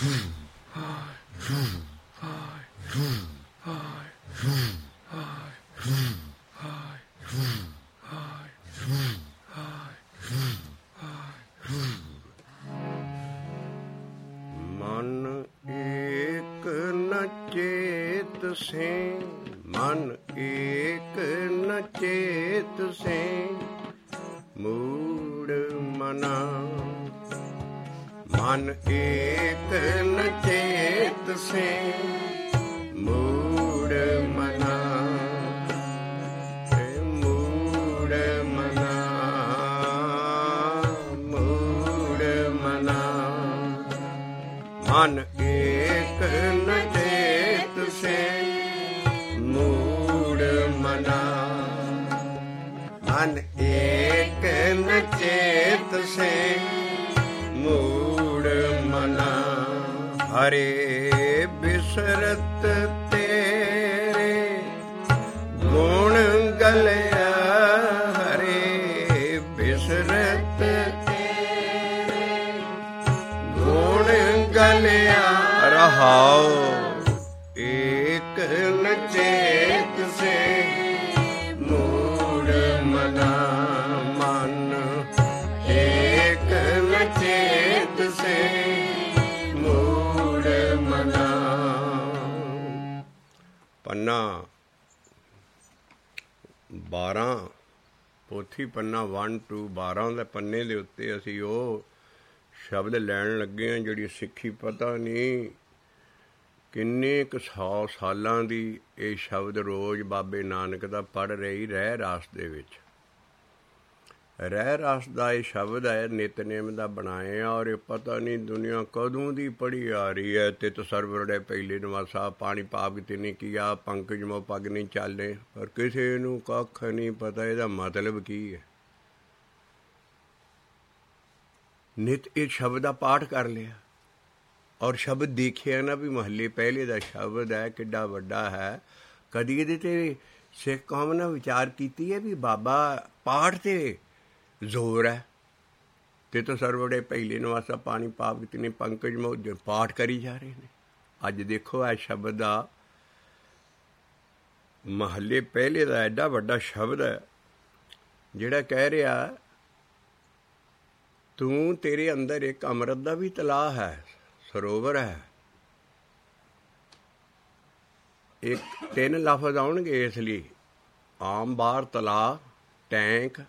ਮਨ ਏਕ ਨ ਚੇਤ ਸੇ, ਮਨ ਏਕ ਨ ਚੇਤ ਸੇ, ਮੂੜ ਮਨਾ। ਮਨ ਏਕ ਨ ਚੇਤ ਸੇ, ਮੂੜ ਮਨਾ। ਮੂੜ ਮਨਾ, ਮੂੜ ਮਨਾ। ਮਨ ਏਕ ਨ ਚੇਤ ਸੇ, ਮੂੜ ਮਨਾ। ਮਨ ਏਕ ਨ ਚੇਤ ਸੇ, ਮੂੜ ਮਨਾ। ਹਰੇ ਬਿਸਰਤ ਤੇਰੇ ਗੁਣ ਗਲਿਆ, ਹਰੇ ਬਿਸਰਤ ਤੇਰੇ ਗੁਣ ਗਲਿਆ। ਰਹਾਉ ਏਕ ਨ ਚੇਤ ਸੇ, ਮੂੜ ਮਨਾ। ਮਨ ਏਕ ਨ ਚੇਤ ਸੇ, ਮੂੜ ਮਨਾ। ਪੰਨਾ 12, ਪੋਥੀ ਪੰਨਾ 1 to 12 ਦੇ ਪੰਨੇ ਦੇ ਉੱਤੇ ਅਸੀਂ ਉਹ ਸ਼ਬਦ ਲੈਣ ਲੱਗੇ ਹਾਂ ਜਿਹੜੀ ਸਿੱਖੀ ਪਤਾ ਨਹੀਂ ਕਿੰਨੇ ਕੁ 100 ਸਾਲਾਂ ਦੀ ਇਹ ਸ਼ਬਦ ਰੋਜ਼ ਬਾਬੇ ਨਾਨਕ ਦਾ ਪੜ੍ਹ ਰਹੀ ਰਹਿ ਰਾਸ ਦੇ ਵਿੱਚ। ਰਹਿ ਰਾਸ ਦਾ ਇਹ ਸ਼ਬਦ ਹੈ, ਨਿਤਨੇਮ ਦਾ ਬਣਾਏ, ਔਰ ਇਹ ਪਤਾ ਨਹੀਂ ਦੁਨੀਆ ਕਦੋਂ ਦੀ ਪੜ੍ਹੀ ਆ ਰਹੀ ਹੈ। ਤਿਤ ਸਰਵਰੜੇ ਪਹਿਲੇ ਨਿਵਾਸਾ, ਪਾਣੀ ਪਾਪ ਤਿਨੇ ਕੀਆ, ਪੰਕਜ ਮੋ ਪੱਗ ਨਹੀਂ ਚਾਲੇ, ਪਰ ਕਿਸੇ ਨੂੰ ਕੱਖ ਨਹੀਂ ਪਤਾ ਇਹਦਾ ਮਤਲਬ ਕੀ ਹੈ। ਨਿਤ ਇਹ ਸ਼ਬਦ ਦਾ ਪਾਠ ਕਰ ਲਿਆ ਔਰ ਸ਼ਬਦ ਦੇਖਿਆ ਨਾ ਵੀ ਮਹੱਲੇ ਪਹਿਲੇ ਦਾ ਸ਼ਬਦ ਹੈ, ਕਿੱਡਾ ਵੱਡਾ ਹੈ। ਕਦੀ ਇਹਦੇ 'ਤੇ ਸਿੱਖ ਕੌਮ ਨੇ ਵਿਚਾਰ ਕੀਤੀ ਹੈ ਵੀ ਬਾਬਾ ਪਾਠ 'ਤੇ ਜ਼ੋਰ ਹੈ। ਤੇ ਤਾਂ ਸਰਵੜੇ ਪਹਿਲੇ ਨਿਵਾਸਾ, ਪਾਣੀ ਪਾਪ ਤਿਨੇ ਪੰਕਜ ਮੋ, ਪਾਠ ਕਰੀ ਜਾ ਰਹੇ ਨੇ। ਅੱਜ ਦੇਖੋ ਇਹ ਸ਼ਬਦ ਦਾ ਮਹੱਲੇ ਪਹਿਲੇ ਦਾ ਐਡਾ ਵੱਡਾ ਸ਼ਬਦ ਹੈ ਜਿਹੜਾ ਕਹਿ ਰਿਹਾ ਤੂੰ, ਤੇਰੇ ਅੰਦਰ ਇੱਕ ਅੰਮ੍ਰਿਤ ਦਾ ਵੀ ਤਲਾਅ ਹੈ, ਸਰੋਵਰ ਹੈ। ਇੱਕ 3 ਲਫ਼ਜ਼ ਆਉਣਗੇ ਇਸ ਲਈ, ਆਮ ਬਾਹਰ ਤਲਾਅ, ਟੈਂਕ,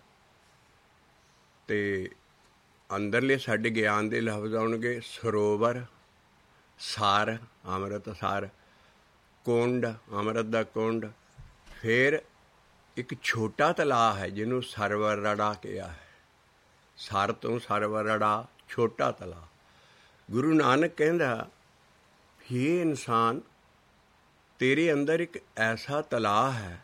ਤੇ ਅੰਦਰਲੇ ਸਾਡੇ ਗਿਆਨ ਦੇ ਲਫ਼ਜ਼ ਆਉਣਗੇ ਸਰੋਵਰ, ਸਰ, ਅੰਮ੍ਰਿਤ ਸਰ, ਕੁੰਡ, ਅੰਮ੍ਰਿਤ ਦਾ ਕੁੰਡ। ਫਿਰ ਇੱਕ ਛੋਟਾ ਤਲਾਅ ਹੈ ਜਿਹਨੂੰ ਸਰਵਰ ਰੜਾ ਕਿਹਾ ਹੈ। ਸਰ ਤੋਂ ਸਰਵਰ ਰੜਾ, ਛੋਟਾ ਤਲਾਅ। ਗੁਰੂ ਨਾਨਕ ਕਹਿੰਦਾ ਇਹ ਇਨਸਾਨ, ਤੇਰੇ ਅੰਦਰ ਇੱਕ ਐਸਾ ਤਲਾਅ ਹੈ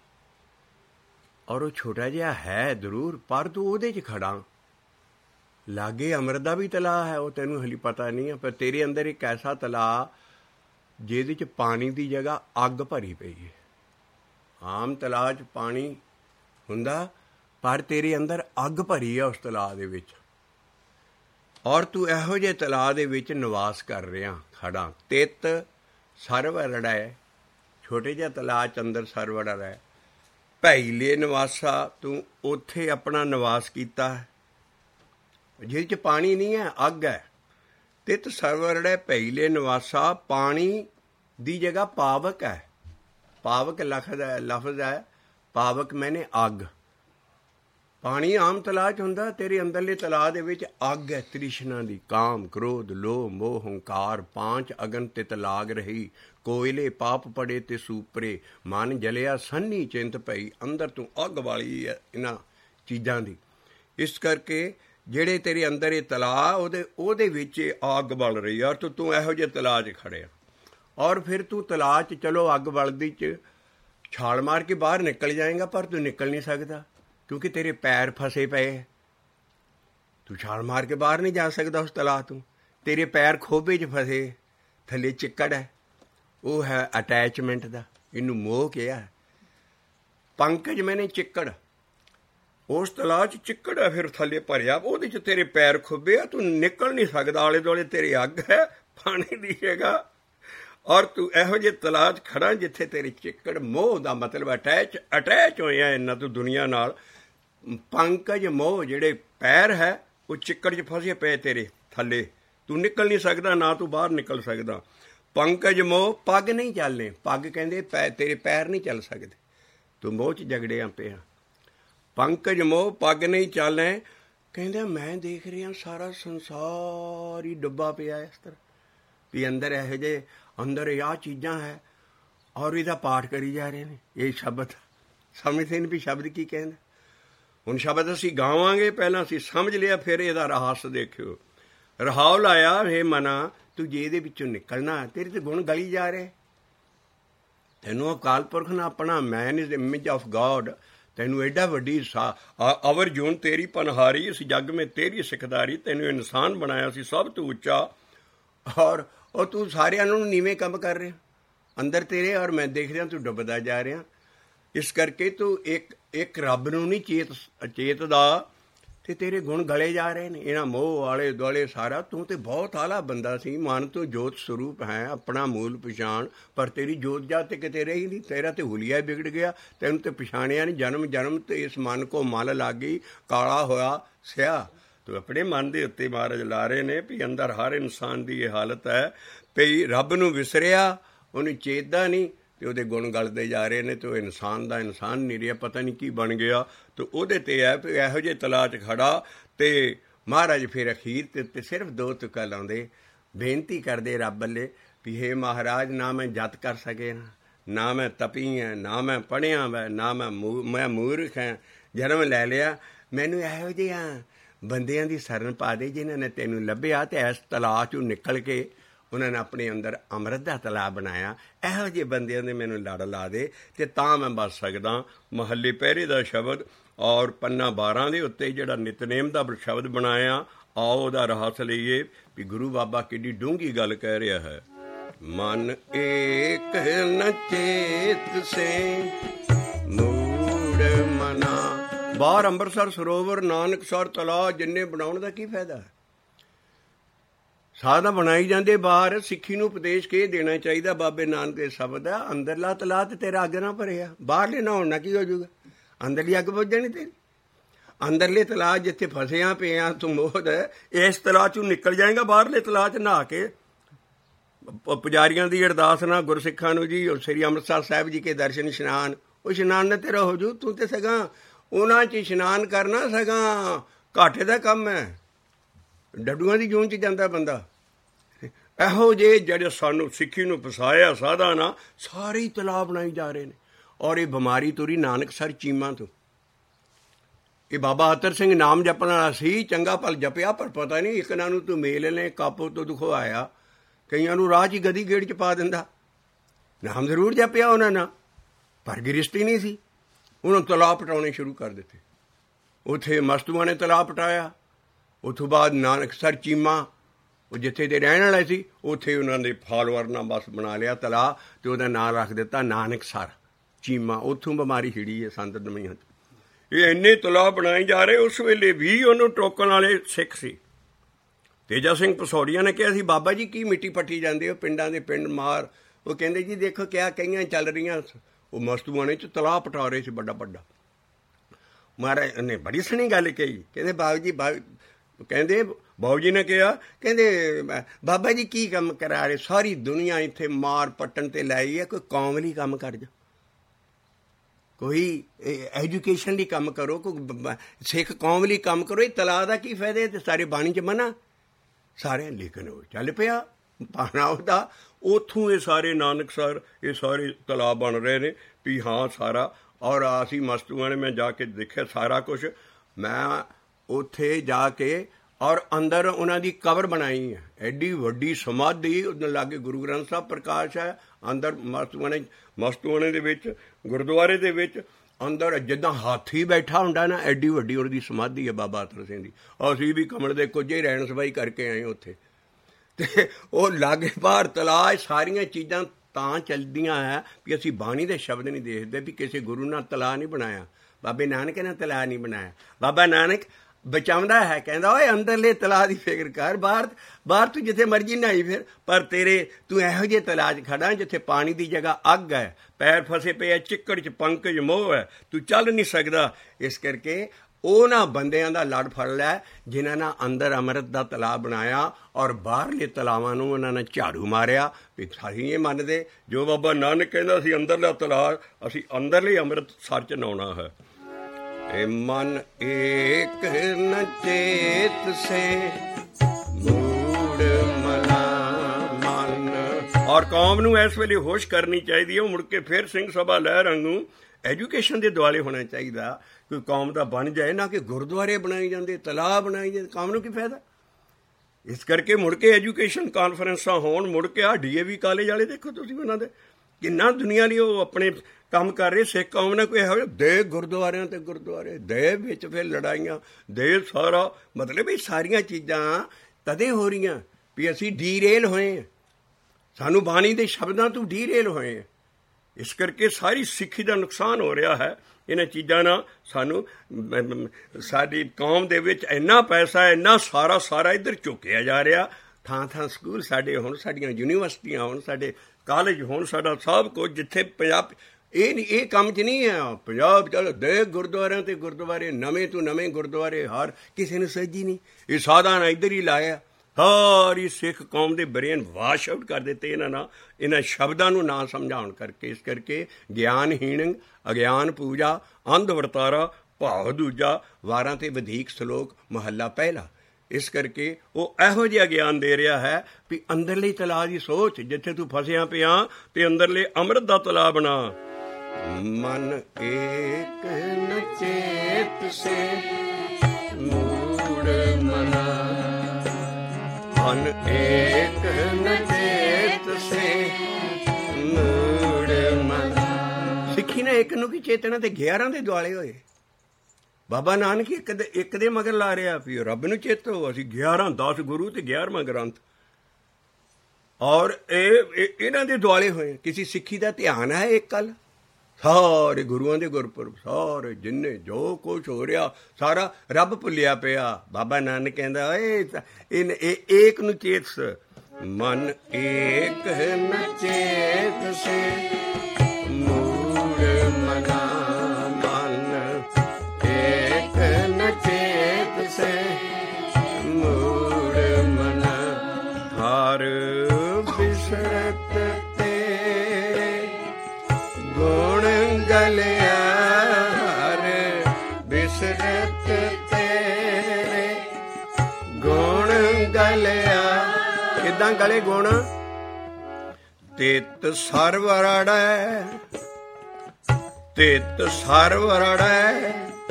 ਔਰ ਉਹ ਛੋਟਾ ਜਿਹਾ ਹੈ ਜ਼ਰੂਰ, ਪਰ ਤੂੰ ਉਹਦੇ 'ਚ ਖੜਾ। ਲਾਗੇ ਅੰਮ੍ਰਿਤ ਦਾ ਵੀ ਤਲਾਅ ਹੈ, ਉਹ ਤੈਨੂੰ ਹਾਲੇ ਪਤਾ ਨਹੀਂ ਹੈ, ਪਰ ਤੇਰੇ ਅੰਦਰ ਇੱਕ ਐਸਾ ਤਲਾਅ ਜਿਹਦੇ 'ਚ ਪਾਣੀ ਦੀ ਜਗ੍ਹਾ ਅੱਗ ਭਰੀ ਪਈ ਹੈ। ਆਮ ਤਲਾਅ 'ਚ ਪਾਣੀ ਹੁੰਦਾ, ਪਰ ਤੇਰੇ ਅੰਦਰ ਅੱਗ ਭਰੀ ਹੈ ਉਸ ਤਲਾਅ ਦੇ ਵਿੱਚ, ਔਰ ਤੂੰ ਇਹੋ ਜਿਹੇ ਤਲਾਅ ਦੇ ਵਿੱਚ ਨਿਵਾਸ ਕਰ ਰਿਹਾ, ਖੜਾ। ਤਿਤ ਸਰਵਰ ਰੜੈ, ਛੋਟੇ ਜਿਹੇ ਤਲਾਅ 'ਚ ਅੰਦਰ ਸਰਵਰ ਰੜੈ। ਪਹਿਲੇ ਨਿਵਾਸਾ, ਤੂੰ ਉੱਥੇ ਆਪਣਾ ਨਿਵਾਸ ਕੀਤਾ ਹੈ ਜਿਹਦੇ 'ਚ ਪਾਣੀ ਨਹੀਂ ਹੈ, ਅੱਗ ਹੈ। ਤਿਤ ਸਰਵਰ ਰੜੈ ਪਹਿਲੇ ਨਿਵਾਸਾ, ਪਾਣੀ ਦੀ ਜਗ੍ਹਾ ਪਾਵਕ ਹੈ। ਪਾਵਕ ਲਫ਼ਜ਼ ਹੈ, ਪਾਵਕ ਮੈਨੇ ਅੱਗ। ਪਾਣੀ ਆਮ ਤਲਾਅ 'ਚ ਹੁੰਦਾ, ਤੇਰੇ ਅੰਦਰਲੇ ਤਲਾਅ ਦੇ ਵਿੱਚ ਅੱਗ ਹੈ ਤ੍ਰਿਸ਼ਨਾ ਦੀ, ਕਾਮ, ਕ੍ਰੋਧ, ਲੋਭ, ਮੋਹ, ਹੰਕਾਰ, 5 ਅਗਨ ਤਿਤ ਲਾਗ ਰਹੀ। ਕੋਇਲੇ ਪਾਪ ਪੜੇ ਤੇ ਸੂਪਰੇ, ਮਨ ਜਲਿਆ ਸੰਨੀ ਚਿੰਤ ਪਈ। ਅੰਦਰ ਤੂੰ ਅੱਗ ਵਾਲੀ ਹੈ ਇਹਨਾਂ ਚੀਜ਼ਾਂ ਦੀ। ਇਸ ਕਰਕੇ ਜਿਹੜੇ ਤੇਰੇ ਅੰਦਰ ਇਹ ਤਲਾਅ, ਉਹਦੇ ਵਿੱਚ ਅੱਗ ਬਲ ਰਹੀ ਹੈ, ਔਰ ਤੂੰ ਇਹੋ ਜਿਹੇ ਤਲਾਅ 'ਚ ਖੜਿਆ। ਔਰ ਫਿਰ ਤੂੰ ਤਲਾਅ 'ਚ ਚਲੋ ਅੱਗ ਬਲਦੀ 'ਚ ਛਾਲ ਮਾਰ ਕੇ ਬਾਹਰ ਨਿਕਲ ਜਾਏਗਾ, ਪਰ ਤੂੰ ਨਿਕਲ ਨਹੀਂ ਸਕਦਾ ਕਿਉਂਕਿ ਤੇਰੇ ਪੈਰ ਫਸੇ ਪਏ। ਤੂੰ ਛਾਲ ਮਾਰ ਕੇ ਬਾਹਰ ਨਹੀਂ ਜਾ ਸਕਦਾ ਉਸ ਤਲਾਅ ਤੋਂ, ਤੇਰੇ ਪੈਰ ਖੋਬੇ 'ਚ ਫਸੇ, ਥੱਲੇ ਚਿੱਕੜ ਹੈ। ਉਹ ਹੈ ਅਟੈਚਮੈਂਟ ਦਾ, ਇਹਨੂੰ ਮੋਹ ਕਿਹਾ। ਪੰਕਜ ਮੈਨੇ ਚਿੱਕੜ, ਉਸ ਤਲਾਅ 'ਚ ਚਿੱਕੜ ਹੈ, ਫਿਰ ਥੱਲੇ ਭਰਿਆ, ਉਹਦੇ 'ਚ ਤੇਰੇ ਪੈਰ ਖੁੱਬੇ ਆ, ਤੂੰ ਨਿਕਲ ਨਹੀਂ ਸਕਦਾ। ਆਲੇ ਦੁਆਲੇ ਤੇਰੇ ਅੱਗ ਹੈ, ਪਾਣੀ ਦੀ ਜਗ੍ਹਾ। ਔਰ ਤੂੰ ਇਹੋ ਜਿਹੇ ਤਲਾਅ 'ਚ ਖੜਾ ਜਿੱਥੇ ਤੇਰੇ ਚਿੱਕੜ ਮੋਹ ਦਾ ਮਤਲਬ ਅਟੈਚ ਹੋਇਆ ਇੰਨਾ ਤੂੰ ਦੁਨੀਆ ਨਾਲ। ਪੰਕਜ ਮੋਹ ਜਿਹੜੇ ਪੈਰ ਹੈ ਉਹ ਚਿੱਕੜ 'ਚ ਫਸੇ ਪਏ ਤੇਰੇ ਥੱਲੇ, ਤੂੰ ਨਿਕਲ ਨਹੀਂ ਸਕਦਾ, ਨਾ ਤੂੰ ਬਾਹਰ ਨਿਕਲ ਸਕਦਾ। ਪੰਕਜ ਮੋਹ ਪੱਗ ਨਹੀਂ ਚੱਲਨੇ, ਪੱਗ ਕਹਿੰਦੇ ਤੇਰੇ ਪੈਰ ਨਹੀਂ ਚੱਲ ਸਕਦੇ, ਤੂੰ ਮੋਹ 'ਚ ਜਗੜਿਆ ਪਿਆ। ਪੰਕਜ ਮੋਹ ਪੱਗ ਨਹੀਂ ਚੱਲਨੇ, ਕਹਿੰਦੇ ਮੈਂ ਦੇਖ ਰਿਹਾ ਸਾਰਾ ਸੰਸਾਰ ਹੀ ਡੁੱਬਾ ਪਿਆ ਇਸ ਤਰ੍ਹਾਂ ਵੀ ਅੰਦਰ ਇਹੋ ਜਿਹੇ ਅੰਦਰ ਆਹ ਚੀਜ਼ਾਂ ਹੈ ਔਰ ਇਹਦਾ ਪਾਠ ਕਰੀ ਜਾ ਰਹੇ ਨੇ। ਇਹ ਸ਼ਬਦ ਸਮਝਦੇ ਨੇ ਵੀ ਸ਼ਬਦ ਕੀ ਕਹਿੰਦਾ। ਹੁਣ ਸ਼ਬਦ ਅਸੀਂ ਗਾਵਾਂਗੇ, ਪਹਿਲਾਂ ਅਸੀਂ ਸਮਝ ਲਿਆ, ਫਿਰ ਇਹਦਾ ਰਹੱਸ ਦੇਖਿਓ। ਰਹਾਉ ਲਾਇਆ ਹੇ ਮਨਾ, ਤੂੰ ਜੇ ਇਹਦੇ ਵਿੱਚੋਂ ਨਿਕਲਣਾ, ਤੇਰੇ ਤੇ ਗੁਣ ਗਲੀ ਜਾ ਰਹੇ। ਤੈਨੂੰ ਅਕਾਲ ਪੁਰਖ ਨੇ ਆਪਣਾ man is image of God, ਤੈਨੂੰ ਐਡਾ ਵੱਡੀ ਅਵਰ ਜੂਨ ਤੇਰੀ ਪਨਹਾਰੀ, ਇਸ ਜੱਗ ਮੇਂ ਤੇਰੀ ਸਿਖਦਾਰੀ, ਤੈਨੂੰ ਇਨਸਾਨ ਬਣਾਇਆ ਸੀ ਸਭ ਤੋਂ ਉੱਚਾ, ਔਰ ਉਹ ਤੂੰ ਸਾਰਿਆਂ ਨੂੰ ਨੀਵੇਂ ਕੰਮ ਕਰ ਰਿਹਾ ਅੰਦਰ ਤੇਰੇ, ਔਰ ਮੈਂ ਦੇਖ ਰਿਹਾ ਤੂੰ ਡੁੱਬਦਾ ਜਾ ਰਿਹਾ। ਇਸ ਕਰਕੇ ਤੂੰ ਇੱਕ ਰੱਬ ਨੂੰ ਨਹੀਂ ਚੇਤਦਾ ਤੇ ਤੇਰੇ ਗੁਣ ਗਲੇ ਜਾ ਰਹੇ ਨੇ ਇਹਨਾਂ ਮੋਹ ਆਲੇ ਦੁਆਲੇ ਸਾਰਾ। ਤੂੰ ਤੇ ਬਹੁਤ ਆਲਾ ਬੰਦਾ ਸੀ, ਮਨ ਤੋਂ ਜੋਤ ਸਰੂਪ ਹੈ, ਆਪਣਾ ਮੂਲ ਪਛਾਣ, ਪਰ ਤੇਰੀ ਜੋਤ ਜਾਤ ਤੇ ਕਿਤੇ ਰਹੀ ਨਹੀਂ। ਤੇਰਾ ਤੇ ਹੁਲੀਆ ਵਿਗੜ ਗਿਆ, ਤੈਨੂੰ ਤੇ ਪਛਾਣਿਆ ਨਹੀਂ। ਜਨਮ ਤੇ ਇਸ ਮਨ ਕੋ ਮਲ ਲੱਗ ਗਈ, ਕਾਲਾ ਹੋਇਆ ਸਿਆ। ਤੂੰ ਆਪਣੇ ਮਨ ਦੇ ਉੱਤੇ ਮਹਾਰਾਜ ਲਾ ਰਹੇ ਨੇ ਵੀ ਅੰਦਰ ਹਰ ਇਨਸਾਨ ਦੀ ਇਹ ਹਾਲਤ ਹੈ ਵੀ ਰੱਬ ਨੂੰ ਵਿਸਰਿਆ, ਉਹਨੂੰ ਚੇਤਦਾ ਨਹੀਂ ਤੇ ਉਹਦੇ ਗੁਣ ਗਲਦੇ ਜਾ ਰਹੇ ਨੇ, ਤੇ ਉਹ ਇਨਸਾਨ ਦਾ ਇਨਸਾਨ ਨਹੀਂ ਰਿਹਾ, ਪਤਾ ਨਹੀਂ ਕੀ ਬਣ ਗਿਆ। ਤੇ ਉਹਦੇ ਤੇ ਹੈ ਵੀ ਇਹੋ ਜਿਹੇ ਤਲਾਅ 'ਚ ਖੜਾ। ਤੇ ਮਹਾਰਾਜ ਫਿਰ ਅਖੀਰ ਤੇ ਉੱਤੇ ਸਿਰਫ 2 ਤੁਕਾਂ ਲਾਉਂਦੇ, ਬੇਨਤੀ ਕਰਦੇ ਰੱਬ ਵੱਲੇ ਵੀ ਹੇ ਮਹਾਰਾਜ, ਨਾ ਮੈਂ ਜਤ ਕਰ ਸਕੇ, ਨਾ ਮੈਂ ਤਪੀ ਹੈ, ਨਾ ਮੈਂ ਪੜ੍ਹਿਆ ਵੈ, ਨਾ ਮੈਂ ਮੂਰਖ ਹੈ, ਜਨਮ ਲੈ ਲਿਆ। ਮੈਨੂੰ ਇਹੋ ਜਿਹਾ ਬੰਦਿਆਂ ਦੀ ਸ਼ਰਨ ਪਾ ਦੇ ਜਿਨ੍ਹਾਂ ਨੇ ਤੈਨੂੰ ਲੱਭਿਆ ਤੇ ਇਸ ਤਲਾਅ 'ਚੋਂ ਨਿਕਲ ਕੇ ਉਹਨਾਂ ਨੇ ਆਪਣੇ ਅੰਦਰ ਅੰਮ੍ਰਿਤ ਦਾ ਤਲਾਅ ਬਣਾਇਆ। ਇਹੋ ਜਿਹੇ ਬੰਦਿਆਂ ਦੇ ਮੈਨੂੰ ਲੜ ਲਾ ਦੇ ਤੇ ਤਾਂ ਮੈਂ ਬਚ ਸਕਦਾ। ਮਹੱਲੇ ਪਹਿਰੇ ਦਾ ਸ਼ਬਦ ਔਰ ਪੰਨਾ 12 ਦੇ ਉੱਤੇ ਜਿਹੜਾ ਨਿਤਨੇਮ ਦਾ ਸ਼ਬਦ ਬਣਾਇਆ, ਆਓ ਉਹਦਾ ਰਹੱਸ ਲਈਏ ਵੀ ਗੁਰੂ ਬਾਬਾ ਕਿੱਡੀ ਡੂੰਘੀ ਗੱਲ ਕਹਿ ਰਿਹਾ ਹੈ। ਮਨ ਏਕ ਨ ਚੇਤ ਸੇ ਮੂੜ ਮਨਾ। ਬਾਹਰ ਅੰਮ੍ਰਿਤਸਰ ਸਰੋਵਰ, ਨਾਨਕਸਰ ਤਲਾਅ ਜਿੰਨੇ ਬਣਾਉਣ ਦਾ ਕੀ ਫਾਇਦਾ ਹੈ? ਸਾਧਾ ਬਣਾਈ ਜਾਂਦੇ ਬਾਹਰ। ਸਿੱਖੀ ਨੂੰ ਉਪਦੇਸ਼ ਕੇ ਦੇਣਾ ਚਾਹੀਦਾ। ਬਾਬੇ ਨਾਨਕ ਦੇ ਸ਼ਬਦ ਆ, ਅੰਦਰਲਾ ਤਲਾਅ ਤੇ ਤੇਰਾ ਅੱਗ ਨਾ ਭਰਿਆ, ਬਾਹਰਲੇ ਨਹਾਉਣ ਨਾਲ ਕੀ ਹੋ ਜਾਊਗਾ? ਅੰਦਰਲੀ ਅੱਗ ਬੁੱਝ ਜਾਣੀ ਤੇਰੀ। ਅੰਦਰਲੇ ਤਲਾਅ ਜਿੱਥੇ ਫਸਿਆ ਪਿਆ ਤੂੰ ਮੋਹਦ, ਇਸ ਤਲਾਅ 'ਚੋਂ ਨਿਕਲ ਜਾਏਗਾ। ਬਾਹਰਲੇ ਤਲਾਅ 'ਚ ਨਹਾ ਕੇ ਪੁਜਾਰੀਆਂ ਦੀ ਅਰਦਾਸ ਨਾਲ ਗੁਰਸਿੱਖਾਂ ਨੂੰ ਜੀ ਸ੍ਰੀ ਅੰਮ੍ਰਿਤਸਰ ਸਾਹਿਬ ਜੀ ਕੇ ਦਰਸ਼ਨ ਇਸ਼ਨਾਨ, ਉਹ ਇਸ਼ਨਾਨ ਨਾਲ ਤੇਰਾ ਹੋ ਜੂ। ਤੂੰ ਤੇ ਸਗਾਂ ਉਹਨਾਂ 'ਚ ਇਸ਼ਨਾਨ ਕਰਨਾ ਸਗਾਂ ਘਾਟੇ ਦਾ ਕੰਮ ਹੈ। ਡੱਡੂਆਂ ਦੀ ਜੂਨ 'ਚ ਜਾਂਦਾ ਬੰਦਾ। ਇਹੋ ਜਿਹੇ ਜਿਹੜੇ ਸਾਨੂੰ ਸਿੱਖੀ ਨੂੰ ਫਸਾਇਆ ਸਾਧਾ ਨਾ, ਸਾਰੇ ਹੀ ਤਲਾਅ ਬਣਾਈ ਜਾ ਰਹੇ ਨੇ। ਔਰ ਇਹ ਬਿਮਾਰੀ ਤੁਰੀ ਨਾਨਕਸਰ ਚੀਮਾਂ ਤੋਂ। ਇਹ ਬਾਬਾ ਅਤਰ ਸਿੰਘ ਨਾਮ ਜਪਣ ਵਾਲਾ ਸੀ, ਚੰਗਾ ਭਲ ਜਪਿਆ, ਪਰ ਪਤਾ ਨਹੀਂ ਇਕਨਾਂ ਨੂੰ ਤੂੰ ਮੇਲ ਨੇ ਕਾਪੋ ਤੋਂ ਦੁਖਵਾਇਆ, ਕਈਆਂ ਨੂੰ ਰਾਹ 'ਚ ਗਦੀ ਗੇੜ 'ਚ ਪਾ ਦਿੰਦਾ। ਨਾਮ ਜ਼ਰੂਰ ਜਪਿਆ ਉਹਨਾਂ ਨਾਲ, ਪਰ ਗ੍ਰਿਸ਼ਤੀ ਨਹੀਂ ਸੀ। ਉਹਨਾਂ ਤਲਾਅ ਪਟਾਉਣੇ ਸ਼ੁਰੂ ਕਰ ਦਿੱਤੇ। ਉੱਥੇ ਮਸਤੂਆਂ ਨੇ ਤਲਾਅ ਪਟਾਇਆ। ਉੱਥੋਂ ਬਾਅਦ ਨਾਨਕਸਰ ਚੀਮਾ, ਉਹ ਜਿੱਥੇ ਦੇ ਰਹਿਣ ਵਾਲੇ ਸੀ, ਉੱਥੇ ਉਹਨਾਂ ਦੇ ਫਾਲੋਅਰ ਨਾਲ ਬਸ ਬਣਾ ਲਿਆ ਤਲਾਅ ਤੇ ਉਹਦਾ ਨਾਂ ਰੱਖ ਦਿੱਤਾ ਨਾਨਕਸਰ ਚੀਮਾ। ਉੱਥੋਂ ਬਿਮਾਰੀ ਛਿੜੀ ਹੈ ਸੰਤ ਦਮਈਆਂ 'ਚ। ਇਹ ਇੰਨੇ ਤਲਾਅ ਬਣਾਏ ਜਾ ਰਹੇ। ਉਸ ਵੇਲੇ ਵੀ ਉਹਨੂੰ ਟੋਕਣ ਵਾਲੇ ਸਿੱਖ ਸੀ। ਤੇਜਾ ਸਿੰਘ ਪਸੌੜੀਆਂ ਨੇ ਕਿਹਾ ਸੀ, ਬਾਬਾ ਜੀ ਕੀ ਮਿੱਟੀ ਪੱਟੀ ਜਾਂਦੇ ਹੋ, ਪਿੰਡਾਂ ਦੇ ਪਿੰਡ ਮਾਰ। ਉਹ ਕਹਿੰਦੇ ਜੀ ਦੇਖੋ ਕਿਆ ਕਈਆਂ ਚੱਲ ਰਹੀਆਂ। ਉਹ ਮਸਤੂਆਣੇ 'ਚ ਤਲਾਅ ਪਟਾ ਰਹੇ ਸੀ ਵੱਡਾ ਵੱਡਾ। ਮਹਾਰਾਜ ਨੇ ਬੜੀ ਸੋਹਣੀ ਗੱਲ ਕਹੀ। ਕਹਿੰਦੇ ਬਾਬੂ ਜੀ ਨੇ ਕਿਹਾ, ਕਹਿੰਦੇ ਬਾਬਾ ਜੀ ਕੀ ਕੰਮ ਕਰਾ ਰਹੇ? ਸਾਰੀ ਦੁਨੀਆ ਇੱਥੇ ਮਾਰ ਪੱਟਣ ਤੇ ਲਾਈ ਹੈ, ਕੋਈ ਕੌਮ ਲਈ ਕੰਮ ਕਰ ਜਾ, ਕੋਈ ਐਜੂਕੇਸ਼ਨ ਲਈ ਕੰਮ ਕਰੋ, ਕੋਈ ਸਿੱਖ ਕੌਮ ਲਈ ਕੰਮ ਕਰੋ। ਇਹ ਤਲਾਅ ਦਾ ਕੀ ਫਾਇਦਾ? ਤੇ ਸਾਰੇ ਬਾਣੀ 'ਚ ਮਨਾ ਸਾਰਿਆਂ। ਲੇਕਿਨ ਉਹ ਚੱਲ ਪਿਆ ਪਾਣਾ ਉਹਦਾ। ਉੱਥੋਂ ਇਹ ਸਾਰੇ ਨਾਨਕਸਰ, ਇਹ ਸਾਰੇ ਤਲਾਅ ਬਣ ਰਹੇ ਨੇ ਵੀ ਹਾਂ ਸਾਰਾ। ਔਰ ਅਸੀਂ ਮਸਤੂਆਂ ਨੇ, ਮੈਂ ਜਾ ਕੇ ਦੇਖਿਆ ਸਾਰਾ ਕੁਛ। ਮੈਂ ਉੱਥੇ ਜਾ ਕੇ ਔਰ ਅੰਦਰ ਉਹਨਾਂ ਦੀ ਕਬਰ ਬਣਾਈ ਹੈ, ਐਡੀ ਵੱਡੀ ਸਮਾਧੀ। ਉਹਦੇ ਲਾਗੇ ਗੁਰੂ ਗ੍ਰੰਥ ਸਾਹਿਬ ਪ੍ਰਕਾਸ਼ ਹੈ। ਅੰਦਰ ਮਸਤੂਆਣੇ ਦੇ ਵਿੱਚ, ਗੁਰਦੁਆਰੇ ਦੇ ਵਿੱਚ ਅੰਦਰ ਜਿੱਦਾਂ ਹਾਥੀ ਬੈਠਾ ਹੁੰਦਾ ਨਾ, ਐਡੀ ਵੱਡੀ ਉਹਦੀ ਸਮਾਧੀ ਹੈ ਬਾਬਾ ਅਤਰ ਸਿੰਘ ਦੀ। ਅਸੀਂ ਵੀ ਕਮਲ ਦੇ ਕੁਝ ਹੀ ਰਹਿਣ ਸਬਾਈ ਕਰਕੇ ਆਏ ਉੱਥੇ। ਤੇ ਉਹ ਲਾਗੇ ਬਾਹਰ ਤਲਾਅ, ਸਾਰੀਆਂ ਚੀਜ਼ਾਂ ਤਾਂ ਚੱਲਦੀਆਂ ਹੈ ਵੀ ਅਸੀਂ ਬਾਣੀ ਦੇ ਸ਼ਬਦ ਨਹੀਂ ਦੇਖਦੇ ਵੀ ਕਿਸੇ ਗੁਰੂ ਨਾਲ ਤਲਾਅ ਨਹੀਂ ਬਣਾਇਆ, ਬਾਬੇ ਨਾਨਕ ਨੇ ਤਲਾਅ ਨਹੀਂ ਬਣਾਇਆ। ਬਾਬਾ ਨਾਨਕ ਬਚਾਉਂਦਾ ਹੈ। ਕਹਿੰਦਾ ਓਏ ਅੰਦਰਲੇ ਤਲਾਅ ਦੀ ਫਿਕਰ ਕਰ, ਬਾਹਰ ਤੂੰ ਜਿੱਥੇ ਮਰਜ਼ੀ ਨਹਾਈ ਫਿਰ, ਪਰ ਤੂੰ ਇਹੋ ਜਿਹੇ ਤਲਾਅ 'ਚ ਖੜਾ ਜਿੱਥੇ ਪਾਣੀ ਦੀ ਜਗ੍ਹਾ ਅੱਗ ਹੈ, ਪੈਰ ਫਸੇ ਪਏ ਆ ਚਿੱਕੜ 'ਚ, ਪੰਕਜ ਮੋਹ ਹੈ, ਤੂੰ ਚੱਲ ਨਹੀਂ ਸਕਦਾ। ਇਸ ਕਰਕੇ ਉਹਨਾਂ ਬੰਦਿਆਂ ਦਾ ਲੜ ਫੜ ਲੈ ਜਿਨ੍ਹਾਂ ਨੇ ਅੰਦਰ ਅੰਮ੍ਰਿਤ ਦਾ ਤਲਾਅ ਬਣਾਇਆ ਔਰ ਬਾਹਰਲੇ ਤਲਾਵਾਂ ਨੂੰ ਉਹਨਾਂ ਨੇ ਝਾੜੂ ਮਾਰਿਆ। ਵੀ ਅਸੀਂ ਇਹ ਮੰਨਦੇ ਜੋ ਬਾਬਾ ਨਾਨਕ ਕਹਿੰਦਾ ਸੀ ਅੰਦਰਲਾ ਤਲਾਅ, ਅਸੀਂ ਅੰਦਰਲੇ ਅੰਮ੍ਰਿਤਸਰ 'ਚ ਨਹਾਉਣਾ ਹੈ। ਮਨ ਏਕ ਨ ਚੇਤ ਸੇ ਮੂੜ ਮਨਾ ਮਨ। ਔਰ ਕੌਮ ਨੂੰ ਇਸ ਵੇਲੇ ਹੋਸ਼ ਕਰਨੀ ਚਾਹੀਦੀ ਹੈ। ਉਹ ਮੁੜ ਕੇ ਫਿਰ ਸਿੰਘ ਸਭਾ ਲਹਿਰ ਵਾਂਗੂ ਐਜੂਕੇਸ਼ਨ ਦੇ ਦੁਆਲੇ ਹੋਣਾ ਚਾਹੀਦਾ। ਕੋਈ ਕੌਮ ਦਾ ਬਣ ਜਾਏ ਨਾ ਕਿ ਗੁਰਦੁਆਰੇ ਬਣਾਏ ਜਾਂਦੇ, ਤਲਾਅ ਬਣਾਏ ਜਾਂਦੇ, ਕੌਮ ਨੂੰ ਕੀ ਫਾਇਦਾ। ਇਸ ਕਰਕੇ ਮੁੜ ਕੇ ਐਜੂਕੇਸ਼ਨ ਕਾਨਫਰੰਸਾਂ ਹੋਣ, ਮੁੜ ਕੇ ਆਹ DAV ਕਾਲਜ ਵਾਲੇ ਦੇਖੋ ਤੁਸੀਂ, ਉਹਨਾਂ ਦੇ ਕਿੰਨਾ ਦੁਨੀਆ ਲਈ ਉਹ ਆਪਣੇ ਕੰਮ ਕਰ ਰਹੇ। ਸਿੱਖ ਕੌਮ ਨੇ ਕੋਈ ਇਹੋ ਜਿਹਾ ਦੇ ਗੁਰਦੁਆਰਿਆਂ ਤੇ ਗੁਰਦੁਆਰੇ ਦੇ ਵਿੱਚ ਫਿਰ ਲੜਾਈਆਂ ਦੇ ਸਾਰਾ, ਮਤਲਬ ਇਹ ਸਾਰੀਆਂ ਚੀਜ਼ਾਂ ਤਦੇ ਹੋ ਰਹੀਆਂ ਵੀ ਅਸੀਂ ਡੀਰੇਲ ਹੋਏ ਹਾਂ, ਸਾਨੂੰ ਬਾਣੀ ਦੇ ਸ਼ਬਦਾਂ ਤੋਂ ਡੀਰੇਲ ਹੋਏ ਹਾਂ। ਇਸ ਕਰਕੇ ਸਾਰੀ ਸਿੱਖੀ ਦਾ ਨੁਕਸਾਨ ਹੋ ਰਿਹਾ ਹੈ ਇਹਨਾਂ ਚੀਜ਼ਾਂ ਨਾਲ। ਸਾਨੂੰ ਸਾਡੀ ਕੌਮ ਦੇ ਵਿੱਚ ਇੰਨਾ ਪੈਸਾ, ਇੰਨਾ ਸਾਰਾ ਇੱਧਰ ਝੁਕਿਆ ਜਾ ਰਿਹਾ। ਥਾਂ ਸਕੂਲ ਸਾਡੇ ਹੋਣ, ਸਾਡੀਆਂ ਯੂਨੀਵਰਸਿਟੀਆਂ ਹੋਣ, ਸਾਡੇ ਕਾਲਜ ਹੋਣ, ਸਾਡਾ ਸਭ ਕੁਝ ਜਿੱਥੇ ਪੰਜਾਬ ਇਹ ਕੰਮ 'ਚ ਨਹੀਂ ਹੈ। ਪੰਜਾਬ ਚੱਲ ਦੇ ਗੁਰਦੁਆਰਿਆਂ ਤੇ ਗੁਰਦੁਆਰੇ, ਨਵੇਂ ਤੋਂ ਨਵੇਂ ਗੁਰਦੁਆਰੇ, ਹਰ ਕਿਸੇ ਨੂੰ ਸੱਜੀ ਨਹੀਂ। ਇਹ ਸਾਧਾ ਨਾ ਇੱਧਰ ਹੀ ਲਾਇਆ, ਸਾਰੀ ਸਿੱਖ ਕੌਮ ਦੇ ਬ੍ਰੇਨ ਵਾਸ਼ ਆਊਟ ਕਰ ਦਿੱਤੇ ਇਹਨਾਂ ਸ਼ਬਦਾਂ ਨੂੰ ਨਾ ਸਮਝਾਉਣ ਕਰਕੇ। ਇਸ ਕਰਕੇ ਗਿਆਨਹੀਣ ਅਗਿਆਨ ਪੂਜਾ, ਅੰਧ ਵਰਤਾਰਾ ਭਾਵ ਦੂਜਾ, ਵਾਰਾਂ ਤੇ ਵਧੀਕ ਸਲੋਕ ਮਹੱਲਾ ਪਹਿਲਾ। ਇਸ ਕਰਕੇ ਉਹ ਇਹੋ ਜਿਹਾ ਗਿਆਨ ਦੇ ਰਿਹਾ ਹੈ ਵੀ ਅੰਦਰਲੇ ਤਲਾਅ ਦੀ ਸੋਚ, ਜਿੱਥੇ ਤੂੰ ਫਸਿਆ ਪਿਆ ਤੇ ਅੰਦਰਲੇ ਅੰਮ੍ਰਿਤ ਦਾ ਤਲਾਅ ਬਣਾ। ਮਨ ਏਕ ਨ ਚੇਤ ਸੇ ਮੂੜ ਮਨਾ, ਮਨ ਏਕ ਨ ਚੇਤ ਸੇ ਮੂੜ ਮਨਾ। ਸਿੱਖੀ ਨੇ ਇੱਕ ਨੂੰ ਕੀ ਚੇਤਣਾ ਤੇ 11 ਦੇ ਦੁਆਲੇ ਹੋਏ। ਬਾਬਾ ਨਾਨਕ ਇੱਕ ਦੇ ਮਗਰ ਲਾ ਰਿਹਾ ਵੀ ਰੱਬ ਨੂੰ ਚੇਤੋ, ਅਸੀਂ 10 ਗੁਰੂ ਤੇ 11ਵਾਂ ਗ੍ਰੰਥ, ਔਰ ਇਹਨਾਂ ਦੇ ਦੁਆਲੇ ਹੋਏ। ਕਿਸੇ ਸਿੱਖੀ ਦਾ ਧਿਆਨ ਹੈ ਇੱਕ ਕੱਲ ਸਾਰੇ ਗੁਰੂਆਂ ਦੇ ਗੁਰਪੁਰਬ, ਸਾਰੇ ਜਿੰਨੇ ਜੋ ਕੁਛ ਹੋ ਰਿਹਾ ਸਾਰਾ ਰੱਬ ਭੁੱਲਿਆ ਪਿਆ। ਬਾਬਾ ਨਾਨਕ ਕਹਿੰਦਾ ਏਕ ਨੂੰ ਚੇਤਸ, ਮਨ ਏਕ ਨ ਚੇਤ ਸੇ ਮੂੜ ਮਨਾ, ਮਨ ਏਕ ਨ ਚੇਤ ਸੇ ਮੂੜ ਮਨਾ। ਹਰ ਬਿਸਰਤ ਤੇਰੇ ਗੁਣ ਗਲਿਆ, ਹਰ ਬਿਸਰਤ ਤੇਰੇ ਗੁਣ ਗਲਿਆ। ਕਿੱਦਾਂ ਗਲੇ ਗੁਣ? ਤਿਤ ਸਰਵਰੜੈ, ਤਿਤ ਸਰਵਰੜੈ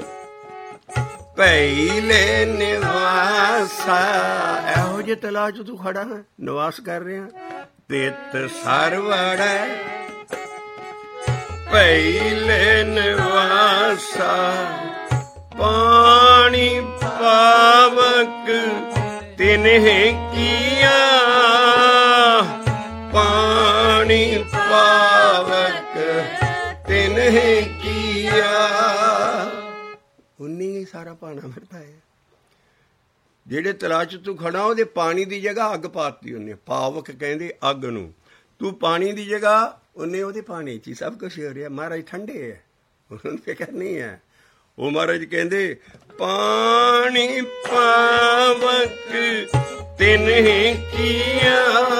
ਪਹਿਲੇ ਨਿਵਾਸਾ। ਇਹੋ ਜਿਹੇ ਤਲਾਅ 'ਚ ਤੂੰ ਖੜਾ ਹੈ, ਨਿਵਾਸ ਕਰ ਰਿਹਾ। ਤਿਤ ਸਰਵਰੜੈ ਪਹਿਲੇ ਨਿਵਾਸਾ, ਪਾਣੀ ਪਾਵਕ ਤਿਨਹਿ ਕੀਆ, ਪਾਣੀ ਪਾਵਕ ਤਿਨਹਿ ਕੀਆ। ਉਨੀ ਹੀ ਸਾਰਾ ਪਾਣਾ ਫਿਰਦਾ ਹੈ। ਜਿਹੜੇ ਤਲਾਅ 'ਚ ਤੂੰ ਖੜਾ ਉਹਦੇ ਪਾਣੀ ਦੀ ਜਗ੍ਹਾ ਅੱਗ ਪਾਤੀ ਉਹਨੇ, ਪਾਵਕ ਕਹਿੰਦੇ ਅੱਗ ਨੂੰ। ਤੂੰ ਪਾਣੀ ਦੀ ਜਗ੍ਹਾ ਉਹਨੇ ਉਹਦੇ ਪਾਣੀ 'ਚ ਹੀ ਸਭ ਕੁਛ ਹੋ ਰਿਹਾ। ਮਹਾਰਾਜ ਠੰਡੇ ਹੈ, ਉਹਨਾਂ ਨੂੰ ਫਿਕਰ ਨਹੀਂ ਹੈ। ਉਹ ਮਹਾਰਾਜ ਕਹਿੰਦੇ ਪਾਣੀ ਪਾਵਕ ਤਿਨਹਿ ਕੀਆ,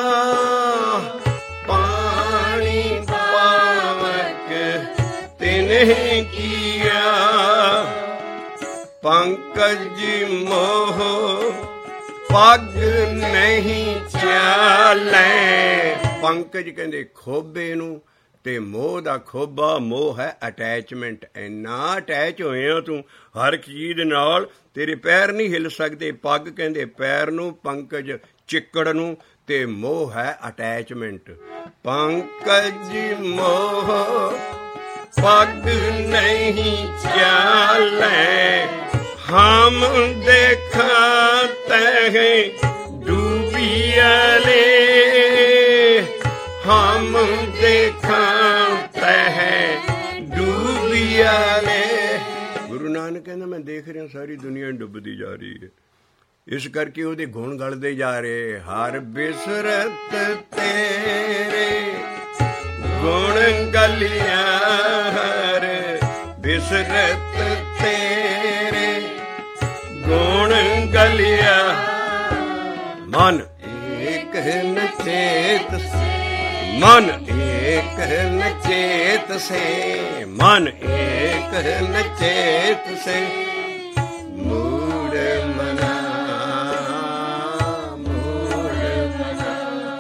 ਪਾਣੀ ਪਾਵਕ ਤਿਨਹਿ ਕੀਆ। ਪੰਕਜ ਮੋਹ ਪੱਗ ਨਹੀਂ ਚਾਲੈ। ਪੰਕਜ ਕਹਿੰਦੇ ਖੋਬੇ ਨੂੰ, ਤੇ ਮੋਹ ਦਾ ਖੋਬਾ, ਮੋਹ ਹੈ ਅਟੈਚਮੈਂਟ। ਇੰਨਾ ਅਟੈਚ ਹੋਏ ਹੋ ਤੂੰ ਹਰ ਚੀਜ਼ ਨਾਲ, ਤੇਰੇ ਪੈਰ ਨਹੀਂ ਹਿੱਲ ਸਕਦੇ। ਪੱਗ ਕਹਿੰਦੇ ਪੈਰ ਨੂੰ, ਪੰਕਜ ਚਿੱਕੜ ਨੂੰ, ਤੇ ਮੋਹ ਹੈ ਅਟੈਚਮੈਂਟ। ਪੰਕਜ ਮੋਹ ਪੱਗ ਨਹੀਂ ਚਾਲੈ, ਹਮ ਦੇਖਾ ਤਹਿ ਡੂਬੀਆਲੇ, ਹਮ ਦੇਖਾਂ ਤਹਿ ਡੂਬੀਆਲੇ। ਗੁਰੂ ਨਾਨਕ ਕਹਿੰਦਾ ਮੈਂ ਦੇਖ ਰਿਹਾ ਸਾਰੀ ਦੁਨੀਆ ਡੁੱਬਦੀ ਜਾ ਰਹੀ ਹੈ। ਇਸ ਕਰਕੇ ਉਹਦੇ ਗੁਣ ਗਲਦੇ ਜਾ ਰਹੇ। ਹਰ ਬਿਸਰਤ ਤੇਰੇ ਗੁਣ ਗਲਿਆ, ਹਰ ਬਿਸਰਤ ਤੇਰੇ ਗੁਣ ਗਲਿਆ। ਮਨ ਏਕ ਨ ਚੇਤ, ਮਨ ਏਕ ਨ ਚੇਤ ਸੇ, ਮਨ ਏਕ ਨ ਚੇਤ ਸੇ, ਮੂੜ ਮਨਾ ਮੂੜ ਮਨਾ।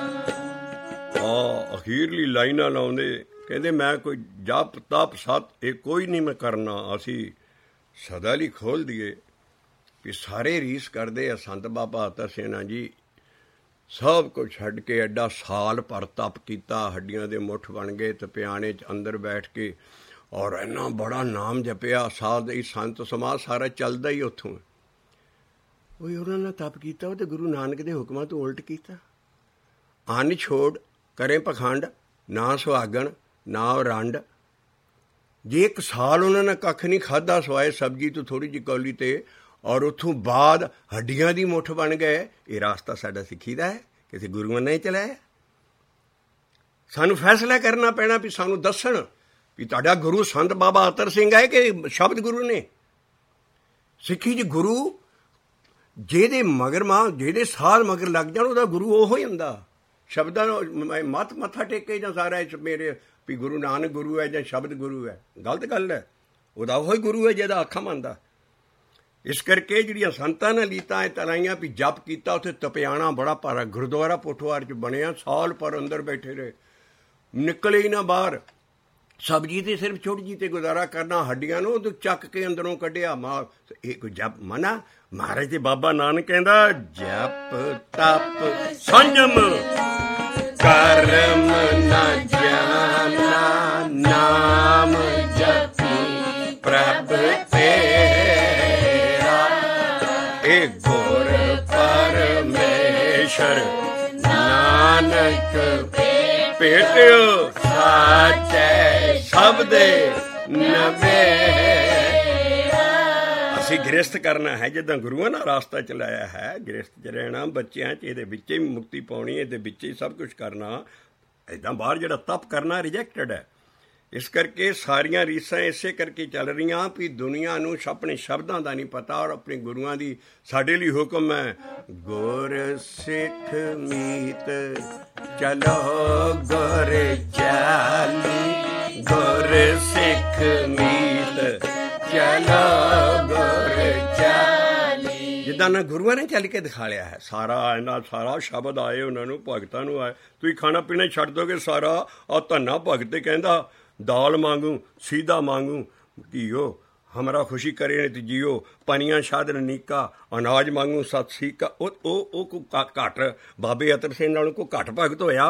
ਅਖੀਰਲੀ ਲਾਈਨਾਂ ਲਾਉਂਦੇ ਕਹਿੰਦੇ ਮੈਂ ਕੋਈ ਜਪ ਤਪ ਸਤ ਇਹ ਕੋਈ ਨਹੀਂ ਮੈਂ ਕਰਨਾ। ਅਸੀਂ ਸਦਾ ਲਈ ਖੋਲ੍ਹ ਦਈਏ ਵੀ ਸਾਰੇ ਰੀਸ ਕਰਦੇ ਆ ਸੰਤ ਬਾਬਾ ਅਤਰ ਸੇਨਾ ਜੀ ਸਭ ਕੁਝ ਛੱਡ ਕੇ ਐਡਾ ਸਾਲ ਭਰ ਤਪ ਕੀਤਾ, ਹੱਡੀਆਂ ਦੇ ਮੁੱਠ ਬਣ ਗਏ, ਤਪਿਆਣੇ 'ਚ ਅੰਦਰ ਬੈਠ ਕੇ ਔਰ ਇੰਨਾ ਬੜਾ ਨਾਮ ਜਪਿਆ। ਸਾਧ ਹੀ ਸੰਤ ਸਮਾਜ ਸਾਰਾ ਚੱਲਦਾ ਹੀ ਉੱਥੋਂ। ਉਹੀ ਉਹਨਾਂ ਨੇ ਤਪ ਕੀਤਾ, ਉਹ ਤਾਂ ਗੁਰੂ ਨਾਨਕ ਦੇ ਹੁਕਮਾਂ ਤੋਂ ਉਲਟ ਕੀਤਾ। ਅੰਨ ਛੋੜ ਕਰੇ ਪਖੰਡ, ਨਾ ਸੁਹਾਗਣ ਨਾ ਰੰਡ। ਜੇ 1 ਸਾਲ ਉਹਨਾਂ ਨੇ ਕੱਖ ਨਹੀਂ ਖਾਧਾ ਸਵਾਏ ਸਬਜ਼ੀ ਤੋਂ ਥੋੜ੍ਹੀ ਜਿਹੀ ਕੌਲੀ 'ਤੇ, ਔਰ ਉੱਥੋਂ ਬਾਅਦ ਹੱਡੀਆਂ ਦੀ ਮੁੱਠ ਬਣ ਗਏ। ਇਹ ਰਾਸਤਾ ਸਾਡਾ ਸਿੱਖੀ ਦਾ ਹੈ, ਕਿਸੇ ਗੁਰੂਆਂ ਨੇ ਚਲਾਇਆ। ਸਾਨੂੰ ਫੈਸਲਾ ਕਰਨਾ ਪੈਣਾ ਵੀ ਸਾਨੂੰ ਦੱਸਣ ਵੀ ਤੁਹਾਡਾ ਗੁਰੂ ਸੰਤ ਬਾਬਾ ਅਤਰ ਸਿੰਘ ਹੈ ਕਿ ਸ਼ਬਦ ਗੁਰੂ ਨੇ। ਸਿੱਖੀ 'ਚ ਗੁਰੂ ਜਿਹਦੇ ਮਗਰ ਜਿਹਦੇ ਸਾਧ ਮਗਰ ਲੱਗ ਜਾਣ ਉਹਦਾ ਗੁਰੂ ਉਹੋ ਹੀ ਹੁੰਦਾ। ਸ਼ਬਦਾਂ ਨੂੰ ਮੱਥਾ ਟੇਕੇ ਜਾਂ ਸਾਰਾ ਮੇਰੇ ਵੀ ਗੁਰੂ ਨਾਨਕ ਗੁਰੂ ਹੈ ਜਾਂ ਸ਼ਬਦ ਗੁਰੂ ਹੈ, ਗਲਤ ਗੱਲ ਹੈ। ਉਹਦਾ ਉਹੀ ਗੁਰੂ ਹੈ ਜਿਹਦਾ ਆਖਾਂ ਮੰਨਦਾ। ਇਸ ਕਰਕੇ ਜਿਹੜੀਆਂ ਸੰਤਾਂ ਨੇ ਲੀਤਾਂ ਤਲਾਈਆਂ ਵੀ ਜਪ ਕੀਤਾ, ਉੱਥੇ ਤਪਿਆਣਾ ਬੜਾ ਭਾਰਾ ਗੁਰਦੁਆਰਾ ਪੋਠੋਹਾਰ 'ਚ ਬਣਿਆ। ਸਾਲ ਪਰ ਅੰਦਰ ਬੈਠੇ ਰਹੇ, ਨਿਕਲੇ ਹੀ ਨਾ ਬਾਹਰ। ਸਬਜ਼ੀ ਤੇ ਸਿਰਫ ਛੋਟੀ ਜਿਹੀ ਤੇ ਗੁਜ਼ਾਰਾ ਕਰਨਾ, ਹੱਡੀਆਂ ਨੂੰ ਉਹ ਚੱਕ ਕੇ ਅੰਦਰੋਂ ਕੱਢਿਆ। ਇਹ ਕੋਈ ਜਪ ਮਨਾ ਮਹਾਰਾਜ ਤੇ ਬਾਬਾ ਨਾਨਕ ਕਹਿੰਦਾ ਜਪ ਤਪ ਸੰਜਮ ਕਰਮ ਨਾ ਜਾਣਾ, ਨਾਮ ਜਪੀ ਪ੍ਰਭ ਤੇਰਾ। ਇਹ ਗੁਰ ਪਰਮੇਸ਼ਰ ਨਾਨਕ ਭੇਟਿਓ ਸਾਚੈ ਸ਼ਬਦੇ ਨਵੇਰਾ। ਅਸੀਂ ਗ੍ਰਸਤ ਕਰਨਾ ਹੈ ਜਿੱਦਾਂ ਗੁਰੂਆਂ ਨਾਲ ਰਾਸਤਾ ਚਲਾਇਆ ਹੈ। ਗ੍ਰਸਤ 'ਚ ਰਹਿਣਾ, ਬੱਚਿਆਂ 'ਚ ਇਹਦੇ ਵਿੱਚ ਹੀ ਮੁਕਤੀ ਪਾਉਣੀ, ਇਹਦੇ ਵਿੱਚ ਹੀ ਸਭ ਕੁਛ ਕਰਨਾ। ਇੱਦਾਂ ਬਾਹਰ ਜਿਹੜਾ ਤਪ ਕਰਨਾ ਰਿਜੈਕਟਡ ਹੈ। ਇਸ ਕਰਕੇ ਸਾਰੀਆਂ ਰੀਸਾਂ ਇਸੇ ਕਰਕੇ ਚੱਲ ਰਹੀਆਂ ਵੀ ਦੁਨੀਆ ਨੂੰ ਆਪਣੇ ਸ਼ਬਦਾਂ ਦਾ ਨਹੀਂ ਪਤਾ ਔਰ ਆਪਣੇ ਗੁਰੂਆਂ ਦੀ। ਸਾਡੇ ਲਈ ਹੁਕਮ ਹੈ ਗੁਰ ਸਿੱਖ ਮੀਤ ਚਲੋ ਗੁਰ ਚਾਲੀ, ਗੁਰ ਸਿੱਖ ਮੀਤ ਚਲੋ ਗੁਰ ਚਾਲੀ। ਜਿੱਦਾਂ ਨਾ ਗੁਰੂਆਂ ਨੇ ਚੱਲ ਕੇ ਦਿਖਾ ਲਿਆ ਹੈ ਸਾਰਾ। ਇਹਨਾਂ ਸਾਰਾ ਸ਼ਬਦ ਆਏ ਉਹਨਾਂ ਨੂੰ, ਭਗਤਾਂ ਨੂੰ ਆਏ। ਤੁਸੀਂ ਖਾਣਾ ਪੀਣਾ ਛੱਡ ਦੋਗੇ ਸਾਰਾ। ਔਰ ਧੰਨਾ ਭਗਤ ਕਹਿੰਦਾ ਦਾਲ ਮਾਂਗੂ ਸੀਧਾ ਮਾਂਗੂ ਘੀਓ, ਹਮਾਰਾ ਖੁਸ਼ੀ ਕਰੇ ਨਿਤ ਜੀਓ, ਪਨੀਆਂ ਸਾਧਨ ਨੀਕਾ, ਅਨਾਜ ਮਾਂਗੂ ਸਤ ਸੀਕਾ। ਉਹ ਕੋ ਘੱਟ ਬਾਬੇ ਅਤਰ ਸਿੰਘ ਨਾਲੋਂ ਕੋ ਘੱਟ ਭਗਤ ਹੋਇਆ।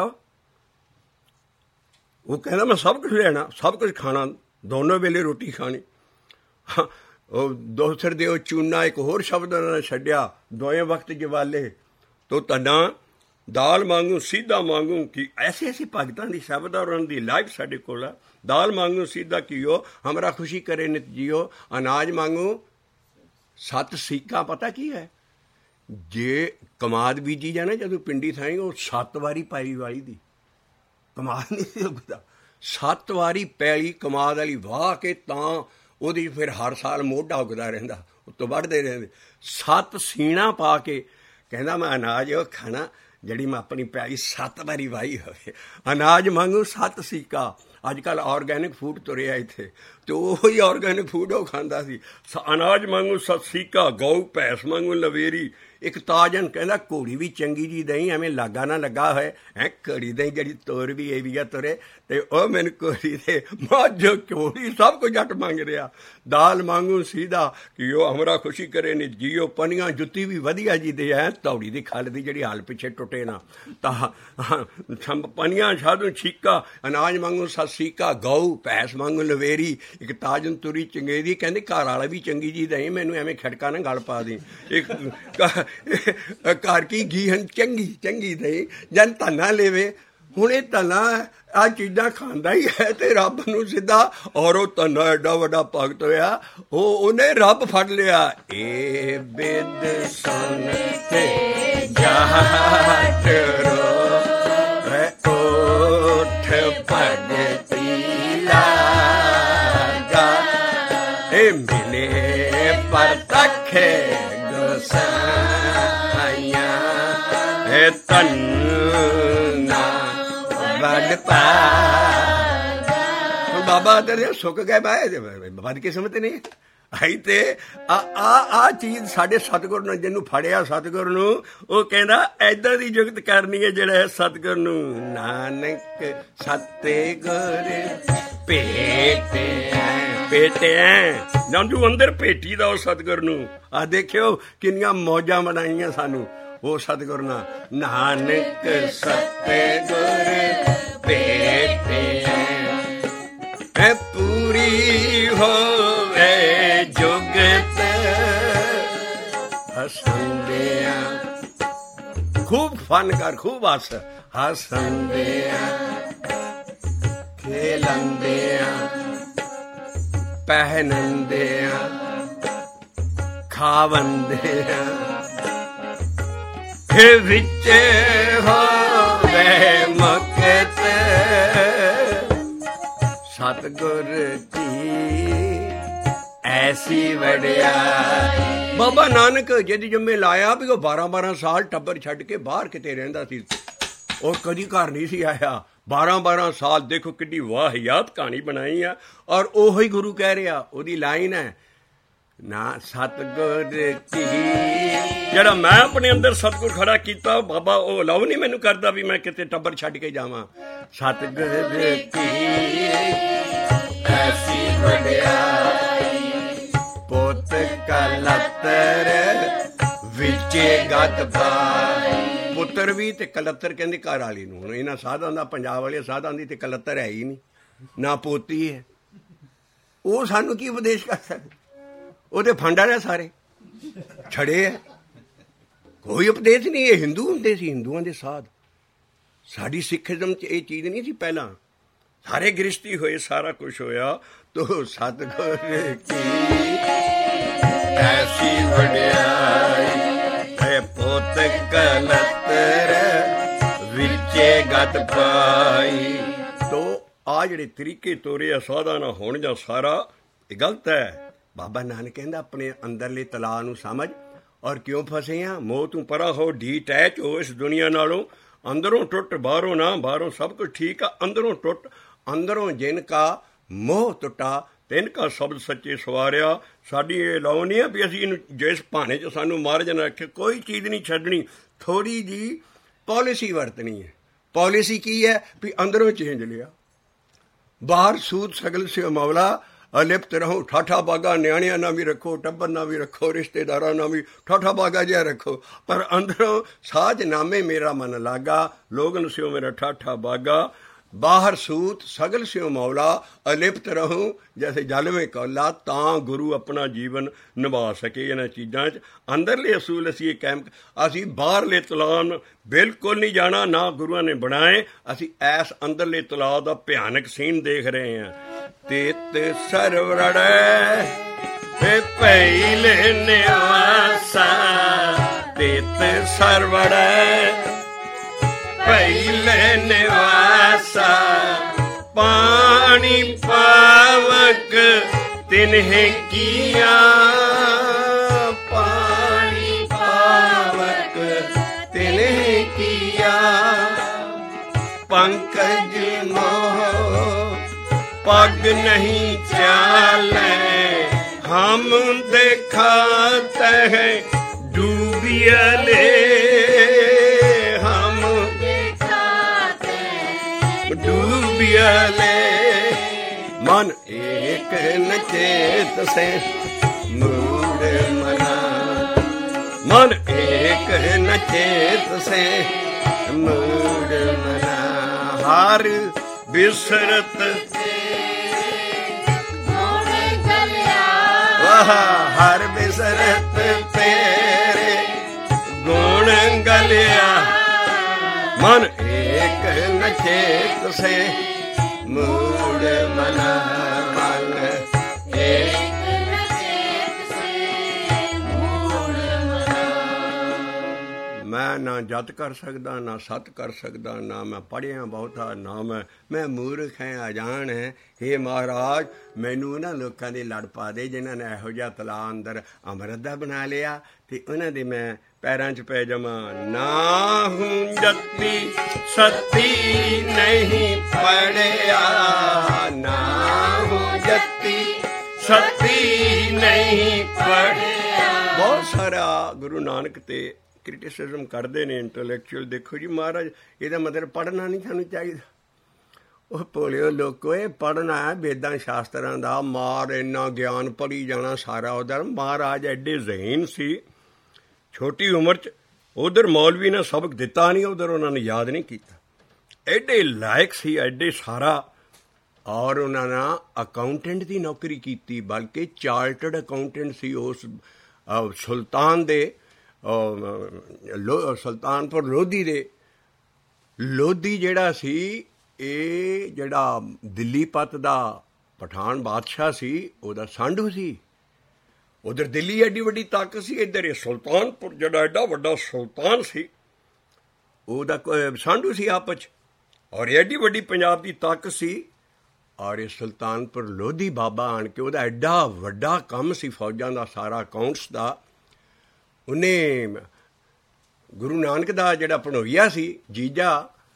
ਉਹ ਕਹਿੰਦਾ ਮੈਂ ਸਭ ਕੁਛ ਲੈਣਾ, ਸਭ ਕੁਛ ਖਾਣਾ, ਦੋਨੋਂ ਵੇਲੇ ਰੋਟੀ ਖਾਣੀ। ਉਹ ਦੋਸਰ ਦਿਓ ਚੂਨਾ ਇੱਕ ਹੋਰ ਸ਼ਬਦ ਉਹਨਾਂ ਨੇ ਛੱਡਿਆ, ਦੋਵੇਂ ਵਕਤ ਜਵਾਲੇ ਤੋ ਧੰਨਾ ਦਾਲ ਮਾਂਗੂ ਸੀਧਾ ਮਾਂਗੂ। ਕਿ ਐਸੇ ਐਸੀ ਭਗਤਾਂ ਦੀ ਸ਼ਬਦ ਔਰ ਉਹਨਾਂ ਦੀ ਲਾਈਫ ਸਾਡੇ ਕੋਲ ਆ। ਦਾਲ ਮਾਂਗੂ ਸੀਧਾ ਘੀਓ, ਹਮਾਰਾ ਖੁਸ਼ੀ ਕਰੇ ਨਿਤ ਜੀਓ, ਅਨਾਜ ਮਾਂਗੂ ਸੱਤ ਸੀਕਾ। ਪਤਾ ਕੀ ਹੈ? ਜੇ ਕਮਾਦ ਬੀਜੀ ਜਾਣਾ ਜਦੋਂ ਪਿੰਡੀ ਥਾਈ, ਉਹ 7 ਵਾਰੀ ਪਾਈ ਵਾਲੀ ਦੀ ਕਮਾਦ ਨਹੀਂ ਸੀ ਉੱਗਦਾ। 7 ਵਾਰੀ ਪੈਲੀ ਕਮਾਦ ਵਾਲੀ ਵਾਹ ਕੇ ਤਾਂ ਉਹਦੀ ਫਿਰ ਹਰ ਸਾਲ ਮੋਢਾ ਉੱਗਦਾ ਰਹਿੰਦਾ, ਉੱਤੋਂ ਵੱਢਦੇ ਰਹਿੰਦੇ। 7 ਸੀਣਾ ਪਾ ਕੇ ਕਹਿੰਦਾ ਮੈਂ ਅਨਾਜ ਉਹ ਖਾਣਾ ਜਿਹੜੀ ਮੈਂ ਆਪਣੀ ਪੈਲੀ 7 ਵਾਰੀ ਵਾਹੀ ਹੋਵੇ। ਅਨਾਜ ਮੰਗੂ 7 ਸੀਕਾ। ਅੱਜ ਕੱਲ੍ਹ ਔਰਗੈਨਿਕ ਫੂਡ ਤੁਰਿਆ ਇੱਥੇ, ਅਤੇ ਉਹੀ ਔਰਗੈਨਿਕ ਫੂਡ ਉਹ ਖਾਂਦਾ ਸੀ। ਅਨਾਜ ਮੰਗੂ 7 ਸੀਕਾ, ਗਊ ਭੈਂਸ ਮੰਗੂ ਲਵੇਰੀ। ਇੱਕ ਤਾਜਨ ਕਹਿੰਦਾ ਘੋੜੀ ਵੀ ਚੰਗੀ ਜੀ ਦਹੀਂ, ਐਵੇਂ ਲਾਗਾ ਨਾ ਲੱਗਾ ਹੋਏ ਹੈਂ ਘੋੜੀ ਦਹੀਂ ਜਿਹੜੀ ਤੋਰ ਵੀ ਇਹ ਵੀ ਆ ਤੁਰੇ। ਅਤੇ ਉਹ ਮੈਨੂੰ ਘੋੜੀ ਦੇ ਮੱਝ ਘੋੜੀ ਸਭ ਕੁਝ ਜੱਟ ਮੰਗ ਰਿਹਾ। ਦਾਲ ਮੰਗੂ ਸੀਧਾ ਕਿ ਉਹ ਹਮਰਾ ਖੁਸ਼ੀ ਕਰੇ ਨੀ ਜੀਓ, ਪਨੀਆਂ ਜੁੱਤੀ ਵੀ ਵਧੀਆ ਜੀ ਦੇ ਐ ਤੌੜੀ ਦੀ ਖੱਲ ਦੀ ਜਿਹੜੀ ਹਾਲ ਪਿੱਛੇ ਟੁੱਟੇ ਨਾ। ਤਾਂ ਪਨੀਆਂ ਸਾਧੂ ਛੀਕਾ, ਅਨਾਜ ਮੰਗੂ ਸਤ ਸੀਕਾ, ਗਊ ਭੈਂਸ ਮੰਗੂ ਲਵੇਰੀ। ਇੱਕ ਤਾਜਨ ਤੁਰੀ ਚੰਗੇਰੀ, ਕਹਿੰਦੇ ਘਰ ਵਾਲਾ ਵੀ ਚੰਗੀ ਜੀ ਦਹੀਂ, ਮੈਨੂੰ ਐਵੇਂ ਖੜਕਾ ਨਾ ਗਲ ਪਾ ਦੀ। ਇੱਕ ਘਰ ਕੀ ਘੀ ਹਨ ਚੰਗੀ ਚੰਗੀ ਦਹੀਂ, ਜਨ ਧੰਨਾ ਲੇਵੇ ਹੁਣ ਇਹ ਧਨਾ ਆ ਚੀਜ਼ਾਂ ਖਾਂਦਾ ਹੀ ਹੈ ਤੇ ਰੱਬ ਨੂੰ ਸਿੱਧਾ, ਔਰ ਉਹ ਧਨਾ ਐਡਾ ਵੱਡਾ ਭਗਤ ਹੋਇਆ, ਉਹਨੇ ਰੱਬ ਫੜ ਲਿਆ। ਇਹ ਬਿਦ ਸੁਣ ਤੇ ਜਾਟ ਰੋ ਉਠ ਭਗਤੀ ਲਾਗਾ, ਇਹ ਮਿਲੇ ਪਰਤਖੇ ਗੋਸਾਈਆਂ, ਇਹ ਧਨ ਵੱਡ ਪਾ। ਹੁਣ ਬਾਬਾ ਤੇਰੇ ਸੁੱਕ ਗਏ ਬਾਏ ਵੱਧ ਕਿਸਮਤ ਨਹੀਂ ਆਈ। ਤੇ ਆ ਚੀਜ਼ ਸਾਡੇ ਸਤਿਗੁਰ ਨੇ ਜਿਹਨੂੰ ਫੜਿਆ, ਸਤਿਗੁਰ ਨੂੰ, ਉਹ ਕਹਿੰਦਾ ਏਦਾਂ ਦੀ ਜੁਗਤ ਕਰਨੀ ਹੈ ਜਿਹੜਾ ਹੈ ਸਤਿਗੁਰ ਨੂੰ। ਨਾਨਕ ਸਤਿਗੁਰ ਭੇਟਿਆ ਨਾ ਤੂੰ ਅੰਦਰ ਭੇਟੀ ਦਾ ਉਹ ਸਤਿਗੁਰ ਨੂੰ। ਆ ਦੇਖਿਓ ਕਿੰਨੀਆਂ ਮੌਜਾਂ ਬਣਾਈਆਂ ਸਾਨੂੰ ਉਹ ਸਤਿਗੁਰ ਨਾਲ। ਨਾਨਕ ਸਤਿਗੁਰ ਭੇਟਿਆ ਪੂਰੀ ਹੋਵੇ ਜੁਗਤ ਹਸੰਦਿਆਂ। ਖੂਬ ਫਨ ਕਰ, ਖੂਬ ਹਸੰਦਿਆਂ ਖੇਲੰਦਿਆਂ ਪਹਿਨੰਦਿਆਂ ਖਾਵੰਦਿਆਂ, ਵਿੱਚ ਹੋਵੇ ਮੁਕਤ ਸਤਿਗੁਰ ਕੀ ਐਸੀ ਵਡਿਆਈ। ਬਾਬਾ ਨਾਨਕ ਜਿਹਦੀ ਜੰਮੇ ਲਾਇਆ ਵੀ ਉਹ 12-12 ਸਾਲ ਟੱਬਰ ਛੱਡ ਕੇ ਬਾਹਰ ਕਿਤੇ ਰਹਿੰਦਾ ਸੀ, ਉਹ ਕਦੀ ਘਰ ਨਹੀਂ ਸੀ ਆਇਆ। 12-12 ਸਾਲ ਦੇਖੋ ਕਿੱਡੀ ਵਾਹਿਯਾਤ ਕਹਾਣੀ ਬਣਾਈ ਆ। ਔਰ ਉਹੀ ਗੁਰੂ ਕਹਿ ਰਿਹਾ, ਉਹਦੀ ਲਾਈਨ ਹੈ ਨਾ ਸਤਿਗੁਰ ਕੀ। ਜਿਹੜਾ ਮੈਂ ਆਪਣੇ ਅੰਦਰ ਸਤਿਗੁਰ ਖੜਾ ਕੀਤਾ ਬਾਬਾ, ਉਹ ਅਲਾਉ ਨਹੀਂ ਮੈਨੂੰ ਕਰਦਾ ਵੀ ਮੈਂ ਕਿਤੇ ਟੱਬਰ ਛੱਡ ਕੇ ਜਾਵਾਂ। ਸਤਿਗੁਰ ਕੀ ਐਸੀ ਵਡਿਆਈ, ਪੁੱਤ ਕਲਤਰ ਵਿੱਚੇ ਗਤ ਪਾਈ। ਪੁੱਤਰ ਵੀ ਤੇ ਕਲਤਰ ਕਹਿੰਦੇ ਘਰ ਵਾਲੀ ਨੂੰ। ਹੁਣ ਇਹਨਾਂ ਸਾਧਾਂ ਦਾ, ਪੰਜਾਬ ਵਾਲੇ ਸਾਧਾਂ ਦੀ ਤੇ ਕਲਤਰ ਹੈ ਹੀ ਨਹੀਂ, ਨਾ ਪੋਤੀ ਹੈ। ਉਹ ਸਾਨੂੰ ਕੀ ਉਪਦੇਸ਼ ਕਰ ਸਕਦੇ? ਉਹਦੇ ਫੰਡ ਵਾਲੇ ਸਾਰੇ ਛੜੇ ਹੈ, ਕੋਈ ਉਪਦੇਸ਼ ਨਹੀਂ। ਇਹ ਹਿੰਦੂ ਹੁੰਦੇ ਸੀ, ਹਿੰਦੂਆਂ ਦੇ ਸਾਧ। ਸਾਡੀ ਸਿੱਖੀਜ਼ਮ 'ਚ ਇਹ ਚੀਜ਼ ਨਹੀਂ ਸੀ ਪਹਿਲਾਂ। ਸਾਰੇ ਗ੍ਰਸਤੀ ਹੋਏ, ਸਾਰਾ ਕੁਛ ਹੋਇਆ। ਤੋ ਸਤਿਗੁਰ ਕੀ ਐਸੀ ਵਡਿਆਈ, ਹੈ ਪੁੱਤ ਕਲਤਰ ਵਿੱਚੇ ਗਤ ਪਾਈ। ਤੋ ਆ ਜਿਹੜੇ ਤਰੀਕੇ ਤੋਰੇ ਆ ਸਾਧਾਂ ਨਾਲ ਹੋਣ ਜਾਂ ਸਾਰਾ, ਇਹ ਗਲਤ ਹੈ। ਬਾਬਾ ਨਾਨਕ ਕਹਿੰਦਾ ਆਪਣੇ ਅੰਦਰਲੇ ਤਲਾਅ ਨੂੰ ਸਮਝ। ਔਰ ਕਿਉਂ ਫਸੇ ਆ? ਮੋਹ ਤੂੰ ਪਰਾ ਹੋ, ਡੀਟੈਚ ਹੋ ਇਸ ਦੁਨੀਆ ਨਾਲੋਂ। ਅੰਦਰੋਂ ਟੁੱਟ, ਬਾਹਰੋਂ ਨਾ। ਬਾਹਰੋਂ ਸਭ ਕੁਝ ਠੀਕ ਆ, ਅੰਦਰੋਂ ਟੁੱਟ। ਅੰਦਰੋਂ ਜਿਨ ਕਾ ਮੋਹ ਟੁੱਟਾ ਤਿੰਨ ਕਾ ਸ਼ਬਦ ਸੱਚੇ ਸਵਾਰਿਆ। ਸਾਡੀ ਇਹ ਲਾਉ ਨਹੀਂ ਆ ਵੀ ਅਸੀਂ ਇਹਨੂੰ ਜਿਸ ਭਾਣੇ 'ਚ ਸਾਨੂੰ ਮਹਾਰਾਜ ਨੇ ਰੱਖੇ, ਕੋਈ ਚੀਜ਼ ਨਹੀਂ ਛੱਡਣੀ। ਥੋੜ੍ਹੀ ਜਿਹੀ ਪੋਲਿਸੀ ਵਰਤਣੀ ਹੈ। ਪੋਲਿਸੀ ਕੀ ਹੈ? ਵੀ ਅੰਦਰੋਂ ਚੇਂਜ ਲਿਆ, ਬਾਹਰ ਸੂਦ ਸਗਲ ਸੇ ਮੌਲਾ ਅਲਿਪਤ ਰਹੋ। ਠਾਠਾ ਬਾਗਾ ਨਿਆਣਿਆਂ ਨਾਲ ਵੀ ਰੱਖੋ, ਟੱਬਰ ਨਾਲ ਵੀ ਰੱਖੋ, ਰਿਸ਼ਤੇਦਾਰਾਂ ਨਾਲ ਵੀ ਠਾਠਾ ਬਾਗਾ ਜਿਹਾ ਰੱਖੋ, ਪਰ ਅੰਦਰੋਂ ਸਾਜ ਨਾਮੇ ਮੇਰਾ ਮਨ ਲਾਗਾ, ਲੋਗਨ ਸਿਓ ਮੇਰਾ ਠਾਠਾ ਬਾਗਾ। ਬਾਹਰ ਸੂਤ ਸਗਲ ਸਿਓ ਮੌਲਾ ਅਲਿਪਤ ਰਹੂੰ ਜੈਸੇ ਜਲ ਵਿੱਚ ਕੌਲਾ, ਤਾਂ ਗੁਰੂ ਆਪਣਾ ਜੀਵਨ ਨਿਭਾ ਸਕੇ ਇਹਨਾਂ ਚੀਜ਼ਾਂ 'ਚ। ਅੰਦਰਲੇ ਅਸੂਲ ਅਸੀਂ ਇਹ ਕਾਇਮ, ਅਸੀਂ ਬਾਹਰਲੇ ਤਲਾਅ ਬਿਲਕੁਲ ਨਹੀਂ ਜਾਣਾ, ਨਾ ਗੁਰੂਆਂ ਨੇ ਬਣਾਏ। ਅਸੀਂ ਐਸ ਅੰਦਰਲੇ ਤਲਾਅ ਦਾ ਭਿਆਨਕ ਸੀਨ ਦੇਖ ਰਹੇ ਹਾਂ। ਤੇਤ ਸਰਵਰੜੈ ਪਹਿਲੇ ਨਿਵਾਸਾ, ਤੇਤ ਸਰਵੜੈ ਪਹਿਲੇ ਨਿਵਾਸਾ, ਪਾਣੀ ਪਾਵਕ ਤਿਨਹਿ ਕੀਆ, ਪਾਣੀ ਪਾਵਕ ਤਿਨਹਿ ਕੀਆ। ਪੰਕਜ ਮੋਹ ਪਗ ਨਹੀਂ ਚਾਲੈ, ਹਮ ਦੇਖਾਤ ਹੈ ਡੂਬਿਆਲੇ, ਹਮ ਦੇਖਾਤ ਡੂਬਿਆਲੇ। ਮਨ ਏਕ ਨ ਚੇਤ ਸੇ ਮੂੜ ਮਨਾ, ਮਨ ਏਕ ਨ ਚੇਤ ਸੇ ਮੂੜ ਮਨਾ। ਹਰ ਬਿਸਰਤ ਹਰ ਬਿਸਰਤ ਤੇਰੇ ਗੁਣ ਗਲਿਆ, ਮਨ ਏਕ ਨ चेत से मूड मना मन एक न चेत से मूड मना। मैं ना जत कर सकदा ना सत कर सकदा, ना मैं पढ़िया बहुता ना मैं मूर्ख है अजान है। हे महाराज मैनू उन्हां लोकां दे लड़ पा दे जिन्हां ने इहो जिहा तला अंदर अमृत दा बना लिया ते उन्हां दे मैं पैरां च पै जावां। ना हूं जत्ती सती नहीं पढ़िया, ना हूं जत्ती सती नहीं पढ़िया। बहुत सारा गुरु नानक ते क्रिटिसिज्म करते हैं इंटलैक्चुअल। देखो जी महाराज ਇਹਦਾ ਮਤਲਬ ਪੜ੍ਹਨਾ ਨਹੀਂ ਸਾਨੂੰ ਚਾਹੀਦਾ। ਉਹ ਭੋਲਿਓ ਲੋਕੋ, ਇਹ ਪੜ੍ਹਨਾ ਹੈ ਵੇਦਾਂ ਸ਼ਾਸਤਰਾਂ ਦਾ। ਮਾਰ ਇੰਨਾ ਗਿਆਨ ਪੜ੍ਹੀ ਜਾਣਾ ਸਾਰਾ ਉਹਦਾ। ਮਹਾਰਾਜ ਐਡੇ ਜ਼ਹੀਨ ਸੀ ਛੋਟੀ ਉਮਰ 'ਚ। ਉਧਰ ਮੌਲਵੀ ਨੇ ਸਬਕ ਦਿੱਤਾ ਨਹੀਂ, ਉਧਰ ਉਹਨਾਂ ਨੇ ਯਾਦ ਨਹੀਂ ਕੀਤਾ। ਐਡੇ ਲਾਇਕ ਸੀ ਐਡੇ ਸਾਰਾ। ਔਰ ਉਹਨਾਂ ਨੇ ਅਕਾਊਂਟੈਂਟ ਦੀ ਨੌਕਰੀ ਕੀਤੀ, ਬਲਕਿ ਚਾਰਟਰਡ ਅਕਾਊਂਟੈਂਟ ਸੀ ਉਸ ਸੁਲਤਾਨ ਦੇ ਸੁਲਤਾਨਪੁਰ ਲੋਧੀ ਦੇ। ਲੋਧੀ ਜਿਹੜਾ ਸੀ ਇਹ ਜਿਹੜਾ ਦਿੱਲੀ ਪੱਤ ਦਾ ਪਠਾਨ ਬਾਦਸ਼ਾਹ ਸੀ ਉਹਦਾ ਸਾਂਢੂ ਸੀ। ਉਧਰ ਦਿੱਲੀ ਐਡੀ ਵੱਡੀ ਤਾਕਤ ਸੀ, ਇੱਧਰ ਇਹ ਸੁਲਤਾਨਪੁਰ ਜਿਹੜਾ ਐਡਾ ਵੱਡਾ ਸੁਲਤਾਨ ਸੀ ਉਹਦਾ ਸਾਂਢੂ ਸੀ ਆਪਸ 'ਚ। ਔਰ ਐਡੀ ਵੱਡੀ ਪੰਜਾਬ ਦੀ ਤਾਕਤ ਸੀ। ਔਰ ਇਹ ਸੁਲਤਾਨਪੁਰ ਲੋਧੀ ਬਾਬਾ ਆਣ ਕੇ ਉਹਦਾ ਐਡਾ ਵੱਡਾ ਕੰਮ ਸੀ ਫੌਜਾਂ ਦਾ ਸਾਰਾ ਅਕਾਊਂਟਸ ਦਾ। ਉਹਨੇ ਗੁਰੂ ਨਾਨਕ ਦਾ ਜਿਹੜਾ ਭਣੋਈਆ ਸੀ ਜੀਜਾ,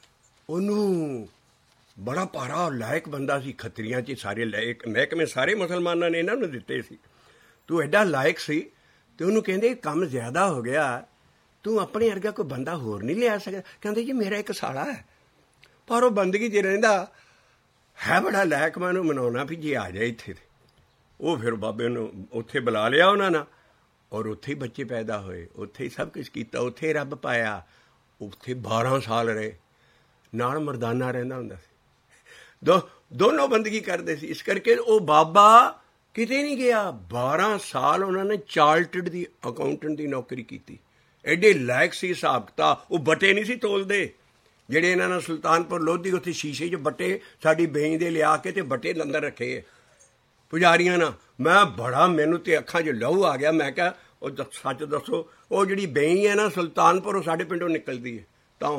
ਉਹਨੂੰ ਬੜਾ ਭਾਰਾ ਲਾਇਕ ਬੰਦਾ ਸੀ। ਖੱਤਰੀਆਂ 'ਚ ਸਾਰੇ ਲਾਇਕ ਮਹਿਕਮੇ ਸਾਰੇ ਮੁਸਲਮਾਨਾਂ ਨੇ ਇਹਨਾਂ ਨੂੰ ਦਿੱਤੇ ਸੀ। ਤੂੰ ਐਡਾ ਲਾਇਕ ਸੀ ਅਤੇ ਉਹਨੂੰ ਕਹਿੰਦੇ ਕੰਮ ਜ਼ਿਆਦਾ ਹੋ ਗਿਆ, ਤੂੰ ਆਪਣੇ ਵਰਗਾ ਕੋਈ ਬੰਦਾ ਹੋਰ ਨਹੀਂ ਲਿਆ ਸਕਦਾ। ਕਹਿੰਦੇ ਜੀ ਮੇਰਾ ਇੱਕ ਸਾਲਾ ਹੈ ਪਰ ਉਹ ਬੰਦਗੀ 'ਚ ਰਹਿੰਦਾ ਹੈ, ਬੜਾ ਲਾਇਕ। ਮੈਂ ਉਹਨੂੰ ਮਨਾਉਣਾ ਵੀ ਜੇ ਆ ਜਾਏ ਇੱਥੇ। ਉਹ ਫਿਰ ਬਾਬੇ ਨੂੰ ਉੱਥੇ ਬੁਲਾ ਲਿਆ ਉਹਨਾਂ ਨੇ ਔਰ ਉੱਥੇ ਹੀ ਬੱਚੇ ਪੈਦਾ ਹੋਏ, ਉੱਥੇ ਹੀ ਸਭ ਕੁਛ ਕੀਤਾ, ਉੱਥੇ ਰੱਬ ਪਾਇਆ। ਉੱਥੇ 12 ਸਾਲ ਰਹੇ, ਨਾਲ ਮਰਦਾਨਾ ਰਹਿੰਦਾ ਹੁੰਦਾ ਸੀ। ਦੋਨੋਂ ਬੰਦਗੀ ਕਰਦੇ ਸੀ। ਇਸ ਕਰਕੇ ਉਹ ਬਾਬਾ ਕਿਤੇ ਨਹੀਂ ਗਿਆ। 12 ਸਾਲ ਉਹਨਾਂ ਨੇ ਚਾਰਟਰਡ ਦੀ ਅਕਾਊਂਟੈਂਟ ਦੀ ਨੌਕਰੀ ਕੀਤੀ। ਐਡੇ ਲਾਇਕ ਸੀ ਹਿਸਾਬ ਕਿਤਾਬ। ਉਹ ਬੱਟੇ ਨਹੀਂ ਸੀ ਤੋਲਦੇ ਜਿਹੜੇ ਇਹਨਾਂ ਨੇ ਸੁਲਤਾਨਪੁਰ ਲੋਧੀ ਉੱਥੇ ਸ਼ੀਸ਼ੇ 'ਚ ਬੱਟੇ ਸਾਡੀ ਬੇਈ ਦੇ ਲਿਆ ਕੇ ਅਤੇ ਬੱਟੇ ਅੰਦਰ ਰੱਖੇ ਪੁਜਾਰੀਆਂ ਨਾਲ। ਮੈਂ ਬੜਾ ਮੈਨੂੰ ਤਾਂ ਅੱਖਾਂ 'ਚ ਲਹੂ ਆ ਗਿਆ। ਮੈਂ ਕਿਹਾ ਉਹ ਸੱਚ ਦੱਸੋ, ਉਹ ਜਿਹੜੀ ਬੇਈ ਹੈ ਨਾ ਸੁਲਤਾਨਪੁਰ, ਉਹ ਸਾਡੇ ਪਿੰਡੋਂ ਨਿਕਲਦੀ ਹੈ ਤਾਂ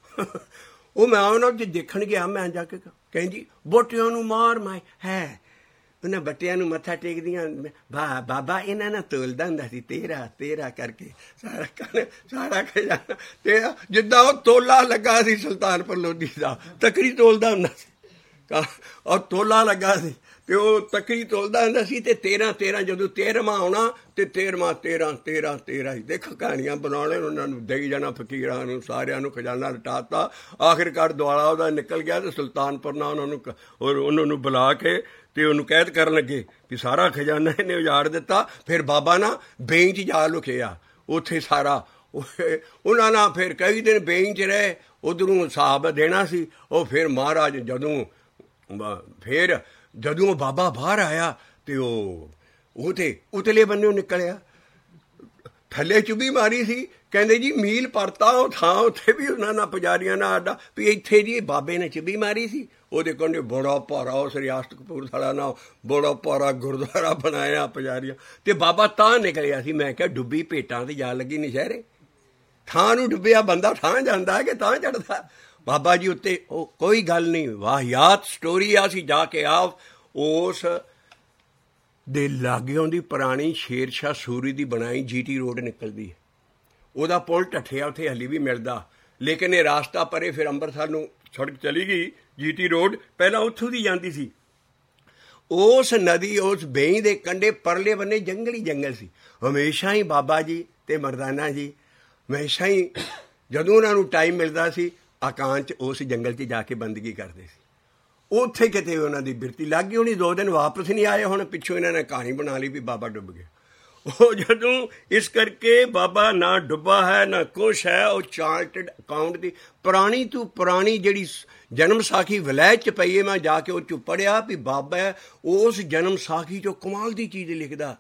ਉਹ ਮੈਂ ਉਹਨਾਂ 'ਚ ਦੇਖਣ ਗਿਆ। ਮੈਂ ਜਾ ਕੇ ਕਹਿੰਦੀ ਬੋਟਿਆਂ ਨੂੰ ਮਾਰ ਮੈਂ ਹੈ। ਉਹਨਾਂ ਬੱਟਿਆਂ ਨੂੰ ਮੱਥਾ ਟੇਕਦੀਆਂ। ਬਾਬਾ ਇਹਨਾਂ ਨਾਲ ਤੋਲਦਾ ਹੁੰਦਾ ਸੀ ਤੇਰਾ ਤੇਰਾ ਕਰਕੇ ਸਾਰਾ ਖਜ਼ਾਨਾ ਤੇਰਾ। ਜਿੱਦਾਂ ਉਹ ਤੋਲਾ ਲੱਗਾ ਸੀ ਸੁਲਤਾਨਪੁਰ ਲੋਧੀ ਦਾ, ਤਕਰੀ ਤੋਲਦਾ ਹੁੰਦਾ ਸੀ ਔਰ ਤੋਲਾ ਲੱਗਾ ਸੀ ਅਤੇ ਉਹ ਤਕਰੀ ਤੋਲਦਾ ਹੁੰਦਾ ਸੀ। ਅਤੇ 13 ਜਦੋਂ 13ਵਾਂ ਆਉਣਾ ਅਤੇ 13 ਹੀ ਦੇਖੋ ਕਹਾਣੀਆਂ ਬਣਾਉਣੇ। ਉਹਨਾਂ ਨੂੰ ਦੇਈ ਜਾਣਾ ਫਕੀਰਾਂ ਨੂੰ, ਸਾਰਿਆਂ ਨੂੰ ਖਜ਼ਾਨਾ ਲਟਾਤਾ। ਆਖਿਰਕਾਰ ਦੁਆਲਾ ਉਹਦਾ ਨਿਕਲ ਗਿਆ ਅਤੇ ਸੁਲਤਾਨਪੁਰ ਨਾਲ ਉਹਨਾਂ ਨੂੰ ਬੁਲਾ ਕੇ ਅਤੇ ਉਹਨੂੰ ਕੈਦ ਕਰਨ ਲੱਗੇ ਵੀ ਸਾਰਾ ਖਜ਼ਾਨਾ ਇਹਨੇ ਉਜਾੜ ਦਿੱਤਾ। ਫਿਰ ਬਾਬਾ ਨਾ ਬੇਈ 'ਚ ਜਾ ਲੁਕਿਆ ਉੱਥੇ ਸਾਰਾ। ਉਹਨਾਂ ਨਾਲ ਫਿਰ ਕਈ ਦਿਨ ਬੇਈ 'ਚ ਰਹੇ। ਉੱਧਰੋਂ ਹਿਸਾਬ ਦੇਣਾ ਸੀ। ਉਹ ਫਿਰ ਮਹਾਰਾਜ ਜਦੋਂ ਉਹ ਬਾਬਾ ਬਾਹਰ ਆਇਆ ਅਤੇ ਉਹ ਤਾਂ ਉਤਲੇ ਬੰਨਿਓ ਨਿਕਲਿਆ। ਥੱਲੇ ਚੁੱਭੀ ਮਾਰੀ ਸੀ। ਕਹਿੰਦੇ ਜੀ ਮੀਲ ਪਰਤਾ ਉਹ ਥਾਂ ਉੱਥੇ ਵੀ ਉਹਨਾਂ ਨਾਲ ਪੁਜਾਰੀਆਂ ਨਾਲ ਆਡਾ ਵੀ ਇੱਥੇ ਜੀ ਬਾਬੇ ਨੇ ਚੁੱਭੀ ਮਾਰੀ ਸੀ। ਉਹਦੇ ਕਹਿੰਦੇ ਬੜਾ ਭਾਰਾ ਉਸ ਰਿਆਸਤ ਕਪੂਰਥਲਾ ਨਾਲ ਬੜਾ ਭਾਰਾ ਗੁਰਦੁਆਰਾ ਬਣਾਇਆ ਪੁਜਾਰੀਆਂ। ਅਤੇ ਬਾਬਾ ਤਾਂ ਨਿਕਲਿਆ ਸੀ। ਮੈਂ ਕਿਹਾ ਡੁੱਬੀ ਭੇਟਾਂ 'ਤੇ ਜਾ ਲੱਗੀ ਨਸ਼ਹਿਰੇ। ਥਾਂ ਨੂੰ ਡੁੱਬਿਆ ਬੰਦਾ ਥਾਂ ਜਾਂਦਾ ਕਿ ਤਾਂ ਚੜ੍ਹਦਾ। ਬਾਬਾ ਜੀ ਉੱਤੇ ਉਹ ਕੋਈ ਗੱਲ ਨਹੀਂ, ਵਾਹਿਆਤ ਸਟੋਰੀ ਆ। ਅਸੀਂ ਜਾ ਕੇ ਉਸ ਦੇ ਲਾਗਿਓਂ ਦੀ ਪੁਰਾਣੀ ਸ਼ੇਰ ਸ਼ਾਹ ਸੂਰੀ ਦੀ ਬਣਾਈ GT ਰੋਡ ਨਿਕਲਦੀ ਹੈ। ਉਹਦਾ ਪੁਲ ਢੱਠਿਆ ਉੱਥੇ ਹਾਲੀ ਵੀ ਮਿਲਦਾ। ਲੇਕਿਨ ਇਹ ਰਾਸਤਾ ਪਰੇ ਫਿਰ ਅੰਮ੍ਰਿਤਸਰ ਨੂੰ ਸੜਕ ਚਲੀ ਗਈ। GT ਰੋਡ ਪਹਿਲਾਂ ਉੱਥੋਂ ਦੀ ਜਾਂਦੀ ਸੀ। ਉਸ ਨਦੀ ਉਸ ਬੇਈ ਦੇ ਕੰਢੇ ਪਰਲੇ ਬੰਨੇ ਜੰਗਲ ਸੀ। ਹਮੇਸ਼ਾ ਹੀ ਬਾਬਾ ਜੀ ਅਤੇ ਮਰਦਾਨਾ ਜੀ ਹਮੇਸ਼ਾ ਹੀ ਜਦੋਂ ਉਹਨਾਂ ਨੂੰ ਟਾਈਮ ਮਿਲਦਾ ਸੀ ਇਕਾਂਤ 'ਚ ਉਸ ਜੰਗਲ 'ਚ ਜਾ ਕੇ ਬੰਦਗੀ ਕਰਦੇ ਸੀ। ਉੱਥੇ ਕਿਤੇ ਉਹਨਾਂ ਦੀ ਬਿਰਤੀ ਲੱਗ ਗਈ ਹੋਣੀ। 2 ਦਿਨ ਵਾਪਸ ਨਹੀਂ ਆਏ। ਹੁਣ ਪਿੱਛੋਂ ਇਹਨਾਂ ਨੇ ਕਹਾਣੀ ਬਣਾ ਲਈ ਵੀ ਬਾਬਾ ਡੁੱਬ ਗਿਆ। ਉਹ ਜਦੋਂ ਇਸ ਕਰਕੇ ਬਾਬਾ ਨਾ ਡੁੱਬਾ ਹੈ ਨਾ ਕੁਛ ਹੈ। ਉਹ ਚਾਰਟਡ ਅਕਾਊਂਟ ਦੀ ਪੁਰਾਣੀ ਤੋਂ ਪੁਰਾਣੀ ਜਿਹੜੀ ਜਨਮ ਸਾਖੀ ਵਲੈਤ 'ਚ ਪਈ ਹੈ। ਮੈਂ ਜਾ ਕੇ ਉਹ 'ਚੋਂ ਪੜ੍ਹਿਆ ਵੀ ਬਾਬਾ ਉਸ ਜਨਮ ਸਾਖੀ 'ਚੋਂ ਕਮਾਲ ਦੀ ਚੀਜ਼ ਲਿਖਦਾ।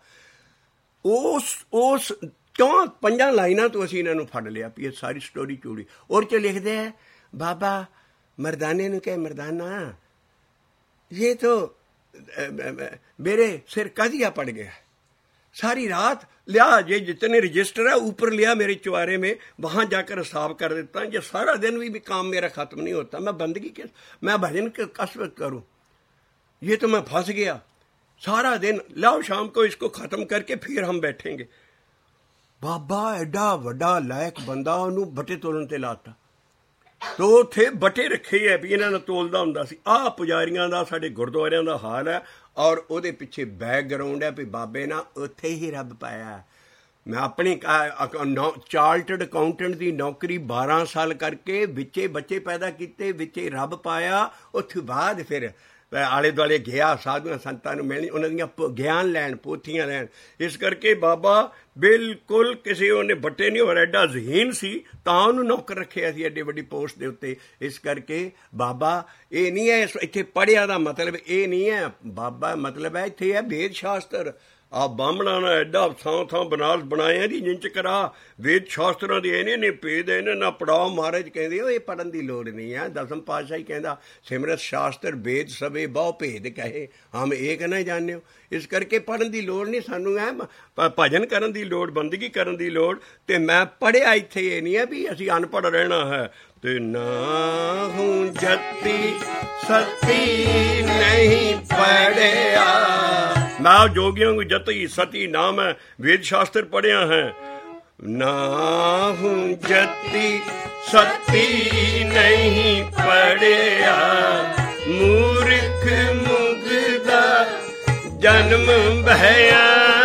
ਉਸ 4-5 ਲਾਈਨਾਂ ਤੋਂ ਅਸੀਂ ਇਹਨਾਂ ਨੂੰ ਫੜ ਲਿਆ ਵੀ ਇਹ ਸਾਰੀ ਸਟੋਰੀ ਚੋੜੀ। ਉਹਦੇ 'ਚ ਲਿਖਦੇ ਹੈ ਬਾਬਾ मर्दाने ने कहे, मर्दाना ये तो मेरे सिर कजिया पड़ गया, सारी रात लिया, ये जितने रजिस्टर है ऊपर लिया मेरे चुबारे में, वहां जाकर हिसाब कर देता। ये सारा दिन भी काम मेरा खत्म नहीं होता, मैं बंदगी के, मैं भजन कसरत करूं, ये तो मैं फंस गया सारा दिन। लाओ शाम को इसको खत्म करके फिर हम बैठेंगे। बाबा एडा वड्डा लायक बंदा, ਉਹਨੂੰ बटे ਤੋਲਣ ਤੇ ਲਾਤਾ। तो ਉੱਥੇ बटे ਰੱਖੇ ਹੈ ਵੀ ਇਹਨਾਂ ਨੂੰ ਤੋਲਦਾ ਹੁੰਦਾ ਸੀ। ਆਹ ਪੁਜਾਰੀਆਂ ਦਾ ਸਾਡੇ ਗੁਰਦੁਆਰਿਆਂ ਦਾ ਹਾਲ ਹੈ। ਔਰ ਉਹਦੇ ਪਿੱਛੇ ਬੈਕਗਰਾਉਂਡ ਹੈ ਵੀ ਬਾਬੇ ਨਾ ਉੱਥੇ ਹੀ ਰੱਬ ਪਾਇਆ। ਮੈਂ ਆਪਣੀ ਚਾਰਟਰਡ ਅਕਾਊਂਟੈਂਟ ਦੀ ਨੌਕਰੀ 12 ਸਾਲ ਕਰਕੇ ਵਿੱਚੇ ਬੱਚੇ ਪੈਦਾ ਕੀਤੇ, ਵਿੱਚੇ ਰੱਬ ਪਾਇਆ। ਉੱਥੇ ਬਾਅਦ ਫਿਰ ਆਲੇ ਦੁਆਲੇ ਗਿਆ, ਸਾਧੂਆਂ ਸੰਤਾਂ ਨੂੰ ਮਿਲਣੀ, ਉਹਨਾਂ ਦੀਆਂ ਗਿਆਨ ਲੈਣ, ਪੋਥੀਆਂ ਲੈਣ। ਇਸ ਕਰਕੇ ਬਾਬਾ ਬਿਲਕੁਲ ਕਿਸੇ ਉਹਨੇ ਬੱਟੇ ਨਹੀਂ, ਹੋਰ ਐਡਾ ਜ਼ਹੀਨ ਸੀ ਤਾਂ ਉਹਨੂੰ ਨੌਕਰ ਰੱਖਿਆ ਸੀ ਐਡੀ ਵੱਡੀ ਪੋਸਟ ਦੇ ਉੱਤੇ। ਇਸ ਕਰਕੇ ਬਾਬਾ ਇਹ ਨਹੀਂ ਹੈ ਇੱਥੇ ਪੜ੍ਹਿਆ ਦਾ ਮਤਲਬ ਇਹ ਨਹੀਂ ਹੈ, ਬਾਬਾ ਮਤਲਬ ਹੈ ਇੱਥੇ ਹੈ ਵੇਦ ਸ਼ਾਸਤਰ। ਆ ਬਾਹਮਣਾਂ ਨੇ ਐਡਾ ਥਾਂ ਬਨਾਰਸ ਬਣਾਇਆ ਜੀ, ਜਿੰਚ ਕਰਾ ਵੇਦ ਸ਼ਾਸਤਰਾਂ ਦੇ ਇਹਨੇ ਨੇ ਭੇਦ, ਇਹਨਾਂ ਨਾ ਪੜਾਓ। ਮਹਾਰਾਜ ਕਹਿੰਦੇ ਉਹ ਇਹ ਪੜ੍ਹਨ ਦੀ ਲੋੜ ਨਹੀਂ ਹੈ। ਦਸਮ ਪਾਤਸ਼ਾਹੀ ਕਹਿੰਦਾ ਸਿਮਰਤ ਸ਼ਾਸਤਰ ਵੇਦ ਸਭੇ ਬਹੁ ਭੇਦ ਕਹੇ, ਹਮ ਏਕ ਨਾ ਜਾਣਿਓ। ਇਸ ਕਰਕੇ ਪੜ੍ਹਨ ਦੀ ਲੋੜ ਨਹੀਂ ਸਾਨੂੰ, ਹੈ ਭਜਨ ਕਰਨ ਦੀ ਲੋੜ, ਬੰਦਗੀ ਕਰਨ ਦੀ ਲੋੜ। ਤੇ ਮੈਂ ਪੜ੍ਹਿਆ ਇੱਥੇ ਇਹ ਨਹੀਂ ਹੈ ਵੀ ਅਸੀਂ ਅਨਪੜ੍ਹ ਰਹਿਣਾ ਹੈ। ਤੇ ਨਾ ਹੂੰ ਜਤੀ ਸਤੀ ਨਹੀਂ ਪੜ੍ਹਿਆ, मैं जोगियों को जति सती नाम है, वेद शास्त्र पढ़िया है। ना हूँ जति सती नहीं पढ़िया, मूर्ख मुगदा जन्म भया,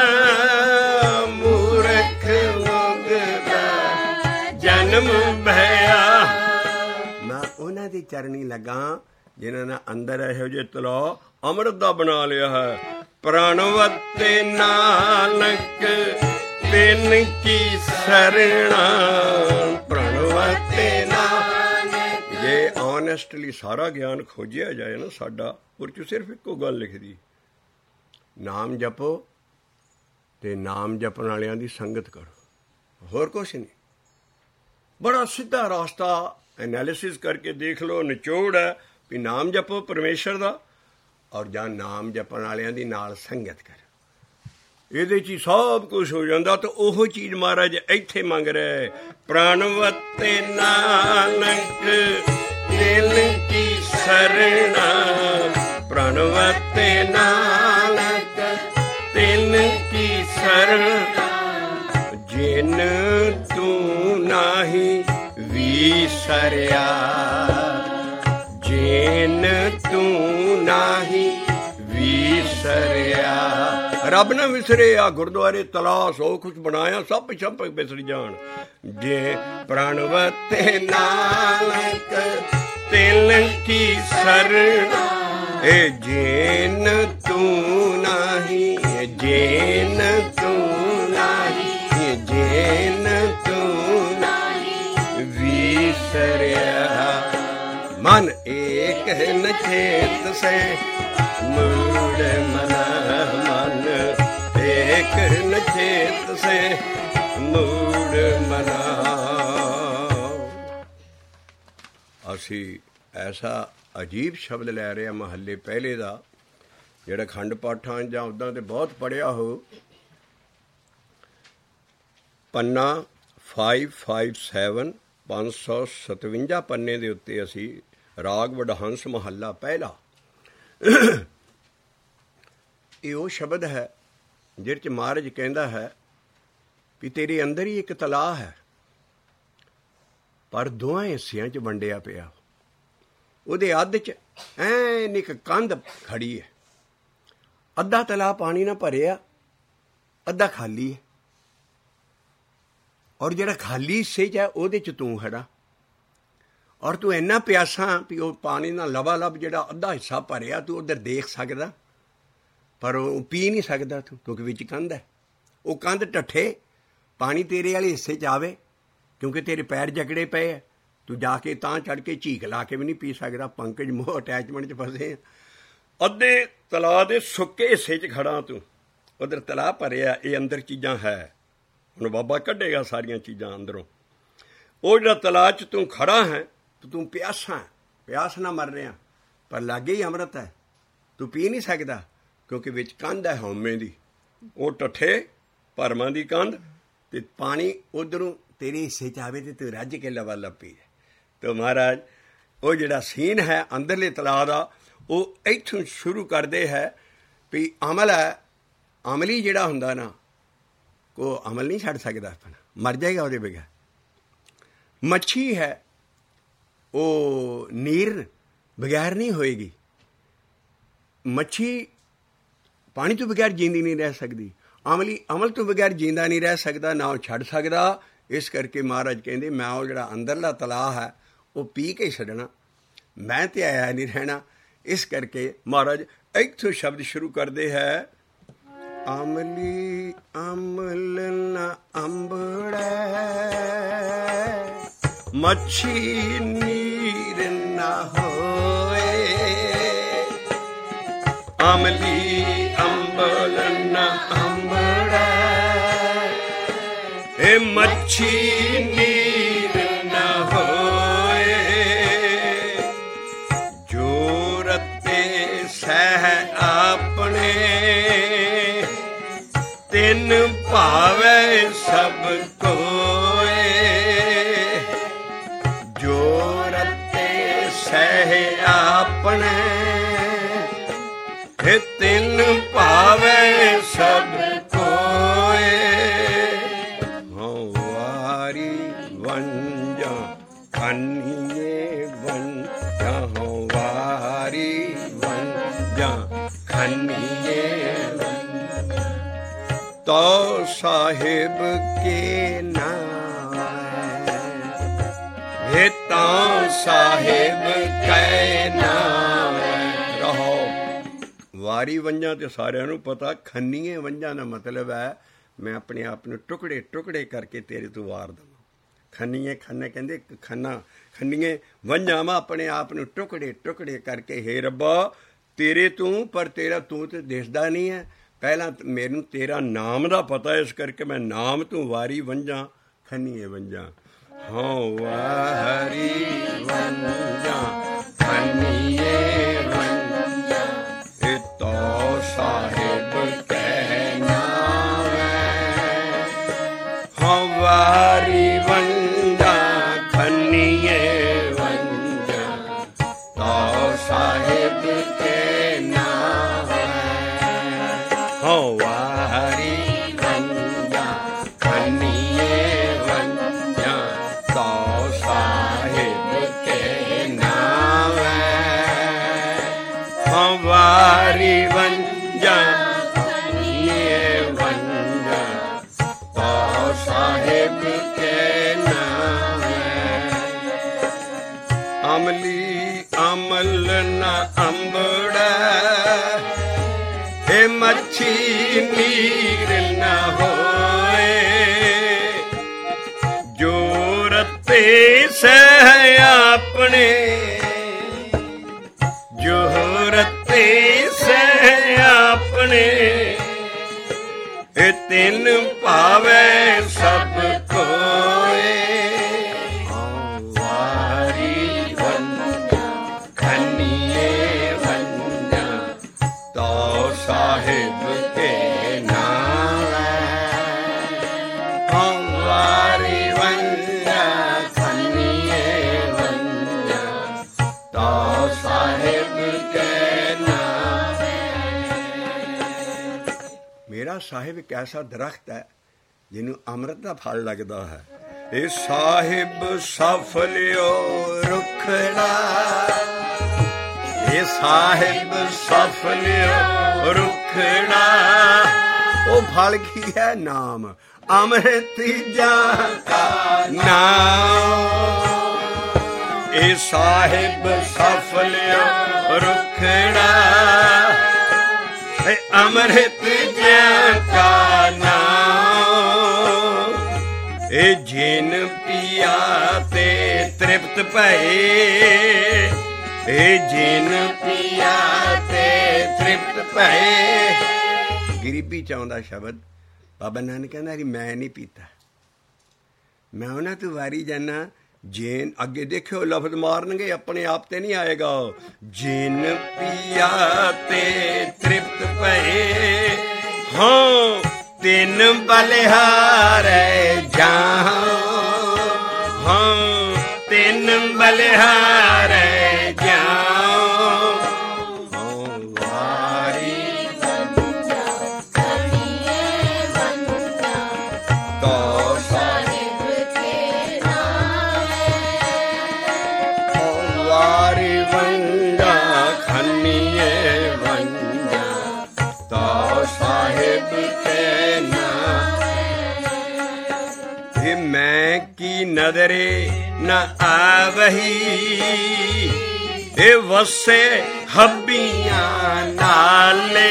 मूर्ख मुगदा जन्म भया। मैं उन्हां दी चरणी लगा जिन्हां ने अंदर इहो जे तलाव अमृत दा बना लिया है। प्रणवते नानक तिन की सरना, प्रणवते नानक। जे ऑनेस्टली सारा ज्ञान खोजिया जाए ना साडा, उस च सिर्फ इक्को गल लिखदी, नाम जपो ते नाम जपण वालियां दी संगत करो, होर कुछ नहीं। बड़ा सीधा रास्ता एनालिसिस करके देख लो, निचोड़ है भी नाम जपो परमेश्वर दा, और ਜਾਂ ਨਾਮ ਜਪਣ ਵਾਲਿਆਂ ਦੀ ਨਾਲ ਸੰਗਤ ਕਰ। ਇਹਦੇ 'ਚ ਹੀ ਸਭ ਕੁਛ ਹੋ ਜਾਂਦਾ। ਤਾਂ ਉਹ ਚੀਜ਼ ਮਹਾਰਾਜ ਇੱਥੇ ਮੰਗ ਰਿਹਾ। ਪ੍ਰਾਣਵਤੇ ਨਾਨਕ ਦਿਲ ਕੀ ਸਰਣਾ, ਪ੍ਰਾਣਵਤੇ ਨਾਨਕ ਦਿਲ ਕੀ ਸਰਣਾ, ਜਿਨ ਤੂੰ ਨਾਹੀ ਵਿਸਰਿਆ, ਜਿਨ ਤੂੰ ਨਾਹੀ ਵਿਸਰਿਆ। ਰੱਬ ਨਾ ਵਿਸਰੇ। ਆ ਗੁਰਦੁਆਰੇ ਤਲਾਸ਼ ਹੋ ਕੁਛ ਬਣਾਇਆ, ਸਭ ਛੰਪਕ ਵਿਸਰ ਜਾਣ। ਜੇ ਪ੍ਰਣਵਤੇ ਨਾਨਕ ਤਿਲ ਕੀ ਸਰਣਾ, ਇਹ ਜਿਨ ਤੂੰ ਨਾਹੀ, ਜਿਨ ਤੂੰ ਨਾਹੀ, ਜਿਨ ਤੂੰ ਨਾਹੀ ਵਿਸਰਿਆ। मन एक न चेत से मूड मना, मन एक न चेत से मूड मना। ਅਸੀਂ ਐਸਾ ਅਜੀਬ ਸ਼ਬਦ ਲੈ ਰਹੇ ਹਾਂ ਮਹੱਲੇ ਪਹਿਲੇ ਦਾ, ਜਿਹੜਾ ਖੰਡ ਪਾਠਾਂ ਜਾਂ ਉੱਦਾਂ ਤੇ ਬਹੁਤ ਪੜ੍ਹਿਆ ਹੋ। ਪੰਨਾ 557 557 ਪੰਨੇ ਦੇ ਉੱਤੇ ਅਸੀਂ ਰਾਗ ਵਡਹੰਸ ਮਹੱਲਾ ਪਹਿਲਾ। ਇਹ ਉਹ ਸ਼ਬਦ ਹੈ ਜਿਹਦੇ 'ਚ ਮਹਾਰਾਜ ਕਹਿੰਦਾ ਹੈ ਵੀ ਤੇਰੇ ਅੰਦਰ ਹੀ ਇੱਕ ਤਲਾਅ ਹੈ, ਪਰ ਦੋਹਾਂ ਹਿੱਸਿਆਂ 'ਚ ਵੰਡਿਆ ਪਿਆ। ਉਹਦੇ ਅੱਧ 'ਚ ਐਨ ਇੱਕ ਕੰਧ ਖੜੀ ਹੈ, ਅੱਧਾ ਤਲਾਅ ਪਾਣੀ ਨਾਲ ਭਰਿਆ, ਅੱਧਾ ਖਾਲੀ ਹੈ। ਔਰ ਜਿਹੜਾ ਖਾਲੀ ਹਿੱਸੇ 'ਚ ਹੈ ਉਹਦੇ 'ਚ ਤੂੰ ਖੜਾ। ਔਰ ਤੂੰ ਇੰਨਾ ਪਿਆਸਾ ਵੀ ਉਹ ਪਾਣੀ ਨਾਲ ਲਬਾਲਬ ਜਿਹੜਾ ਅੱਧਾ ਹਿੱਸਾ ਭਰਿਆ ਤੂੰ ਉੱਧਰ ਦੇਖ ਸਕਦਾ, ਪਰ ਉਹ ਪੀ ਨਹੀਂ ਸਕਦਾ ਤੂੰ, ਕਿਉਂਕਿ ਵਿੱਚ ਕੰਧ ਹੈ। ਉਹ ਕੰਧ ਢੱਠੇ, ਪਾਣੀ ਤੇਰੇ ਵਾਲੇ ਹਿੱਸੇ 'ਚ ਆਵੇ, ਕਿਉਂਕਿ ਤੇਰੇ ਪੈਰ ਜਕੜੇ ਪਏ ਹੈ। ਤੂੰ ਜਾ ਕੇ ਤਾਂ ਚੜ੍ਹ ਕੇ ਝੀਕ ਲਾ ਕੇ ਵੀ ਨਹੀਂ ਪੀ ਸਕਦਾ, ਪੰਕਜ ਮੋਹ ਅਟੈਚਮੈਂਟ 'ਚ ਫਸੇ। ਅੱਧੇ ਤਲਾਅ ਦੇ ਸੁੱਕੇ ਹਿੱਸੇ 'ਚ ਖੜਾ ਤੂੰ, ਉੱਧਰ ਤਲਾਅ ਭਰਿਆ, ਇਹ ਅੰਦਰ ਚੀਜ਼ਾਂ ਹੈ। ਹੁਣ ਬਾਬਾ ਕੱਢੇਗਾ ਸਾਰੀਆਂ ਚੀਜ਼ਾਂ ਅੰਦਰੋਂ। ਉਹ ਜਿਹੜਾ ਤਲਾਅ 'ਚ ਤੂੰ ਖੜਾ ਹੈ, ਤੂੰ ਪਿਆਸਾ ਹੈ, ਪਿਆਸ ਨਾਲ ਮਰ ਰਿਹਾ, ਪਰ ਲਾਗੇ ਹੀ ਅੰਮ੍ਰਿਤ ਹੈ, ਤੂੰ ਪੀ ਨਹੀਂ ਸਕਦਾ ਕਿਉਂਕਿ ਵਿੱਚ ਕੰਧ ਹੈ ਹਉਮੈ ਦੀ, ਉਹ ਟੱਠੇ ਭਰਮਾਂ ਦੀ ਕੰਧ, ਅਤੇ ਪਾਣੀ ਉੱਧਰੋਂ ਤੇਰੇ ਹਿੱਸੇ 'ਚ ਆਵੇ ਅਤੇ ਤੂੰ ਰੱਜ ਕੇ ਲਵਾ ਲੱਭ ਪੀ। ਤਾਂ ਮਹਾਰਾਜ ਉਹ ਜਿਹੜਾ ਸੀਨ ਹੈ ਅੰਦਰਲੇ ਤਲਾਅ ਦਾ, ਉਹ ਇੱਥੋਂ ਸ਼ੁਰੂ ਕਰਦੇ ਹੈ ਵੀ ਅਮਲ ਹੈ। ਅਮਲੀ ਜਿਹੜਾ ਹੁੰਦਾ ਨਾ, ਉਹ ਅਮਲ ਨਹੀਂ ਛੱਡ ਸਕਦਾ ਆਪਣਾ, ਮਰ ਜਾਏਗਾ ਉਹਦੇ ਬਗੈਰ। ਮੱਛੀ ਹੈ, ਉਹ ਨੀਰ ਬਗੈਰ ਨਹੀਂ ਹੋਏਗੀ। ਮੱਛੀ ਪਾਣੀ ਤੋਂ ਬਗੈਰ ਜੀਂਦੀ ਨਹੀਂ ਰਹਿ ਸਕਦੀ। ਅਮਲੀ ਅਮਲ ਤੋਂ ਬਗੈਰ ਜੀਂਦਾ ਨਹੀਂ ਰਹਿ ਸਕਦਾ, ਨਾ ਉਹ ਛੱਡ ਸਕਦਾ। ਇਸ ਕਰਕੇ ਮਹਾਰਾਜ ਕਹਿੰਦੇ ਮੈਂ ਉਹ ਜਿਹੜਾ ਅੰਦਰਲਾ ਤਲਾਅ ਹੈ ਉਹ ਪੀ ਕੇ ਛੱਡਣਾ, ਮੈਂ ਤੇ ਆਇਆ ਨਹੀਂ ਰਹਿਣਾ। ਇਸ ਕਰਕੇ ਮਹਾਰਾਜ ਇੱਥੋਂ ਸ਼ਬਦ ਸ਼ੁਰੂ ਕਰਦੇ ਹੈ, ਅਮਲੀ ਅਮਲ ਨ ਅੰਬੜੈ, ਮੱਛੀ ਨੀਰ ਨ ਹੋਏ, ਅਮਲੀ ਅੰਬਲ ਨ ਅੰਬੜੈ, ਏ ਮੱਛੀ ਨੀਰ ਨ ਹੋਏ, ਜੋ ਰਤੇ ਸਹਿ ਆਪਣੇ, ਤਿਨ ਭਾਵੈ ਸਭ ਕੋਏ, ਜੋ ਰਤੇ ਸਹਿ ਆਪਣੇ, ਤਿਨ ਭਾਵੈ ਸਭ ਕੋਏ, ਹਉ ਵਾਰੀ ਵੰਝਾ ਖੰਨੀਏ ਵੰਝਾ, ਹਉ ਵਾਰੀ ਵੰਝਾ ਖੰਨੀਏ, ਤੋ ਸਾਹਿਬ ਕੇ ਨਾਮ ਹੈ, ਤੋ ਸਾਹਿਬ ਕੈ ਨਾਮ ਰਹੋ। ਵਾਰੀ ਵੰਝਾਂ ਤੇ ਸਾਰਿਆਂ ਨੂੰ ਪਤਾ, ਖੰਨੀਏ ਵੰਝਾਂ ਦਾ ਮਤਲਬ ਹੈ ਮੈਂ ਆਪਣੇ ਆਪ ਨੂੰ ਟੁਕੜੇ ਟੁਕੜੇ ਕਰਕੇ ਤੇਰੇ ਤੋਂ ਵਾਰ ਦੇਵਾਂ। ਖੰਨੀਏ ਖੰਨੇ ਕਹਿੰਦੇ ਖੰਨਾ, ਖੰਨੀਏ ਵੰਝਾਂ ਮੈਂ ਆਪਣੇ ਆਪ ਨੂੰ ਟੁਕੜੇ ਟੁਕੜੇ ਕਰਕੇ, ਹੇ ਰੱਬਾ ਤੇਰੇ ਤੂੰ, ਪਰ ਤੇਰਾ ਤੂੰ ਤੇ ਦਿਸਦਾ ਨਹੀਂ ਹੈ। ਪਹਿਲਾਂ ਮੈਨੂੰ ਤੇਰਾ ਨਾਮ ਦਾ ਪਤਾ, ਇਸ ਕਰਕੇ ਮੈਂ ਨਾਮ ਤੂੰ ਵਾਰੀ ਵੰਝਾਂ ਖੰਨੀਏ ਵੰਝਾਂ, ਹਉ ਵਾਰੀ ਵੰਝਾਂ ਖੰਨੀਏ ਵੰਝਾਂ, ਏ ਤੋ ਸਾਹਿਬ ਕੈ ਨਾਮ ਹੈ, ਹਉ ਵਾਰੀ ਵੰਝਾਂ ਖੰਨੀਏ ਵੰਝਾਂ, ਤੋ ਸਾਹਿਬ ਕੇ ਨਾਮ ਹੈ, ਹਉ ਵਾਰੀ ਵੰਝਾਂ ਖੰਨੀਏ ਵੰਝਾਂ, ਤੋ ਸਾਹਿਬ ਕੇ ਨਾਮ ਹੈ, ਹਉ ਵਾਰੀ ਵੰਝਾਂ ਖੰਨੀਏ ਵੰਝਾਂ, ਤੋ ਸਾਹਿਬ ਕੇ ਨਾਮ ਹੈ, ਅਮਲੀ ਅਮਲ ਨ ਅੰਬੜੈ, ਏ ਮੱਛੀ ਨੀਰ ਨ ਹੋਏ, ਜੋ ਰਤੇ ਸਹਿ ਆਪਣੇ, ਜੋ ਰਤੇ ਸਹਿ ਆਪਣੇ, ਏ ਤਿਨ ਭਾਵੈ ਸਭ ਕੋਏ, ਵਾਰੀ ਵੰਝਾਂ ਖੰਨੀਏ ਵੰਝਾਂ, ਤੋ ਸਾਹਿਬ ਕੇ ਨਾਮ ਹੈ, ਵਾਰੀ ਵੰਝਾਂ ਖੰਨੀਏ ਵੰਝਾਂ, ਤੋ ਸਾਹਿਬ ਕੇ ਨਾਮ ਹੈ। ਮੇਰਾ ਸਾਹਿਬ ਇੱਕ ਐਸਾ ਦਰਖਤ ਹੈ ਜਿਹਨੂੰ ਅੰਮ੍ਰਿਤ ਦਾ ਫਲ ਲੱਗਦਾ ਹੈ। ਇਹ ਸਾਹਿਬ ਸਫਲਿਓ ਰੁਖੜਾ, ਇਹ ਸਾਹਿਬ ਸਫਲਿਓ ਰੁਖੜਾ, ਉਹ ਫਲ ਕੀ ਹੈ? ਨਾਮ, ਅੰਮ੍ਰਿਤ ਜਾਂ ਕਾ ਨਾਮ। ਇਹ ਸਾਹਿਬ ਸਫਲਿਓ ਰੁਖੜਾ, ਅੰਮ੍ਰਿਤ ਜਾਂ ਕਾ ਨਾਮ। ਇਹ ਜਿਨ ਪੀਆ ਤੇ ਤ੍ਰਿਪਤ ਭਏ, ਇਹ ਜਿਨ ਪੀਆ ਤੇ ਤ੍ਰਿਪਤ ਭਏ। ਗਰੀਬੀ ਚ ਆਉਂਦਾ ਸ਼ਬਦ ਬਾਬਾ ਨਾਨਕ ਕਹਿੰਦਾ ਮੈਂ ਨਹੀਂ ਪੀਤਾ, ਮੈਂ ਉਹਨਾਂ ਤੋਂ ਵਾਰੀ ਜਾਨਾ ਜੇਨ ਅੱਗੇ ਦੇਖਿਓ ਲਫ਼ਜ਼ ਮਾਰਨਗੇ, ਆਪਣੇ ਆਪ ਤੇ ਨਹੀਂ ਆਏਗਾ। ਜਿਨ ਪੀਆ ਤੇ ਤ੍ਰਿਪਤ ਭਏ, ਹਾਂ ਤਿੰਨ ਬਲਿਹਾਰੈ ਜਾਉ, ਹਾਂ ਤਿੰਨ ਬਲਿਹਾਰੈ ਜਾਉ। ਹਾਂ ਵਾਰੀ ਤੋ ਸਾਹਿਬ ਕੇ ਨਾਮੇ, ਵਾਰੀ ਵੰਡਾ ਖੰਨੀਏ ਵੰਡਾ ਤੋ ਸਾਹਿਬ ਕੇ ਨਾਮੇ। ਮੈਂ ਕੀ ਨਦਰੇ ਨ ਆਵਹੀ, ਇਹ ਵਸੇ ਹੱਬੀਆਂ ਨਾਲੇ।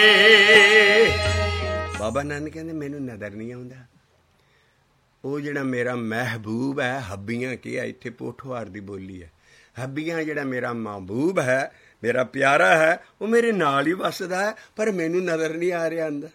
ਬਾਬਾ ਨਾਨਕ ਕਹਿੰਦੇ ਮੈਨੂੰ ਨਜ਼ਰ ਨਹੀਂ ਆਉਂਦਾ ਉਹ ਜਿਹੜਾ ਮੇਰਾ ਮਹਿਬੂਬ ਹੈ। ਹੱਬੀਆਂ ਕੀ ਹੈ? ਇੱਥੇ ਪੋਠੋਹਾਰ ਦੀ ਬੋਲੀ ਹੈ। ਹੱਬੀਆਂ ਜਿਹੜਾ ਮੇਰਾ ਮਹਿਬੂਬ ਹੈ, ਮੇਰਾ ਪਿਆਰਾ ਹੈ, ਉਹ ਮੇਰੇ ਨਾਲ ਹੀ ਵੱਸਦਾ ਹੈ, ਪਰ ਮੈਨੂੰ ਨਜ਼ਰ ਨਹੀਂ ਆ ਰਿਹਾ ਅੰਦਰ।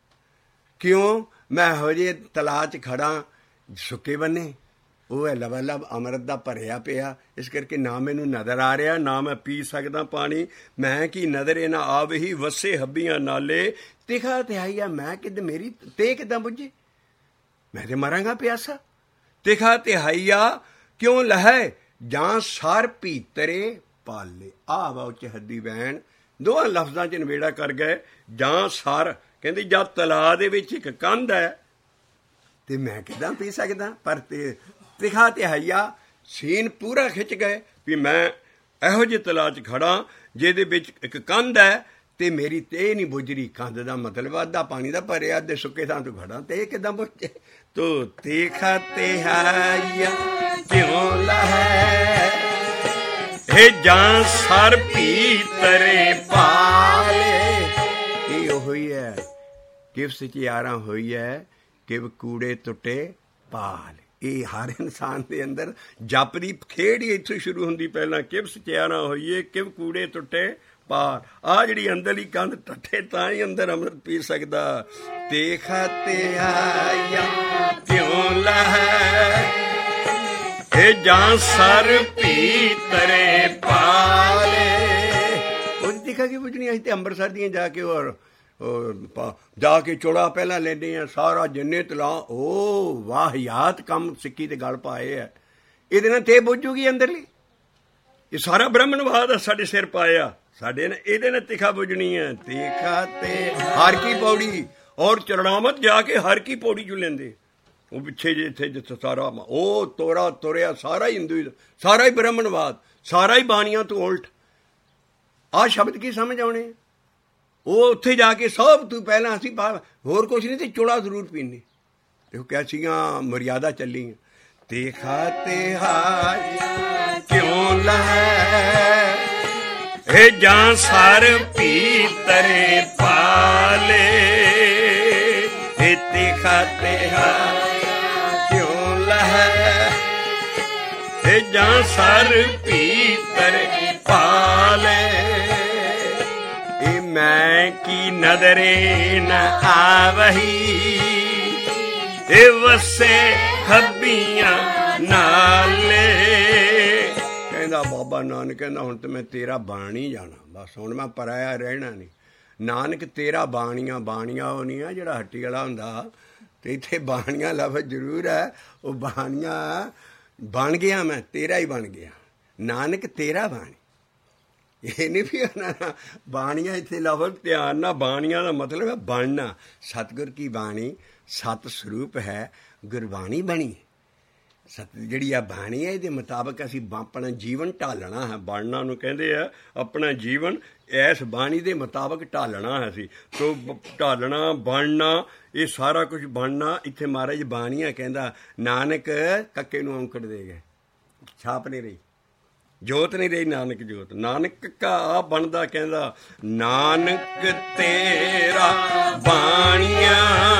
ਕਿਉਂ? ਮੈਂ ਇਹੋ ਜਿਹੇ ਤਲਾਅ 'ਚ ਖੜਾ, ਸੁੱਕੇ ਬੰਨੇ, ਉਹ ਹੈ ਲਵਾ ਲਵ ਅੰਮ੍ਰਿਤ ਦਾ ਭਰਿਆ ਪਿਆ, ਇਸ ਕਰਕੇ ਨਾ ਮੈਨੂੰ ਨਜ਼ਰ ਆ ਰਿਹਾ, ਨਾ ਮੈਂ ਪੀ ਸਕਦਾ ਪਾਣੀ। ਮੈਂ ਕੀ ਨਜ਼ਰੇ ਨਾ ਆਵਹੀ, ਵਸੇ ਹੱਬੀਆਂ ਨਾਲੇ। ਤਿਖਾ ਤਿਹਾਈਆ ਮੈਂ ਕਿਦ ਮੇਰੀ ਤੇ ਕਿੱਦਾਂ ਬੁੱਝੇ? ਮੈਂ ਤੇ ਮਰਾਂਗਾ ਪਿਆਸਾ। ਤਿਖਾ ਤਿਹਾਈਆ ਕਿਉਂ ਲਹੈ, ਜਾਂ ਸਰ ਭੀਤਰੇ ਪਾਲੇ। ਆਹ ਵਾ ਉੱਚ ਹੱਦੀ ਵੈਣ, ਦੋਹਾਂ ਲਫ਼ਜ਼ਾਂ 'ਚ ਨਵੇੜਾ ਕਰ ਗਏ। ਜਾਂ ਸਰ ਕਹਿੰਦੀ ਜਦ ਤਲਾਅ ਦੇ ਵਿੱਚ ਇੱਕ ਕੰਧ ਹੈ ਤੇ ਮੈਂ ਕਿੱਦਾਂ ਪੀ ਸਕਦਾ? ਪਰ ਤਿਖਾ ਤਿਹਾਈਆ ਸੀਨ ਪੂਰਾ ਖਿੱਚ ਗਏ ਵੀ ਮੈਂ ਇਹੋ ਜਿਹੇ ਤਲਾਅ 'ਚ ਖੜਾ ਜਿਹਦੇ ਵਿੱਚ ਇੱਕ ਕੰਧ ਹੈ ਤੇ ਮੇਰੀ ਤੇ ਨਹੀਂ ਬੁੱਝ ਰਹੀ। ਕੰਧ ਦਾ ਮਤਲਬ ਅੱਧਾ ਪਾਣੀ ਦਾ ਭਰਿਆ, ਅੱਧੇ ਸੁੱਕੇ ਥਾਂ ਤੋਂ ਖੜਾ, ਤੇ ਇਹ ਕਿੱਦਾਂ ਬੁੱਝੇ? ਤੋ ਤਿਖਾ ਤਿਹਾਈਆ ਕਿਉਂ ਲਹੈ, ਇਹ ਜਾਂ ਸਰ ਭੀਤਰੇ ਪਾਲੇ। ਇਹ ਉਹੀ ਹੈ ਕਿਵ ਸਚਿਆਰਾਂ ਹੋਈ ਹੈ, ਕਿਵ ਕੂੜੇ ਟੁੱਟੇ ਪਾਲ। ਇਹ ਹਰ ਇਨਸਾਨ ਦੇ ਅੰਦਰ ਜਪ ਦੀ ਖੇਡ ਹੀ ਇੱਥੋਂ ਸ਼ੁਰੂ ਹੁੰਦੀ। ਪਹਿਲਾਂ ਕਿਵ ਸਚਿਆਰਾਂ ਹੋਈਏ, ਕਿਵ ਕੂੜੇ ਟੁੱਟੇ ਪਾਲ। ਆਹ ਜਿਹੜੀ ਅੰਦਰਲੀ ਕੰਧ ਟੱਠੇ ਤਾਂ ਹੀ ਅੰਦਰ ਅੰਮ੍ਰਿਤ ਪੀ ਸਕਦਾ। ਤਿਖਾ ਤਿਹਾਈਆ ਕਿਉਂ ਲਹੈ, ਇਹ ਜਾਂ ਸਰ ਭੀਤਰੇ ਪਾਲੇ। ਉਹਦੀ ਤਿਖਾ ਕੀ ਪੁੱਛਣੀ? ਅਸੀਂ ਤੇ ਅੰਮ੍ਰਿਤਸਰ ਦੀਆਂ ਜਾ ਕੇ ਔਰ ਜਾ ਕੇ ਚੋੜਾ ਪਹਿਲਾਂ ਲੈਂਦੇ ਆ, ਸਾਰਾ ਜਿੰਨੇ ਤਲਾਅ, ਉਹ ਵਾਹਿਆਤ ਕੰਮ ਸਿੱਕੀ ਤੇ ਗਲ ਪਾਏ ਆ। ਇਹਦੇ ਨਾਲ ਤੇ ਬੁੱਝੂਗੀ ਅੰਦਰਲੀ। ਇਹ ਸਾਰਾ ਬ੍ਰਹਮਣਵਾਦ ਸਾਡੇ ਸਿਰ ਪਾਇਆ, ਸਾਡੇ ਨੇ ਇਹਦੇ ਨਾਲ ਤਿਖਾ ਬੁੱਝਣੀ ਹੈ। ਤਿਖਾ ਤੇ ਹਰ ਕੀ ਪੌੜੀ, ਔਰ ਚਰਣਾਮਤ ਜਾ ਕੇ ਹਰ ਕੀ ਪੌੜੀ ਚੋਂ ਲੈਂਦੇ। ਉਹ ਪਿੱਛੇ ਜਿੱਥੇ ਜਿੱਥੇ ਸਾਰਾ ਉਹ ਤੋਰਾ ਤੁਰਿਆ, ਸਾਰਾ ਹੀ ਹਿੰਦੂ, ਸਾਰਾ ਹੀ ਬ੍ਰਹਮਣਵਾਦ, ਸਾਰਾ ਹੀ ਬਾਣੀਆਂ ਤੋਂ ਉਲਟ। ਆਹ ਸ਼ਬਦ ਕੀ ਸਮਝ ਆਉਣੇ? ਉਹ ਉੱਥੇ ਜਾ ਕੇ ਸਭ ਤੋਂ ਪਹਿਲਾਂ ਅਸੀਂ ਹੋਰ ਕੁਛ ਨਹੀਂ ਤੇ ਚੋੜਾ ਜ਼ਰੂਰ ਪੀਂਦੇ। ਤੇ ਉਹ ਕਿਹਾ ਸੀਗੀਆਂ ਮਰਿਆਦਾ ਚੱਲੀ। ਤਿਖਾ ਤਿਹਾਈਆ ਕਿਉਂ ਲਹੈ, ਇਹ ਜਾਂ ਸਰ ਭੀਤਰੇ ਪਾਲੇ। ਇਹ ਤਿਖਾ ਤਿਹਾਈਆ ਕਿਉਂ ਲਹੈ, ਇਹ ਜਾਂ ਸਰ ਭੀਤਰੇ ਪਾਲੇ। ਮੈਂ ਕੀ ਨਦਰੇ ਨ ਆਵਹੀ, ਇਹ ਵਸੇ ਹੱਬੀਆਂ ਨਾਲੇ। ਕਹਿੰਦਾ ਬਾਬਾ ਨਾਨਕ ਕਹਿੰਦਾ ਹੁਣ ਤੇ ਮੈਂ ਤੇਰਾ ਬਣ ਹੀ ਜਾਣਾ, ਬਸ ਹੁਣ ਮੈਂ ਪਰਾਇਆ ਰਹਿਣਾ ਨਹੀਂ। ਨਾਨਕ ਤੇਰਾ ਬਾਣੀਆਂ, ਬਾਣੀਆਂ ਉਹ ਨਹੀਂ ਆ ਜਿਹੜਾ ਹੱਟੀ ਵਾਲਾ ਹੁੰਦਾ। ਤੇ ਇੱਥੇ ਬਾਣੀਆਂ ਲਫ਼ਜ਼ ਜ਼ਰੂਰ ਹੈ, ਉਹ ਬਾਣੀਆਂ ਬਣ ਗਿਆ, ਮੈਂ ਤੇਰਾ ਹੀ ਬਣ ਗਿਆ। ਨਾਨਕ ਤੇਰਾ ਬਾਣੀ, ਇਹ ਨਹੀਂ ਵੀ ਬਾਣੀਆਂ ਇੱਥੇ ਲਫ਼ਜ਼ ਧਿਆਨ ਨਾਲ। ਬਾਣੀਆਂ ਦਾ ਮਤਲਬ ਹੈ ਬਣਨਾ। ਸਤਿਗੁਰ ਕੀ ਬਾਣੀ ਸਤ ਸਰੂਪ ਹੈ, ਗੁਰਬਾਣੀ ਬਣੀ। ਸਤ ਜਿਹੜੀ ਆ ਬਾਣੀ ਹੈ, ਇਹਦੇ ਮੁਤਾਬਕ ਅਸੀਂ ਆਪਣਾ ਜੀਵਨ ਢਾਲਣਾ ਹੈ। ਬਣਨਾ ਨੂੰ ਕਹਿੰਦੇ ਆ ਆਪਣਾ ਜੀਵਨ ਇਸ ਬਾਣੀ ਦੇ ਮੁਤਾਬਕ ਢਾਲਣਾ ਹੈ ਅਸੀਂ। ਤੋ ਢਾਲਣਾ, ਬਣਨਾ, ਇਹ ਸਾਰਾ ਕੁਝ ਬਣਨਾ। ਇੱਥੇ ਮਹਾਰਾਜ ਬਾਣੀਆਂ ਕਹਿੰਦਾ। ਨਾਨਕ ਕੱਕੇ ਨੂੰ ਔਂਕੜ ਦੇ ਗਏ, ਛਾਪ ਨਹੀਂ ਰਹੀ, ਜੋਤ ਨਹੀਂ ਰਹੀ, ਨਾਨਕ ਜੋਤ। ਨਾਨਕ ਕੱਕਾ ਆ ਬਣਦਾ ਕਹਿੰਦਾ ਨਾਨਕ ਤੇਰਾ ਬਾਣੀਆਂ,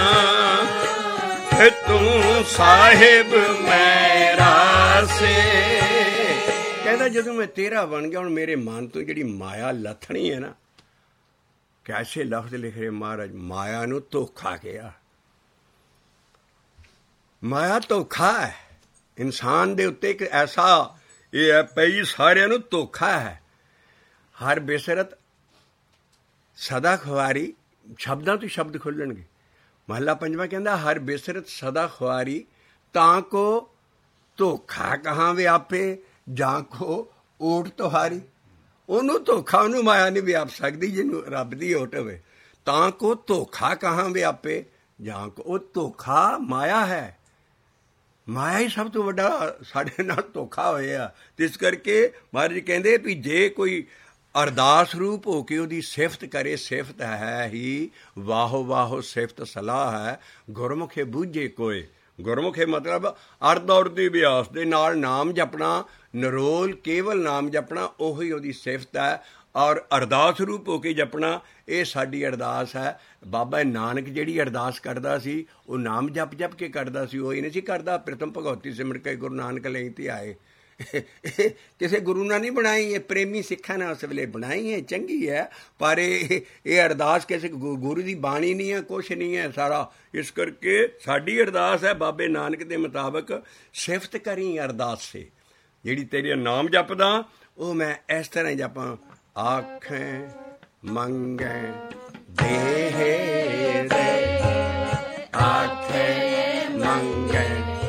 ਤੂੰ ਸਾਹਿਬ ਮੇਰਾ ਸੇ। ਕਹਿੰਦਾ ਜਦੋਂ ਮੈਂ ਤੇਰਾ ਬਣ ਗਿਆ, ਹੁਣ ਮੇਰੇ ਮਨ ਤੋਂ ਜਿਹੜੀ ਮਾਇਆ ਲੱਥਣੀ ਹੈ ਨਾ। ਕੈਸੇ ਲਫ਼ਜ਼ ਲਿਖ ਰਹੇ ਮਹਾਰਾਜ, ਮਾਇਆ ਨੂੰ ਧੋਖਾ ਕਿਹਾ। ਮਾਇਆ ਧੋਖਾ ਹੈ। ਇਨਸਾਨ ਦੇ ਉੱਤੇ ਇੱਕ ਐਸਾ ਇਹ ਹੈ ਪਈ ਸਾਰਿਆਂ ਨੂੰ ਧੋਖਾ ਹੈ। ਹਰ ਬੇਸਰਤ ਸਦਾ ਖੁਆਰੀ, ਸ਼ਬਦਾਂ ਤੋਂ ਸ਼ਬਦ ਖੁੱਲ੍ਹਣਗੇ। ਮਹੱਲਾ ਪੰਜਵਾਂ ਕਹਿੰਦਾ ਹਰ ਬੇਸਰਤ ਸਦਾ ਖੁਆਰੀ, ਤਾਂ ਕੋ ਧੋਖਾ ਕਹਾਂ ਵਿਆਪੇ, ਜਾਂ ਕੋ ਓਟ ਤੁਹਾਰੀ। ਉਹਨੂੰ ਧੋਖਾ, ਉਹਨੂੰ ਮਾਇਆ ਨਹੀਂ ਵਿਆਪ ਸਕਦੀ ਜਿਹਨੂੰ ਰੱਬ ਦੀ ਓਟ ਹੋਵੇ। ਤਾਂ ਕੋ ਧੋਖਾ ਕਹਾਂ ਵਿਆਪੇ, ਜਾਂ ਕੋ, ਉਹ ਧੋਖਾ ਮਾਇਆ ਹੈ। ਮਾਇਆ ਹੀ ਸਭ ਤੋਂ ਵੱਡਾ ਸਾਡੇ ਨਾਲ ਧੋਖਾ ਹੋਇਆ। ਇਸ ਕਰਕੇ ਮਹਾਰਾਜ ਕਹਿੰਦੇ ਵੀ ਜੇ ਕੋਈ ਅਰਦਾਸ ਰੂਪ ਹੋ ਕੇ ਉਹਦੀ ਸਿਫਤ ਕਰੇ, ਸਿਫਤ ਹੈ ਹੀ ਵਾਹੋ ਵਾਹੋ ਸਿਫਤ ਸਲਾਹ ਹੈ, ਗੁਰਮੁਖੇ ਬੂਝੇ ਕੋਏ। ਗੁਰਮੁਖੇ ਮਤਲਬ ਅਰਧ ਔਰ ਦੀ ਅਭਿਆਸ ਦੇ ਨਾਲ ਨਾਮ ਜਪਣਾ, ਨਿਰੋਲ ਕੇਵਲ ਨਾਮ ਜਪਣਾ, ਉਹੀ ਉਹਦੀ ਸਿਫਤ ਹੈ। ਔਰ ਅਰਦਾਸ ਰੂਪ ਹੋ ਕੇ ਜਪਣਾ, ਇਹ ਸਾਡੀ ਅਰਦਾਸ ਹੈ। ਬਾਬਾ ਨਾਨਕ ਜਿਹੜੀ ਅਰਦਾਸ ਕਰਦਾ ਸੀ ਉਹ ਨਾਮ ਜਪ ਜਪ ਕੇ ਕਰਦਾ ਸੀ, ਉਹ ਇਹ ਨਹੀਂ ਸੀ ਕਰਦਾ ਪ੍ਰਥਮ ਭਗਵਤੀ ਸਿਮਰ ਕੇ ਗੁਰੂ ਨਾਨਕ ਲਈ ਤੇ ਆਏ। ਕਿਸੇ ਗੁਰੂ ਨਾਲ ਨਹੀਂ ਬਣਾਈ, ਇਹ ਪ੍ਰੇਮੀ ਸਿੱਖਾਂ ਨੇ ਉਸ ਵੇਲੇ ਬਣਾਈ ਹੈ, ਚੰਗੀ ਹੈ, ਪਰ ਇਹ ਅਰਦਾਸ ਕਿਸੇ ਗੁਰੂ ਦੀ ਬਾਣੀ ਨਹੀਂ ਹੈ, ਕੁਛ ਨਹੀਂ ਹੈ ਸਾਰਾ। ਇਸ ਕਰਕੇ ਸਾਡੀ ਅਰਦਾਸ ਹੈ ਬਾਬੇ ਨਾਨਕ ਦੇ ਮੁਤਾਬਕ, ਸਿਫਤ ਕਰੀ ਅਰਦਾਸ ਸੇ। ਜਿਹੜੀ ਤੇਰੇ ਨਾਮ ਜਪਦਾ ਉਹ ਮੈਂ ਇਸ ਤਰ੍ਹਾਂ ਜਪਾਂ, ਆਖੇ ਮੰਗੇ ਦੇਹ ਰੇ, ਆਖੇ ਮੰਗੇ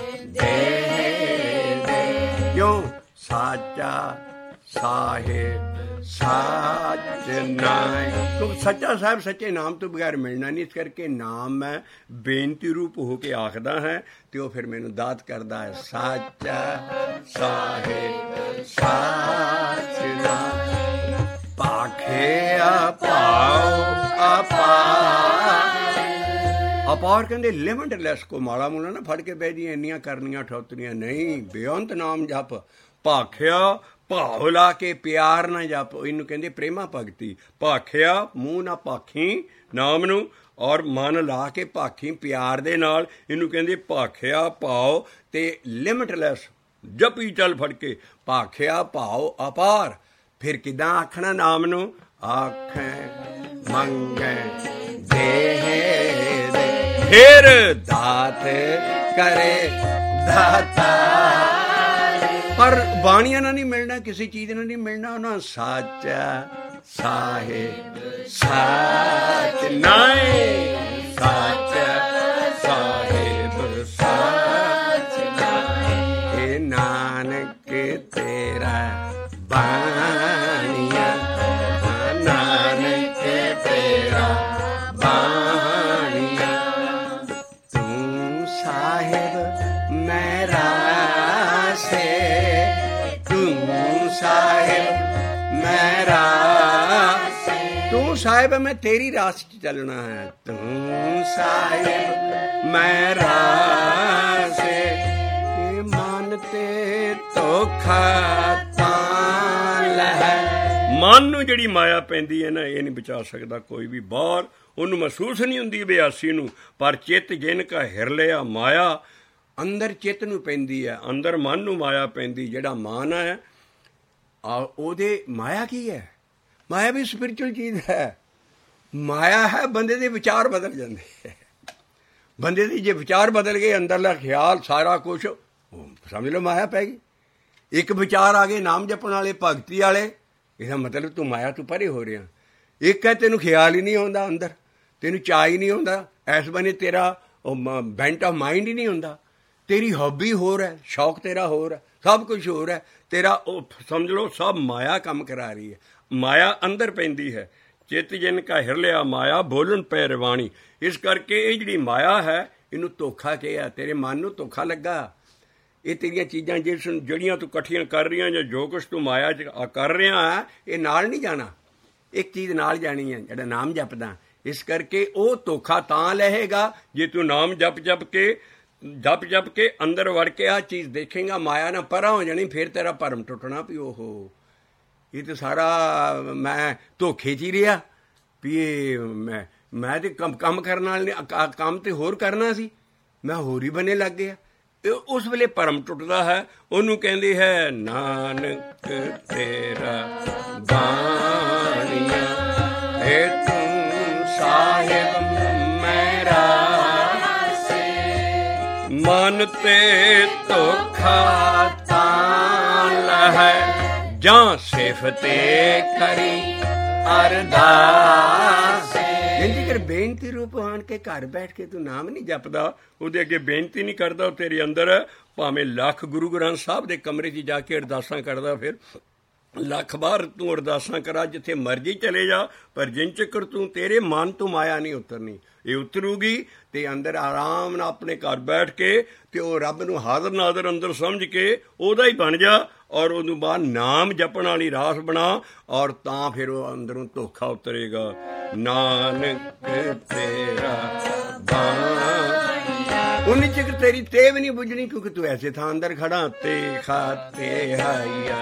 ਦੇਹ ਰੇ, ਕਿਉਂ ਸਾਚਾ ਸਾਹਿਬ ਸਾਚ ਨਾਮ। ਕਿਉਂਕਿ ਸੱਚਾ ਸਾਹਿਬ ਸੱਚੇ ਨਾਮ ਤੋਂ ਬਗੈਰ ਮਿਲਣਾ ਨਹੀਂ। ਇਸ ਕਰਕੇ ਨਾਮ ਮੈਂ ਬੇਨਤੀ ਰੂਪ ਹੋ ਕੇ ਆਖਦਾ ਹੈ ਤੇ ਉਹ ਫਿਰ ਮੈਨੂੰ ਦਾਤ ਕਰਦਾ ਹੈ। ਸਾਚਾ ਸਾਹਿਬ ਸਾਚ ਨਾਮ, ਪਾਖੇ ਅਪਾਉ ਅਪਾਰ। ਅਪਾਰ ਕਹਿੰਦੇ ਲਿਮਿਟਲੈਸ, ਕੋ ਮਾੜਾ ਮੂਲਾ ਨਾ ਫੜ ਕੇ ਬਹਿ ਜੀ ਇੰਨੀਆਂ ਕਰਨੀਆਂ ਠੌਤਰੀਆਂ ਨਹੀਂ, ਬੇਅੰਤ ਨਾਮ ਜਪ। ਭਾਖਿਆ ਭਾਵ ਲਾ ਕੇ ਪਿਆਰ ਨਾ ਜਪ, ਇਹਨੂੰ ਕਹਿੰਦੇ ਪ੍ਰੇਮਾ ਭਗਤੀ। ਭਾਖਿਆ ਮੂੰਹ ਨਾ ਭਾਖੀ ਨਾਮ ਨੂੰ, ਔਰ ਮਨ ਲਾ ਕੇ ਭਾਖੀ ਪਿਆਰ ਦੇ ਨਾਲ, ਇਹਨੂੰ ਕਹਿੰਦੇ ਭਾਖਿਆ ਭਾਵ ਤੇ ਲਿਮਿਟਲੈਸ ਜਪੀ ਚੱਲ ਫੜ ਕੇ। ਭਾਖਿਆ ਭਾਵ ਅਪਾਰ। ਫਿਰ ਕਿੱਦਾਂ ਆਖਣਾ ਨਾਮ ਨੂੰ, ਆਖੇ ਮੰਗੇ ਦੇਹ ਦੇ, ਫਿਰ ਦਾਤ ਕਰੇ ਦਾਤਾ। ਪਰ ਬਾਣੀਆਂ ਨਾਲ ਨਹੀਂ ਮਿਲਣਾ, ਕਿਸੇ ਚੀਜ਼ ਨਾਲ ਨਹੀਂ ਮਿਲਣਾ। ਉਹਨਾਂ ਸਾਚਾ ਸਾਹਿਬ ਸਾਚ ਨਾਏ, ਸਾਚਾ ਸਾਹਿਬ ਸਾਚ ਨਾਏ। ਇਹ ਨਾਨਕ ਤੇਰਾ ਬਾਣੀਆ, ਨਾਨਕ ਤੇਰਾ ਬਾਣੀਆ। ਤੂੰ ਸਾਹਿਬ ਮੇਰਾ ਸੇ, ਤੂੰ ਸਾਹਿਬ ਮੇਰਾ, ਤੂੰ ਸਾਹਿਬ ਮੈਂ ਤੇਰੀ ਰਾਸ 'ਚ ਚੱਲਣਾ ਹੈ। ਤੂੰ ਸਾਹਿਬ ਮੇਰਾ ਸੇ, ਮਨ ਤੇ ਧੋਖਾ ਤਾਂ ਲੈ। ਮਨ ਨੂੰ ਜਿਹੜੀ ਮਾਇਆ ਪੈਂਦੀ ਹੈ ਨਾ, ਇਹ ਨਹੀਂ ਬਚਾ ਸਕਦਾ ਕੋਈ ਵੀ ਬਾਹਰ। ਉਹਨੂੰ ਮਹਿਸੂਸ ਨਹੀਂ ਹੁੰਦੀ ਬਿਆਸੀ ਨੂੰ, ਪਰ ਚਿੱਤ ਜਿਨ ਕਾ ਹਿਰ ਲਿਆ ਮਾਇਆ, ਅੰਦਰ ਚਿੱਤ ਨੂੰ ਪੈਂਦੀ ਹੈ, ਅੰਦਰ ਮਨ ਨੂੰ ਮਾਇਆ ਪੈਂਦੀ। ਜਿਹੜਾ ਮਨ ਹੈ ਉਹਦੇ ਮਾਇਆ ਕੀ ਹੈ? ਮਾਇਆ ਵੀ ਸਪਿਰਿਚੁਅਲ ਚੀਜ਼ ਹੈ। ਮਾਇਆ ਹੈ ਬੰਦੇ ਦੇ ਵਿਚਾਰ ਬਦਲ ਜਾਂਦੇ। ਬੰਦੇ ਦੇ ਜੇ ਵਿਚਾਰ ਬਦਲ ਗਏ, ਅੰਦਰਲਾ ਖਿਆਲ ਸਾਰਾ ਕੁਛ, ਸਮਝ ਲਓ ਮਾਇਆ ਪੈ ਗਈ। ਇੱਕ ਵਿਚਾਰ ਆ ਗਏ ਨਾਮ ਜਪਣ ਵਾਲੇ, ਭਗਤੀ ਵਾਲੇ, ਇਹਦਾ ਮਤਲਬ ਤੂੰ ਮਾਇਆ ਤੋਂ ਪਰੇ ਹੋ ਰਿਹਾ। ਇੱਕ ਹੈ ਤੈਨੂੰ ਖਿਆਲ ਹੀ ਨਹੀਂ ਆਉਂਦਾ ਅੰਦਰ, ਤੈਨੂੰ ਚਾਅ ਹੀ ਨਹੀਂ ਆਉਂਦਾ, ਇਸ ਬਨੇ ਤੇਰਾ ਬੈਂਟ ਆਫ ਮਾਈਂਡ ਹੀ ਨਹੀਂ ਹੁੰਦਾ। ਤੇਰੀ ਹੌਬੀ ਹੋਰ ਹੈ, ਸ਼ੌਕ ਤੇਰਾ ਹੋਰ ਹੈ, ਸਭ ਕੁਛ ਹੋਰ ਹੈ ਤੇਰਾ। ਉਹ ਸਮਝ ਲਓ ਸਭ ਮਾਇਆ ਕੰਮ ਕਰਾ ਰਹੀ ਹੈ। ਮਾਇਆ ਅੰਦਰ ਪੈਂਦੀ ਹੈ। ਚਿੱਤ ਜਿਨ ਕਾ ਹਿਰ ਲਿਆ ਮਾਇਆ, ਬੋਲਣ ਪੈ ਰਵਾਣੀ। ਇਸ ਕਰਕੇ ਇਹ ਜਿਹੜੀ ਮਾਇਆ ਹੈ, ਇਹਨੂੰ ਧੋਖਾ ਕਿਹਾ। ਤੇਰੇ ਮਨ ਨੂੰ ਧੋਖਾ ਲੱਗਾ। ਇਹ ਤੇਰੀਆਂ ਚੀਜ਼ਾਂ ਜਿਹੜੀਆਂ ਤੂੰ ਇਕੱਠੀਆਂ ਕਰ ਰਹੀਆਂ, ਜਾਂ ਜੋ ਕੁਛ ਤੂੰ ਮਾਇਆ 'ਚ ਕਰ ਰਿਹਾ ਹੈ, ਇਹ ਨਾਲ ਨਹੀਂ ਜਾਣਾ। ਇੱਕ ਚੀਜ਼ ਨਾਲ ਜਾਣੀ ਹੈ, ਜਿਹੜਾ ਨਾਮ ਜਪਦਾ। ਇਸ ਕਰਕੇ ਉਹ ਧੋਖਾ ਤਾਂ ਲਹੇਗਾ ਜੇ ਤੂੰ ਨਾਮ ਜਪ ਜਪ ਕੇ ਅੰਦਰ ਵੜ ਕੇ ਆਹ ਚੀਜ਼ ਦੇਖੇਗਾ, ਮਾਇਆ ਨਾਲ ਪਰਾਂ ਹੋ ਜਾਣੀ। ਫਿਰ ਤੇਰਾ ਭਰਮ ਟੁੱਟਣਾ ਵੀ ਓਹੋ ਇਹ ਤਾਂ ਸਾਰਾ ਮੈਂ ਧੋਖੇ 'ਚ ਹੀ ਰਿਹਾ ਵੀ ਇਹ ਮੈਂ ਤੇ ਕੰਮ ਕਰਨ ਵਾਲੇ ਕੰਮ ਤੇ ਹੋਰ ਕਰਨਾ ਸੀ, ਮੈਂ ਹੋਰ ਹੀ ਬਣੇ ਲੱਗ ਗਿਆ। ਉਸ ਵੇਲੇ ਭਰਮ ਟੁੱਟਦਾ ਹੈ। ਉਹਨੂੰ ਕਹਿੰਦੇ ਹੈ ਨਾਨਕ ਤੇਰਾ ਬਾਣੀਆ, ਏ ਤੂੰ ਸਾਹਿਬ ਮੇਰਾ ਸੇ, ਮਨ ਤੇ ਧੋਖਾ ਖਾਤਾਂ ਲਹੈ ਜਾਂ ਸਿਫਤੇ ਕਰੀ ਅਰਦਾਸ। ਇੰਜ ਕਰ ਬੇਨਤੀ ਰੂਪ ਆਣ ਕੇ ਘਰ ਬੈਠ ਕੇ ਤੂੰ ਨਾਮ ਨਹੀਂ ਜਪਦਾ, ਉਹਦੇ ਅੱਗੇ ਬੇਨਤੀ ਨਹੀਂ ਕਰਦਾ, ਉਹ ਤੇਰੇ ਅੰਦਰ ਭਾਵੇਂ ਲੱਖ ਗੁਰੂ ਗ੍ਰੰਥ ਸਾਹਿਬ ਦੇ ਕਮਰੇ 'ਚ ਜਾ ਕੇ ਅਰਦਾਸਾਂ ਕਰਦਾ, ਫਿਰ ਲੱਖ ਵਾਰ ਤੂੰ ਅਰਦਾਸਾਂ ਕਰਾ, ਜਿੱਥੇ ਮਰਜ਼ੀ ਚਲੇ ਜਾ, ਪਰ ਜਿੰਨ ਚੱਕਰ ਤੂੰ ਤੇਰੇ ਮਨ ਤੋਂ ਮਾਇਆ ਨਹੀਂ ਉਤਰਨੀ। ਇਹ ਉਤਰੂਗੀ ਤੇ ਅੰਦਰ ਆਰਾਮ ਨਾਲ ਆਪਣੇ ਘਰ ਬੈਠ ਕੇ ਤੇ ਉਹ ਰੱਬ ਨੂੰ ਹਾਜ਼ਰ ਨਾਜ਼ਰ ਅੰਦਰ ਸਮਝ ਕੇ ਉਹਦਾ ਹੀ ਬਣ ਜਾ, ਔਰ ਉਹਨੂੰ ਬਾਅਦ ਨਾਮ ਜਪਣ ਵਾਲੀ ਰਾਸ ਬਣਾ, ਔਰ ਤਾਂ ਫਿਰ ਉਹ ਅੰਦਰੋਂ ਧੋਖਾ ਉਤਰੇਗਾ। ਨਾਨਕ ਤੇਰਾ ਉਨੀ ਚਿਰ ਤੇਰੀ ਤੇਵ ਨਹੀਂ ਬੁੱਝਣੀ, ਕਿਉਂਕਿ ਤੂੰ ਐਸੇ ਥਾਂ ਅੰਦਰ ਖੜਾ। ਤੇ ਖਾਤੇ ਹਾਇਆ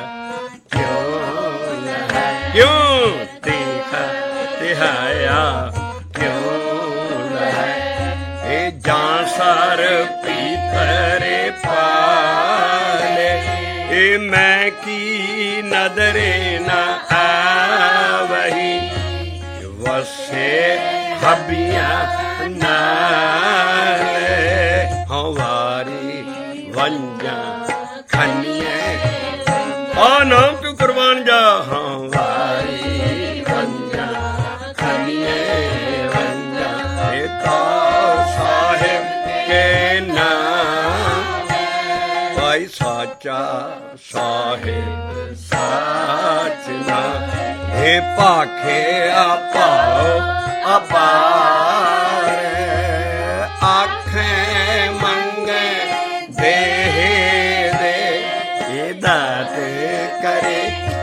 ਕਿਉਂ ਤੇ ਖਾਤੇ ਹਾਇਆ ਕਿਉਂ ਲਹੈ, ਇਹ ਜਾਂ ਸਰ ਪੀਤਰੇ ਪਾਲੇ, ਇਹ ਮੈਂ ਕੀ ਨਦਰੇ ਨਾ ਆਵਹੀ, ਵਸੇ ਹਬੀਆਂ ਨਾਲੇ ਹਵਾਰੀ ਵੰਜਾਂ ਖੰਨੀਏ। ਆ ਨਾਮ ਤੂੰ ਕੁਰਬਾਨ ਜਾ, ਹਵਾਰੀ ਵੰਜਾਂ ਖੰਨੀਏ ਵੰਜਾਂ, ਇਹ ਤਾਂ ਸਾਹਿਬ ਕੇ ਨਾਮ ਭਾਈ ਸਾਚਾ ਸਾਹਿਬ ਸਾਚ ਨਾਮ, ਇਹ ਭਾਖੇ ਆਪਾਓ ਅਪਾਰ, ਆਖੇ ਮੰਗੇ ਦੇਹ ਦੇ, ਇਹ ਦਾਤ ਕਰੇ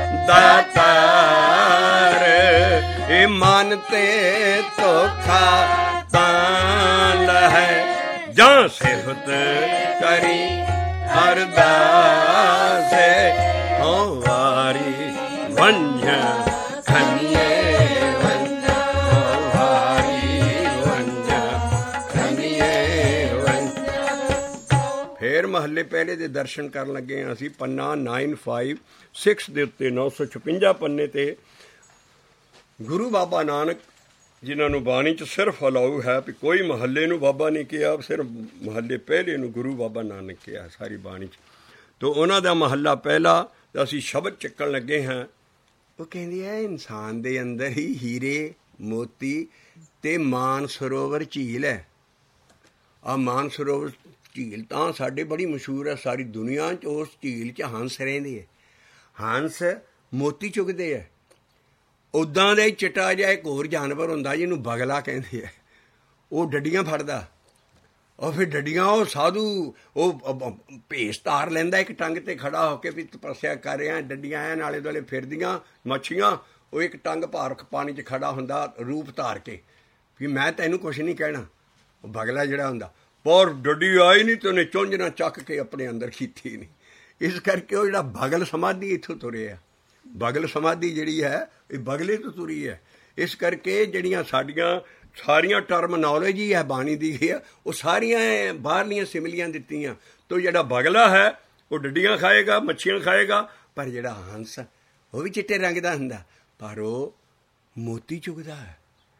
ਦਾਤਾਰ, ਇਹ ਮਨ ਤੇ ਧੋਖਾ ਤਾਂ ਲਹੈ, ਜਾਂ ਸਿਫਤ ਕਰੀ ਅਰਦਾਸ, ਹੋ ਵਾਰੀ ਵੰਝਾਂ ਖੰਨੀਏ ਵੰਝਾਂ, ਹੋ ਵਾਰੀ ਵੰਝਾਂ ਖੰਨੀਏ ਵੰਝਾਂ। ਫੇਰ ਮਹੱਲੇ ਪਹਿਲੇ ਦੇ ਦਰਸ਼ਨ ਕਰਨ ਲੱਗੇ ਹਾਂ ਅਸੀਂ। ਪੰਨਾ 956 ਦੇ ਉੱਤੇ 956 ਪੰਨੇ ਤੇ ਗੁਰੂ ਬਾਬਾ ਨਾਨਕ ਜਿਨ੍ਹਾਂ ਨੂੰ ਬਾਣੀ 'ਚ ਸਿਰਫ ਅਲਾਊ ਹੈ ਵੀ ਕੋਈ ਮਹੱਲੇ ਨੂੰ ਬਾਬਾ ਨਹੀਂ ਕਿਹਾ, ਸਿਰਫ ਮਹੱਲੇ ਪਹਿਲੇ ਨੂੰ ਗੁਰੂ ਬਾਬਾ ਨਾਨਕ ਕਿਹਾ ਸਾਰੀ ਬਾਣੀ 'ਚ। ਤਾਂ ਉਹਨਾਂ ਦਾ ਮਹੱਲਾ ਪਹਿਲਾ ਅਸੀਂ ਸ਼ਬਦ ਚੱਕਣ ਲੱਗੇ ਹਾਂ। ਉਹ ਕਹਿੰਦੇ ਆ ਇਨਸਾਨ ਦੇ ਅੰਦਰ ਹੀ ਹੀਰੇ ਮੋਤੀ ਤੇ ਮਾਨ ਸਰੋਵਰ ਝੀਲ ਹੈ। ਆ ਮਾਨ ਸਰੋਵਰ ਝੀਲ ਤਾਂ ਸਾਡੇ ਬੜੀ ਮਸ਼ਹੂਰ ਹੈ ਸਾਰੀ ਦੁਨੀਆ 'ਚ। ਉਸ ਝੀਲ 'ਚ ਹੰਸ ਰਹਿੰਦੇ ਹੈ, ਹੰਸ ਮੋਤੀ ਚੁਗਦੇ ਹੈ। ਉੱਦਾਂ ਦਾ ਹੀ ਚਿੱਟਾ ਜਿਹਾ ਇੱਕ ਹੋਰ ਜਾਨਵਰ ਹੁੰਦਾ ਜਿਹਨੂੰ ਬਗਲਾ ਕਹਿੰਦੇ ਹੈ, ਉਹ ਡੱਡੀਆਂ ਫੜਦਾ, ਔਰ ਫਿਰ ਡੱਡੀਆਂ ਉਹ ਸਾਧੂ ਉਹ ਭੇਸ ਧਾਰ ਲੈਂਦਾ, ਇੱਕ ਟੰਗ ਤੇ ਖੜਾ ਹੋ ਕੇ ਵੀ ਤਪੱਸਿਆ ਕਰ ਰਿਹਾ, ਡੱਡੀਆਂ ਐਨ ਆਲੇ ਦੁਆਲੇ ਫਿਰਦੀਆਂ ਮੱਛੀਆਂ, ਉਹ ਇੱਕ ਟੰਗ ਭਾਰ ਪਾਣੀ 'ਚ ਖੜਾ ਹੁੰਦਾ ਰੂਪ ਧਾਰ ਕੇ ਵੀ ਮੈਂ ਤੈਨੂੰ ਕੁਛ ਨਹੀਂ ਕਹਿਣਾ। ਉਹ ਬਗਲਾ ਜਿਹੜਾ ਹੁੰਦਾ, ਪਰ ਡੱਡੀ ਆਈ ਨਹੀਂ ਤੇ ਉਹਨੇ ਚੁੰਝਣਾ ਚੱਕ ਕੇ ਆਪਣੇ ਅੰਦਰ ਕੀਤੀ ਨਹੀਂ। ਇਸ ਕਰਕੇ ਉਹ ਜਿਹੜਾ ਬਗਲ ਸਮਾਧੀ ਇੱਥੋਂ ਤੁਰਿਆ, ਬਗਲ ਸਮਾਧੀ ਜਿਹੜੀ ਹੈ ਇਹ ਬਗਲੇ ਤੋਂ ਤੁਰੀ ਹੈ। ਇਸ ਕਰਕੇ ਜਿਹੜੀਆਂ ਸਾਡੀਆਂ ਸਾਰੀਆਂ ਟਰਮਨੋਲੋਜੀ ਹੈ ਬਾਣੀ ਦੀ ਹੈ, ਉਹ ਸਾਰੀਆਂ ਬਾਹਰਲੀਆਂ ਸਿਮਲੀਆਂ ਦਿੱਤੀਆਂ। ਤੋ ਜਿਹੜਾ ਬਗਲਾ ਹੈ ਉਹ ਡੱਡੀਆਂ ਖਾਏਗਾ, ਮੱਛੀਆਂ ਖਾਏਗਾ, ਪਰ ਜਿਹੜਾ ਹੰਸ ਉਹ ਵੀ ਚਿੱਟੇ ਰੰਗ ਦਾ ਹੁੰਦਾ, ਪਰ ਉਹ ਮੋਤੀ ਚੁਗਦਾ ਹੈ।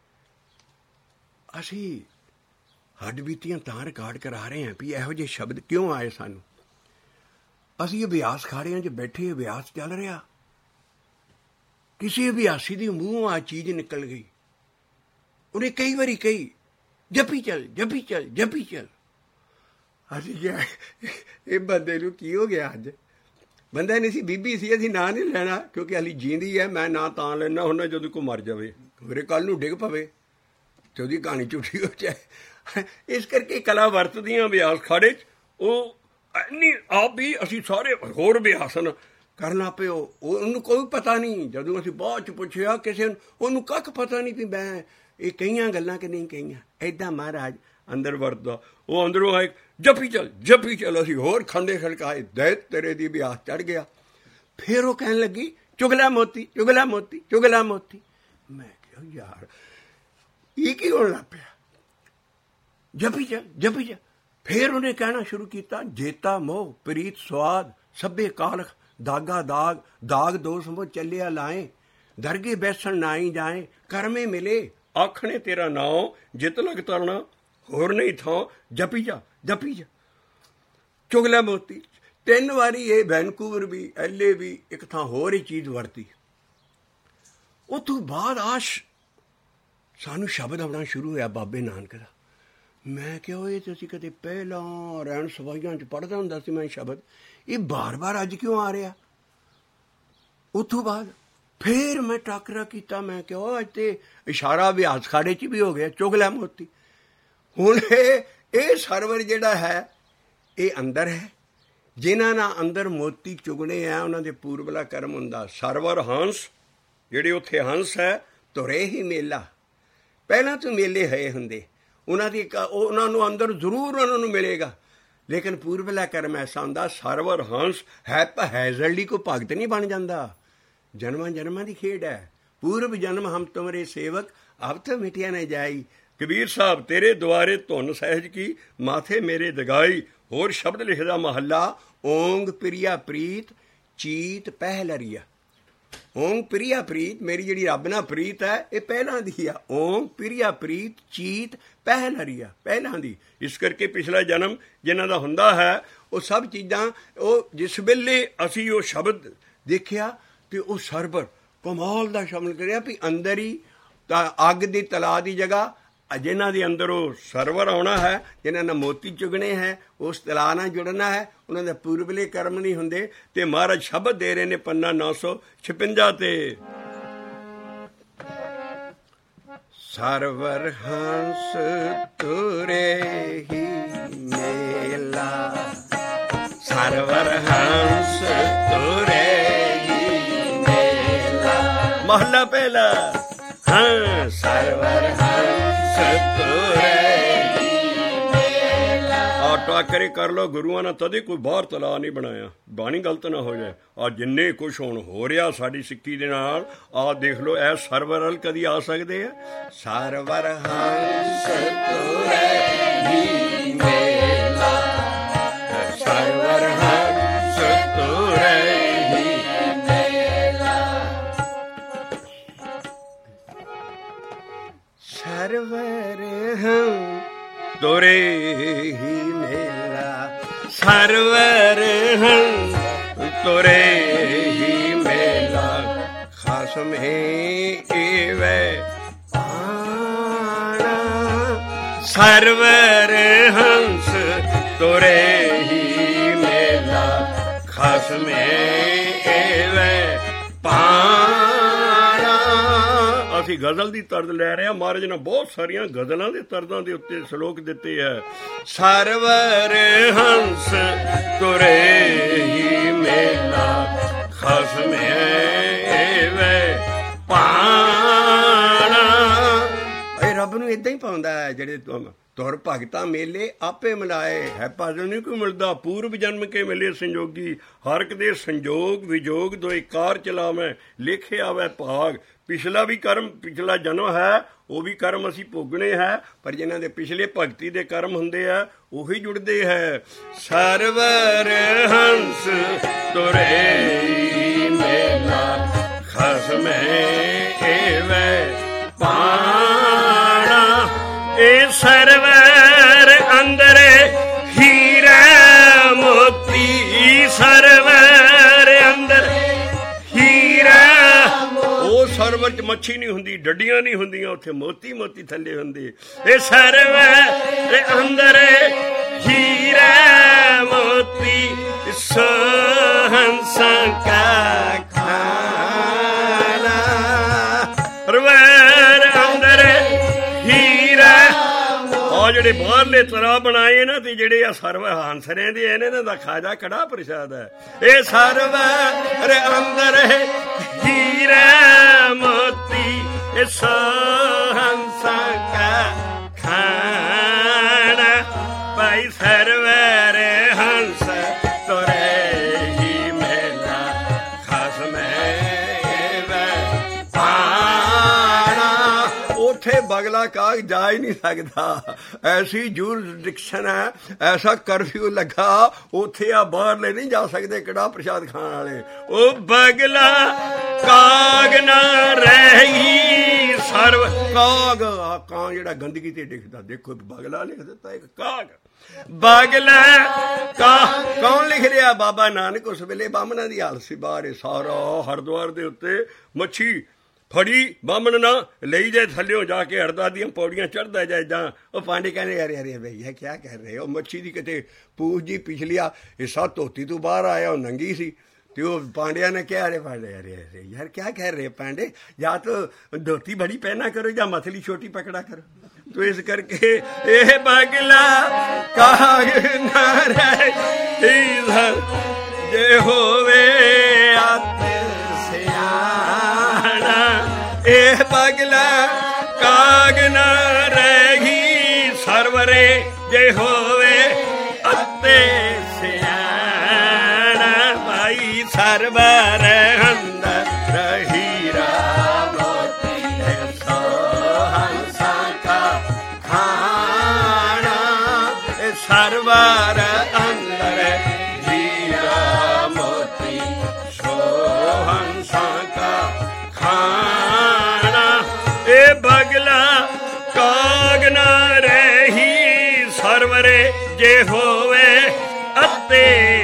ਅਸੀਂ ਹੱਡ ਬੀਤੀਆਂ ਤਾਂ ਰਿਕਾਰਡ ਕਰਾ ਰਹੇ ਹਾਂ ਵੀ ਇਹੋ ਜਿਹੇ ਸ਼ਬਦ ਕਿਉਂ ਆਏ ਸਾਨੂੰ। ਅਸੀਂ ਅਭਿਆਸ ਖਾੜਿਆਂ 'ਚ ਬੈਠੇ, ਅਭਿਆਸ ਚੱਲ ਰਿਹਾ, ਕਿਸੇ ਅਭਿਆਸੀ ਦੀ ਮੂੰਹੋਂ ਆ ਚੀਜ਼ ਨਿਕਲ ਗਈ, ਉਹਨੇ ਕਈ ਵਾਰੀ ਕਹੀ ਜਪੀ ਚੱਲ ਜਪੀ ਚੱਲ ਜਪੀ ਚੱਲ। ਅਸੀਂ ਕਿਹਾ ਇਹ ਬੰਦੇ ਨੂੰ ਕੀ ਹੋ ਗਿਆ ਅੱਜ? ਬੰਦਾ ਨਹੀਂ ਸੀ, ਬੀਬੀ ਸੀ, ਅਸੀਂ ਨਾਂ ਨਹੀਂ ਲੈਣਾ ਕਿਉਂਕਿ ਹਾਲੀ ਜੀਂਦੀ ਹੈ। ਮੈਂ ਨਾਂ ਤਾਂ ਲੈਣਾ ਹੁੰਦਾ ਜਦੋਂ ਕੋਈ ਮਰ ਜਾਵੇ, ਮੇਰੇ ਕੱਲ੍ਹ ਨੂੰ ਡਿੱਗ ਪਵੇ ਤੇ ਉਹਦੀ ਕਹਾਣੀ ਝੂਠੀ ਹੋ ਜਾਏ। ਇਸ ਕਰਕੇ ਕਲਾ ਵਰਤਦੀਆਂ ਅਭਿਆਸ ਖਾੜੇ 'ਚ। ਉਹ ਨਹੀਂ ਆਪ ਵੀ ਅਸੀਂ ਸਾਰੇ ਹੋਰ ਅਭਿਆਸਨ ਕਰਨਾ ਪਿਓ, ਉਹਨੂੰ ਕੋਈ ਪਤਾ ਨਹੀਂ। ਜਦੋਂ ਅਸੀਂ ਬਾਅਦ 'ਚ ਪੁੱਛਿਆ ਕਿਸੇ ਨੂੰ, ਉਹਨੂੰ ਕੱਖ ਪਤਾ ਨਹੀਂ ਵੀ ਮੈਂ ਇਹ ਕਈਆਂ ਗੱਲਾਂ ਕਿ ਨਹੀਂ ਕਹੀਆਂ। ਇੱਦਾਂ ਮਹਾਰਾਜ ਅੰਦਰ ਵਰਤਦਾ, ਉਹ ਅੰਦਰੋਂ ਆਏ ਜਪੀ ਚੱਲ ਜਪੀ ਚੱਲ। ਅਸੀਂ ਹੋਰ ਖੰਡੇ ਖੜਕਾਏ, ਦੈਤ ਤੇਰੇ ਦੀ ਅਭਿਆਸ ਚੜ੍ਹ ਗਿਆ। ਫਿਰ ਉਹ ਕਹਿਣ ਲੱਗੀ ਚੁਗਲਾ ਮੋਤੀ ਚੁਗਲਾ ਮੋਤੀ ਚੁਗਲਾ ਮੋਤੀ। ਮੈਂ ਕਿਹਾ ਯਾਰ ਇਹ ਕੀ ਹੋਣ ਲੱਗ ਪਿਆ? ਜਪੀ ਚੱਲ ਜਪੀ ਚੱਲ। ਫਿਰ ਉਹਨੇ ਕਹਿਣਾ ਸ਼ੁਰੂ ਕੀਤਾ ਜੇਤਾ ਮੋਹ ਪ੍ਰੀਤ ਸਵਾਦ ਸਭੇ ਕਾਲਖ ਦਾਗਾ ਦਾਗ ਦਾਗ ਦੋਸ ਮੋ ਚੱਲਿਆ ਲਾਏ ਦਰਗੇ ਬੈਸਣ ਨਾਈ ਜਾਏ ਕਰਮੇ ਮਿਲੇ ਆਖਣੇ ਤੇਰਾ ਨਾਉ ਜਿਤ ਲਗ ਤਰਨਾ ਹੋਰ ਨਹੀਂ ਥਾਂ ਜਪੀ ਜਾ ਜਪੀ ਜਾ। ਚੁਗਲਾ ਮੋਤੀ 3 ਵਾਰੀ ਇਹ ਵੈਨਕੂਵਰ ਵੀ, LA ਵੀ, ਇੱਕ ਥਾਂ ਹੋਰ ਹੀ ਚੀਜ਼ ਵਰਤੀ। ਉਹ ਤੋਂ ਬਾਅਦ ਸਾਨੂੰ ਸ਼ਬਦ ਆਉਣਾ ਸ਼ੁਰੂ ਹੋਇਆ ਬਾਬੇ ਨਾਨਕ ਦਾ। ਮੈਂ ਕਿਹਾ ਇਹ ਤਾਂ ਅਸੀਂ ਕਦੇ ਪਹਿਲਾਂ ਰਹਿਣ ਸਵਾਈਆਂ 'ਚ ਪੜ੍ਹਦਾ ਹੁੰਦਾ ਸੀ ਮੈਂ ਸ਼ਬਦ, ਇਹ ਬਾਰ-ਬਾਰ ਅੱਜ ਕਿਉਂ ਆ ਰਿਹਾ? ਉਸ ਤੋਂ ਬਾਅਦ ਫਿਰ ਮੈਂ ਟਾਕਰਾ ਕੀਤਾ। ਮੈਂ ਕਿਹਾ ਅੱਜ ਤੇ ਇਸ਼ਾਰਾ ਅਭਿਆਸ ਖਾੜੇ 'ਚ ਵੀ ਹੋ ਗਿਆ, ਚੁਗ ਲੈ ਮੋਤੀ। ਹੁਣ ਇਹ ਸਰਵਰ ਜਿਹੜਾ ਹੈ ਇਹ ਅੰਦਰ ਹੈ। ਜਿਨ੍ਹਾਂ ਨਾਲ ਅੰਦਰ ਮੋਤੀ ਚੁਗਣੇ ਆ ਉਹਨਾਂ ਦੇ ਪੂਰਬਲਾ ਕਰਮ ਹੁੰਦਾ। ਸਰਵਰ ਹੰਸ, ਜਿਹੜੇ ਉੱਥੇ ਹੰਸ ਹੈ, ਤੁਰੇ ਹੀ ਮੇਲਾ। ਪਹਿਲਾਂ ਤੋਂ ਮੇਲੇ ਹੋਏ ਹੁੰਦੇ, ਉਹਨਾਂ ਨੂੰ ਅੰਦਰ ਜ਼ਰੂਰ ਉਹਨਾਂ ਨੂੰ ਮਿਲੇਗਾ, ਲੇਕਿਨ ਪੂਰਬਲਾ ਕਰਮ ਐਸਾ ਹੁੰਦਾ। ਸਰਵਰ ਹੰਸ ਹੈਜ਼ਲਡੀ ਕੋ ਭਗਤ ਨਹੀਂ ਬਣ ਜਾਂਦਾ। ਜਨਮਾਂ ਜਨਮਾਂ ਦੀ ਖੇਡ ਹੈ। ਪੂਰਬ ਜਨਮ ਹਮ ਤੁਮਰੇ ਸੇਵਕ, ਅਬ ਤਾਂ ਮਿਟਿਆ ਨਾ ਜਾਈ। ਕਬੀਰ ਸਾਹਿਬ ਤੇਰੇ ਦੁਆਰੇ ਧੁਨ ਸਹਿਜ ਕੀ, ਮਾਥੇ ਮੇਰੇ ਦਗਾਈ। ਹੋਰ ਸ਼ਬਦ ਲਿਖਦਾ ਮਹੱਲਾ, ਓਂਗ ਪ੍ਰਿਆ ਪ੍ਰੀਤ ਚੀਤ ਪਹਿਲਰੀਆ। ਓਂਗ ਪ੍ਰਿਆ ਪ੍ਰੀਤ, ਮੇਰੀ ਜਿਹੜੀ ਰੱਬ ਨਾਲ ਪ੍ਰੀਤ ਹੈ ਇਹ ਪਹਿਲਾਂ ਦੀ ਆ। ਓਂਗ ਪ੍ਰਿਆ ਪ੍ਰੀਤ ਚੀਤ ਪਹਿਲਰੀਆ, ਪਹਿਲਾਂ ਦੀ। ਇਸ ਕਰਕੇ ਪਿਛਲਾ ਜਨਮ ਜਿਨ੍ਹਾਂ ਦਾ ਹੁੰਦਾ ਹੈ ਉਹ ਸਭ ਚੀਜ਼ਾਂ, ਉਹ ਜਿਸ ਵੇਲੇ ਅਸੀਂ ਉਹ ਸ਼ਬਦ ਦੇਖਿਆ ਤੇ ਉਹ ਸਰਵਰ ਕਮਾਲ ਦਾ ਸ਼ਬਦ ਕਰਿਆ ਵੀ ਅੰਦਰ ਹੀ ਅੱਗ ਦੀ ਤਲਾ ਦੀ ਜਗ੍ਹਾ, ਜਿਨ੍ਹਾਂ ਦੇ ਅੰਦਰ ਉਹ ਸਰਵਰ ਆਉਣਾ ਹੈ, ਜਿਨ੍ਹਾਂ ਨਾਲ ਮੋਤੀ ਚੁਗਣੇ ਹੈ, ਉਸ ਤਲਾ ਨਾਲ ਜੁੜਨਾ ਹੈ, ਉਹਨਾਂ ਦੇ ਪੂਰਬਲੇ ਕਰਮ ਨਹੀਂ ਹੁੰਦੇ। ਤੇ ਮਹਾਰਾਜ ਸ਼ਬਦ ਦੇ ਰਹੇ ਨੇ ਪੰਨਾ 956 ਤੇ, ਸਰਵਰ ਹੰਸ ਤੁਰੇ ਹੀ ਮੇਲਾ, ਸਰਵਰ ਹੰਸ ਤੁਰੇ ਹੀ ਮੇਲਾ। ਮਹਲਾ ਪਹਿਲਾ, ਹਾਂ ਸਰਵਰ ਹੰਸ ਤੁਰੇ ਹੀ ਮੇਲਾ। ਆਟਾ ਕਰੇ ਕਰ ਲੋ ਗੁਰੂਆਂ ਨਾਲ, ਤਦੇ ਕੋਈ ਬਾਹਰ ਤਲਾ ਨਹੀਂ ਬਣਾਇਆ। ਬਾਣੀ ਗਲਤ ਨਾ ਹੋ ਜਾਏ। ਆ ਜਿੰਨੇ ਕੁਛ ਹੁਣ ਹੋ ਰਿਹਾ ਸਾਡੀ ਸਿੱਕੀ ਦੇ ਨਾਲ, ਆਹ ਦੇਖ ਲਓ, ਇਹ ਸਰਵਰ ਵੱਲ ਕਦੀ ਆ ਸਕਦੇ ਆ? ਸਰਵਰ ਹੰਸ ਤੁਰੇ ਹੀ ਮੇਲਾ, ਸਰਵਰ ਹੰਸ ਤੁਰੇ ਹੀ ਮੇਲਾ। ਸਰਵਰ ਹੰਸ ਤੁਰੇ ਹੀ ਮੇਲਾ, ਸਰਵਰ ਹੰਸ ਤੁਰੇ ਹੀ ਮੇਲਾ। ਖਸਮੇ ਏਵੇਂ ਆਣਾ, ਸਰਵਰ ਹੰਸ ਤੁਰੇ ਹੀ ਮੇਲਾ। ਖਸਮੇ ਏਵੇਂ ਪਾਣਾ। ਅਸੀਂ ਗਜ਼ਲ ਦੀ ਤਰਜ਼ ਲੈ ਰਹੇ ਹਾਂ। ਮਹਾਰਾਜ ਨੇ ਬਹੁਤ ਸਾਰੀਆਂ ਗਜ਼ਲਾਂ ਦੇ ਤਰਜ਼ਾਂ ਦੇ ਉੱਤੇ ਸ਼ਲੋਕ ਦਿੱਤੇ ਹੈ। ਸਰਵਰ ਹੰਸ ਤੁਰੇ ਹੀ ਮੇਲਾ, ਖਸਮੇ ਏਵੇਂ ਪਾਣਾ। ਇਹ ਰੱਬ ਨੂੰ ਏਦਾਂ ਹੀ ਪਾਉਂਦਾ ਹੈ। ਜਿਹੜੇ ਤੁਰ ਭਗਤਾਂ ਮੇਲੇ ਆਪੇ ਮਿਲਾਏ ਹੈ, ਭਾਜੋ ਨਹੀਂ ਕੋਈ ਮਿਲਦਾ। ਪੂਰਬ ਜਨਮ ਕੇ ਮਿਲੇ ਸੰਜੋਗੀ, ਹਰ ਇੱਕ ਦੇ ਸੰਜੋਗ ਵਿਜੋਗ ਦੋਇ ਕਾਰ ਚਲਾਵੇਂ, ਲੇਖੇ ਆਵੇ ਭਾਗ। ਪਿਛਲਾ ਵੀ ਕਰਮ, ਪਿਛਲਾ ਜਨਮ ਹੈ, ਉਹ ਵੀ ਕਰਮ ਅਸੀਂ ਭੋਗਣੇ ਹੈ, ਪਰ ਜਿਨ੍ਹਾਂ ਦੇ ਪਿਛਲੇ ਭਗਤੀ ਦੇ ਕਰਮ ਹੁੰਦੇ ਆ ਉਹੀ ਜੁੜਦੇ ਹੈ। ਸਰਵਰ ਹੰਸ ਤੁਰੇ ਮੇਲਾ, ਖਸਮੇ ਏਵੇਂ ਪਾਣਾ। ਇਹ ਸਰਵਰ ਅੰਦਰ ਹੀਰਾ ਮੋਤੀ, ਸਰਵਰ ਅੰਦਰ ਹੀਰਾ। ਉਹ ਸਰਵਰ ਚ ਮੱਛੀ ਨਹੀਂ ਹੁੰਦੀ, ਡੱਡੀਆਂ ਨਹੀਂ ਹੁੰਦੀਆਂ, ਉੱਥੇ ਮੋਤੀ ਮੋਤੀ ਥੱਲੇ ਹੁੰਦੇ। ਇਹ ਸਰਵਰ ਅੰਦਰ ਹੀਰਾ ਮੋਤੀ, ਹੰਸਾਂ ਕਾ ਖਾਣਾ। ਸਰਵਰ ਅੰਦਰ ਹੀਰਾ। ਉਹ ਜਿਹੜੇ ਬਾਹਰਲੇ ਤਰਾ ਬਣਾਏ ਨਾ, ਤੇ ਜਿਹੜੇ ਆ ਸਰਵਰ ਹੰਸ ਰਹਿੰਦੇ ਆ, ਇਹਨਾਂ ਦਾ ਖਾਜਾ ਕੜਾ ਪ੍ਰਸ਼ਾਦ ਹੈ। ਇਹ ਸਰਵਰ ਅੰਦਰ ਹੀਰਾ ਮੋਤੀ, ਇਸ ਹੰਸਾਂ ਕਾ ਖਾਣਾ। ਭਾਈ ਸਰਵਰ ਹੰਸ ਤੁਰੇ ਹੀ ਮੇਲਾ, ਖਸਮੇ ਏਵੇਂ ਪਾਣਾ। ਉੱਥੇ ਬਗਲਾ ਕਾਗ ਜਾ ਹੀ ਨਹੀਂ ਸਕਦਾ। ਐਸੀ ਜੂਰਿਸਡਿਕਸ਼ਨ ਹੈ, ਐਸਾ ਕਰਫਿਊ ਲੱਗਾ, ਉੱਥੇ ਆ ਬਾਹਰਲੇ ਨਹੀਂ ਜਾ ਸਕਦੇ ਕੜਾ ਪ੍ਰਸ਼ਾਦ ਖਾਣ ਵਾਲੇ। ਉਹ ਬਗਲਾ ਕਾਗ ਨਾ ਰਹੀ ਸਰਵ ਕਾਗ, ਆ ਕਾਂ ਜਿਹੜਾ ਗੰਦਗੀ ਤੇ ਡਿੱਗਦਾ, ਦੇਖੋ ਬਗਲਾ ਲਿਖ ਦਿੱਤਾ ਇੱਕ ਕਾਗ, ਬਗਲਾ ਕੌਣ ਲਿਖ ਰਿਹਾ? ਬਾਬਾ ਨਾਨਕ। ਉਸ ਵੇਲੇ ਬਾਹਮਣਾਂ ਦੀ ਹਾਲਤ ਸੀ ਬਾਹਰ, ਸਾਰਾ ਹਰਿਦੁਆਰ ਦੇ ਉੱਤੇ ਮੱਛੀ ਫੜੀ, ਬਾਹਮਣ ਨਾ ਲਈ ਜਾਏ ਥੱਲਿਓਂ ਜਾ ਕੇ ਹਰਿਦੁਆਰ ਦੀਆਂ ਪੌੜੀਆਂ ਚੜ੍ਹਦਾ ਜਾਏ ਜਾਂ। ਉਹ ਪਾਂਡੇ ਕਹਿੰਦੇ ਅਰੇ ਅਰੇ ਭਈਆ ਕਿਆ ਕਹਿ ਰਹੇ ਹੋ? ਮੱਛੀ ਦੀ ਕਿਤੇ ਪੂਛ ਜੀ ਪਿਛਲੀਆ ਹਿੱਸਾ ਧੋਤੀ ਤੋਂ ਬਾਹਰ ਆਇਆ, ਉਹ ਨੰਗੀ ਸੀ। ਤੇ ਉਹ ਪਾਂਡਿਆਂ ਨੇ ਕਿਹਾ ਅਰੇ ਪਾਂਡੇ अरे अरे यार क्या कह रहे पांडे, या तो धोती बड़ी पहना करो या मछली छोटी पकड़ा करो। तो इस करके ये बगला काग न रहे जे होवे अत सियाना, ए बगला काग न रही सरवरे जे होवे अते सरवर अंदर हीरा मोती है, सोहंसा का खाना, सरवर अंदर हीरा मोती, सोहंसा का खाना। ए बगला काग न रही सरवरे जे होवे अते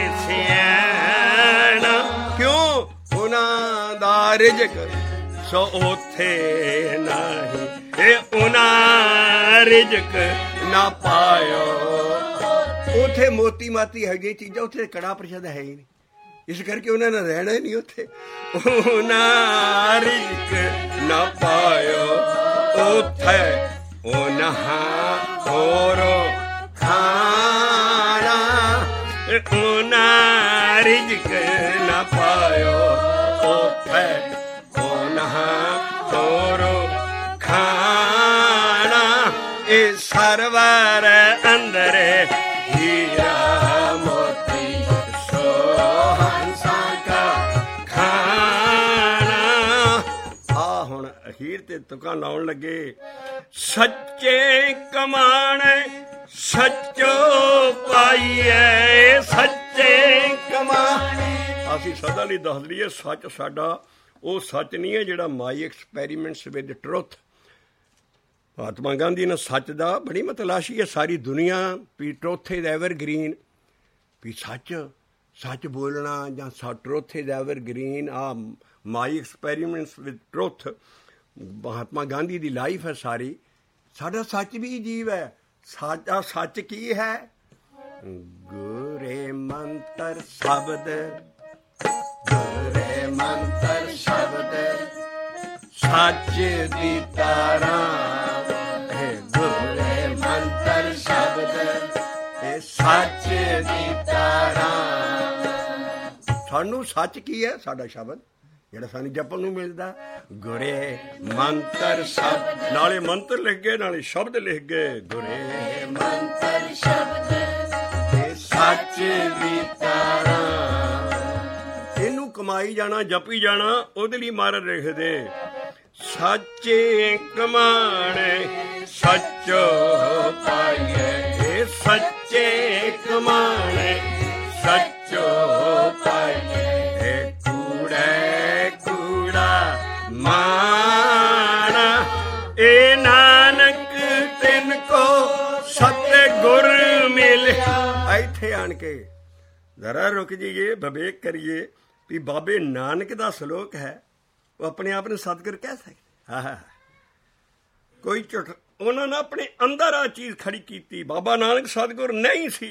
ਰਿਜਕ ਸੋ ਉਥੇ ਨਹੀਂ, ਇਹ ਉਹਨਾਂ ਰਿਜਕ ਨਾ ਪਾਇਓ। ਉੱਥੇ ਮੋਤੀ ਮਾਤੀ ਹੈਗੀ ਚੀਜ਼ਾਂ, ਉੱਥੇ ਕੜਾ ਪ੍ਰਸ਼ਾਦ ਹੈ ਹੀ ਨਹੀਂ, ਇਸ ਕਰਕੇ ਉਹਨਾਂ ਨੇ ਰਹਿਣਾ ਹੀ ਨਹੀਂ ਉੱਥੇ। ਉਹਨਾਂ ਰਿਜਕ ਨਾ ਪਾਇਓ ਉੱਥੇ, ਉਹਨਾਂ ਹੋਰੋ ਖਾਣਾ, ਉਹਨਾਂ ਰਿਜਕ ਨਾ ਪਾਇਓ ਉੱਥੇ, ਤੋਰੋ ਖਾਣਾ। ਇਹ ਸਰਵਰ ਅੰਦਰ ਹੀਰਾ ਮੋਤੀ, ਸੋਹੰਸਾ ਕਾ ਖਾਣਾ। ਆ ਹੁਣ ਅਖੀਰ ਤੇ ਤੁਕਾਂ ਲਾਉਣ ਲੱਗੇ, ਸੱਚੇ ਕਮਾਣੇ ਸੱਚੋ ਪਾਈਏ, ਸੱਚੇ ਕਮਾਣੇ। ਅਸੀਂ ਸਦਾ ਲਈ ਦੱਸ ਲਈਏ, ਸੱਚ ਸਾਡਾ ਉਹ ਸੱਚ ਨਹੀਂ ਹੈ ਜਿਹੜਾ my experiments with truth. Mahatma Gandhi ਨੇ ਸੱਚ ਦਾ ਬੜੀ ਮਤਲਾਸ਼ੀ ਹੈ ਸਾਰੀ ਦੁਨੀਆ, ਵੀ ਟਰੁੱਥ ਇਜ਼ ਐਵਰ ਗ੍ਰੀਨ, ਵੀ ਸੱਚ ਬੋਲਣਾ ਜਾਂ ਟਰੁੱਥ ਇਜ਼ ਐਵਰ ਗ੍ਰੀਨ। ਆ my experiments with truth Mahatma Gandhi ਦੀ ਲਾਈਫ ਹੈ ਸਾਰੀ। ਸਾਡਾ ਸੱਚ ਵੀ ਜੀਵ ਹੈ। ਸਾਡਾ ਸੱਚ ਕੀ ਹੈ? ਗੁਰੇ ਮੰਤਰ ਸ਼ਬਦ, ਗੁਰੇ ਮੰਤਰ ਸ਼ਬਦ, ਸੱਚ ਦੀ ਤਾਰਾਂ, ਗੁਰੇ ਮੰਤਰ ਸ਼ਬਦ, ਇਹ ਸੱਚ ਦੀ ਤਾਰਾਂ। ਸਾਨੂੰ ਸੱਚ ਕੀ ਹੈ? ਸਾਡਾ ਸ਼ਬਦ ਜਿਹੜਾ ਸਾਨੂੰ ਜਪਣ ਨੂੰ ਮਿਲਦਾ, ਗੁਰੇ ਮੰਤਰ ਸ਼ਬਦ, ਨਾਲੇ ਮੰਤਰ ਲਿਖ ਗਏ ਨਾਲੇ ਸ਼ਬਦ ਲਿਖ ਗਏ, ਗੁਰੇ ਮੰਤਰ ਸ਼ਬਦ, ਇਹ ਸੱਚ ਦੀ ਤਾਰਾਂ। ਇਹਨੂੰ ਕਮਾਈ ਜਾਣਾ, ਜਪੀ ਜਾਣਾ, ਉਹਦੇ ਲਈ ਮਹਾਰਾਜ ਲਿਖਦੇ, ਸੱਚੇ ਕਮਾਣੇ ਸੱਚੋ ਪਾਈਏ, ਇਹ ਸੱਚੇ ਕਮਾਣੇ ਸੱਚੋ ਪਾਈਏ, ਇਹ ਕੂੜੇ ਕੂੜਾ ਮਾਣਾ, ਇਹ ਨਾਨਕ ਤਿੰਨ ਕੋ ਸਤਿਗੁਰ ਮਿਲਿਆ। ਇੱਥੇ ਆਣ ਕੇ ਜ਼ਰਾ ਰੁਕ ਜਾਈਏ, ਵਿਵੇਕ ਕਰੀਏ ਵੀ ਬਾਬੇ ਨਾਨਕ ਦਾ ਸਲੋਕ ਹੈ, ਉਹ ਆਪਣੇ ਆਪ ਨੂੰ ਸਤਿਗੁਰ ਕਹਿ ਸਕਦੇ? ਹਾਂ, ਕੋਈ ਝੂਠ। ਉਹਨਾਂ ਨੇ ਆਪਣੇ ਅੰਦਰ ਆ ਚੀਜ਼ ਖੜੀ ਕੀਤੀ। ਬਾਬਾ ਨਾਨਕ ਸਤਿਗੁਰ ਨਹੀਂ ਸੀ,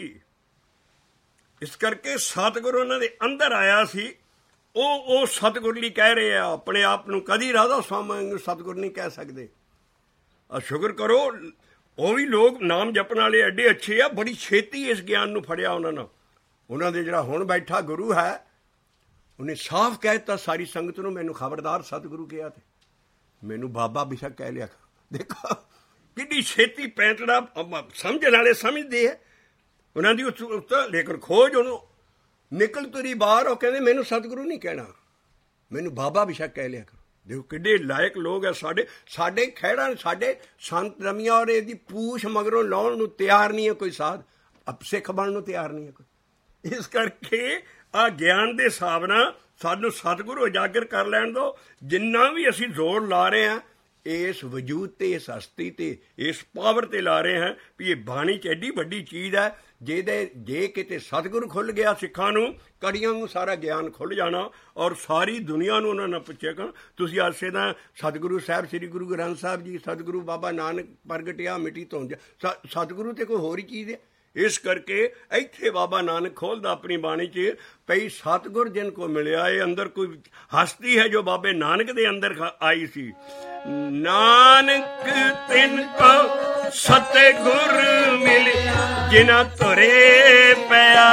ਇਸ ਕਰਕੇ ਸਤਿਗੁਰ ਉਹਨਾਂ ਦੇ ਅੰਦਰ ਆਇਆ ਸੀ। ਉਹ ਸਤਿਗੁਰ ਲਈ ਕਹਿ ਰਹੇ ਆ, ਆਪਣੇ ਆਪ ਨੂੰ ਕਦੀ ਰਾਧਾ ਸਵਾਮੀ ਨੂੰ ਸਤਿਗੁਰ ਨਹੀਂ ਕਹਿ ਸਕਦੇ। ਸ਼ੁਕਰ ਕਰੋ ਉਹ ਵੀ ਲੋਕ ਨਾਮ ਜਪਣ ਵਾਲੇ ਐਡੇ ਅੱਛੇ ਆ, ਬੜੀ ਛੇਤੀ ਇਸ ਗਿਆਨ ਨੂੰ ਫੜਿਆ ਉਹਨਾਂ ਨੇ। ਉਹਨਾਂ ਦੇ ਜਿਹੜਾ ਹੁਣ ਬੈਠਾ ਗੁਰੂ ਹੈ, ਉਹਨੇ ਸਾਫ਼ ਕਹਿ ਦਿੱਤਾ ਸਾਰੀ ਸੰਗਤ ਨੂੰ, ਮੈਨੂੰ ਖਬਰਦਾਰ ਸਤਿਗੁਰੂ ਕਿਹਾ ਤੇ ਮੈਨੂੰ ਬਾਬਾ ਬਿਸ਼ਕ ਕਹਿ ਲਿਆ। ਦੇਖੋ ਕਿੰਨੀ ਛੇਤੀ ਪੈਂਤੜਾ ਸਮਝਣ ਵਾਲੇ ਸਮਝਦੇ ਹੈ ਉਹਨਾਂ ਦੀ ਉੱਤੇ, ਲੇਕਿਨ ਖੋਜ ਉਹਨੂੰ ਨਿਕਲ ਤੁਰੀ ਬਾਹਰ। ਉਹ ਕਹਿੰਦੇ ਮੈਨੂੰ ਸਤਿਗੁਰੂ ਨਹੀਂ ਕਹਿਣਾ, ਮੈਨੂੰ ਬਾਬਾ ਬਿਸ਼ਕ ਕਹਿ ਲਿਆ ਕਰੋ। ਦੇਖੋ ਕਿੱਡੇ ਲਾਇਕ ਲੋਕ ਹੈ ਸਾਡੇ ਖਹਿੜਾ, ਸਾਡੇ ਸੰਤ ਰਮੀਆਂ, ਔਰ ਇਹਦੀ ਪੂਛ ਮਗਰੋਂ ਲਾਉਣ ਨੂੰ ਤਿਆਰ ਨਹੀਂ ਹੈ ਕੋਈ ਸਾਧ, ਸਿੱਖ ਬਣਨ ਨੂੰ ਤਿਆਰ ਨਹੀਂ ਹੈ ਕੋਈ। ਇਸ ਕਰਕੇ ਆ ਗਿਆਨ ਦੇ ਹਿਸਾਬ ਨਾਲ ਸਾਨੂੰ ਸਤਿਗੁਰੂ ਉਜਾਗਰ ਕਰ ਲੈਣ ਦਿਓ। ਜਿੰਨਾ ਵੀ ਅਸੀਂ ਜ਼ੋਰ ਲਾ ਰਹੇ ਹਾਂ, इस वजूद ते, इस हस्ती ते, इस पावर ते ला रहे हैं भी ये बाणी च एडी वड्डी चीज़ है जे किते सतगुर खुल गया सिखां नूं कड़ियां नूं सारा ज्ञान खुल जाना और सारी दुनिया नूं उन्हां ने पुछेगा तुसीं आसे दा सतगुरु साहब श्री गुरु ग्रंथ साहब जी सतगुरु बाबा नानक प्रगटिया मिट्टी तो सतगुरु ते कोई होर ही चीज़ है। इस करके इत्थे बाबा नानक खोलदा अपनी बाणी च पई सतगुर जिनको मिलिया ये अंदर कोई हस्ती है जो बाबे नानक दे अंदर आई सी। नानक तिनको सतगुर मिलिया जिना तुरे पिया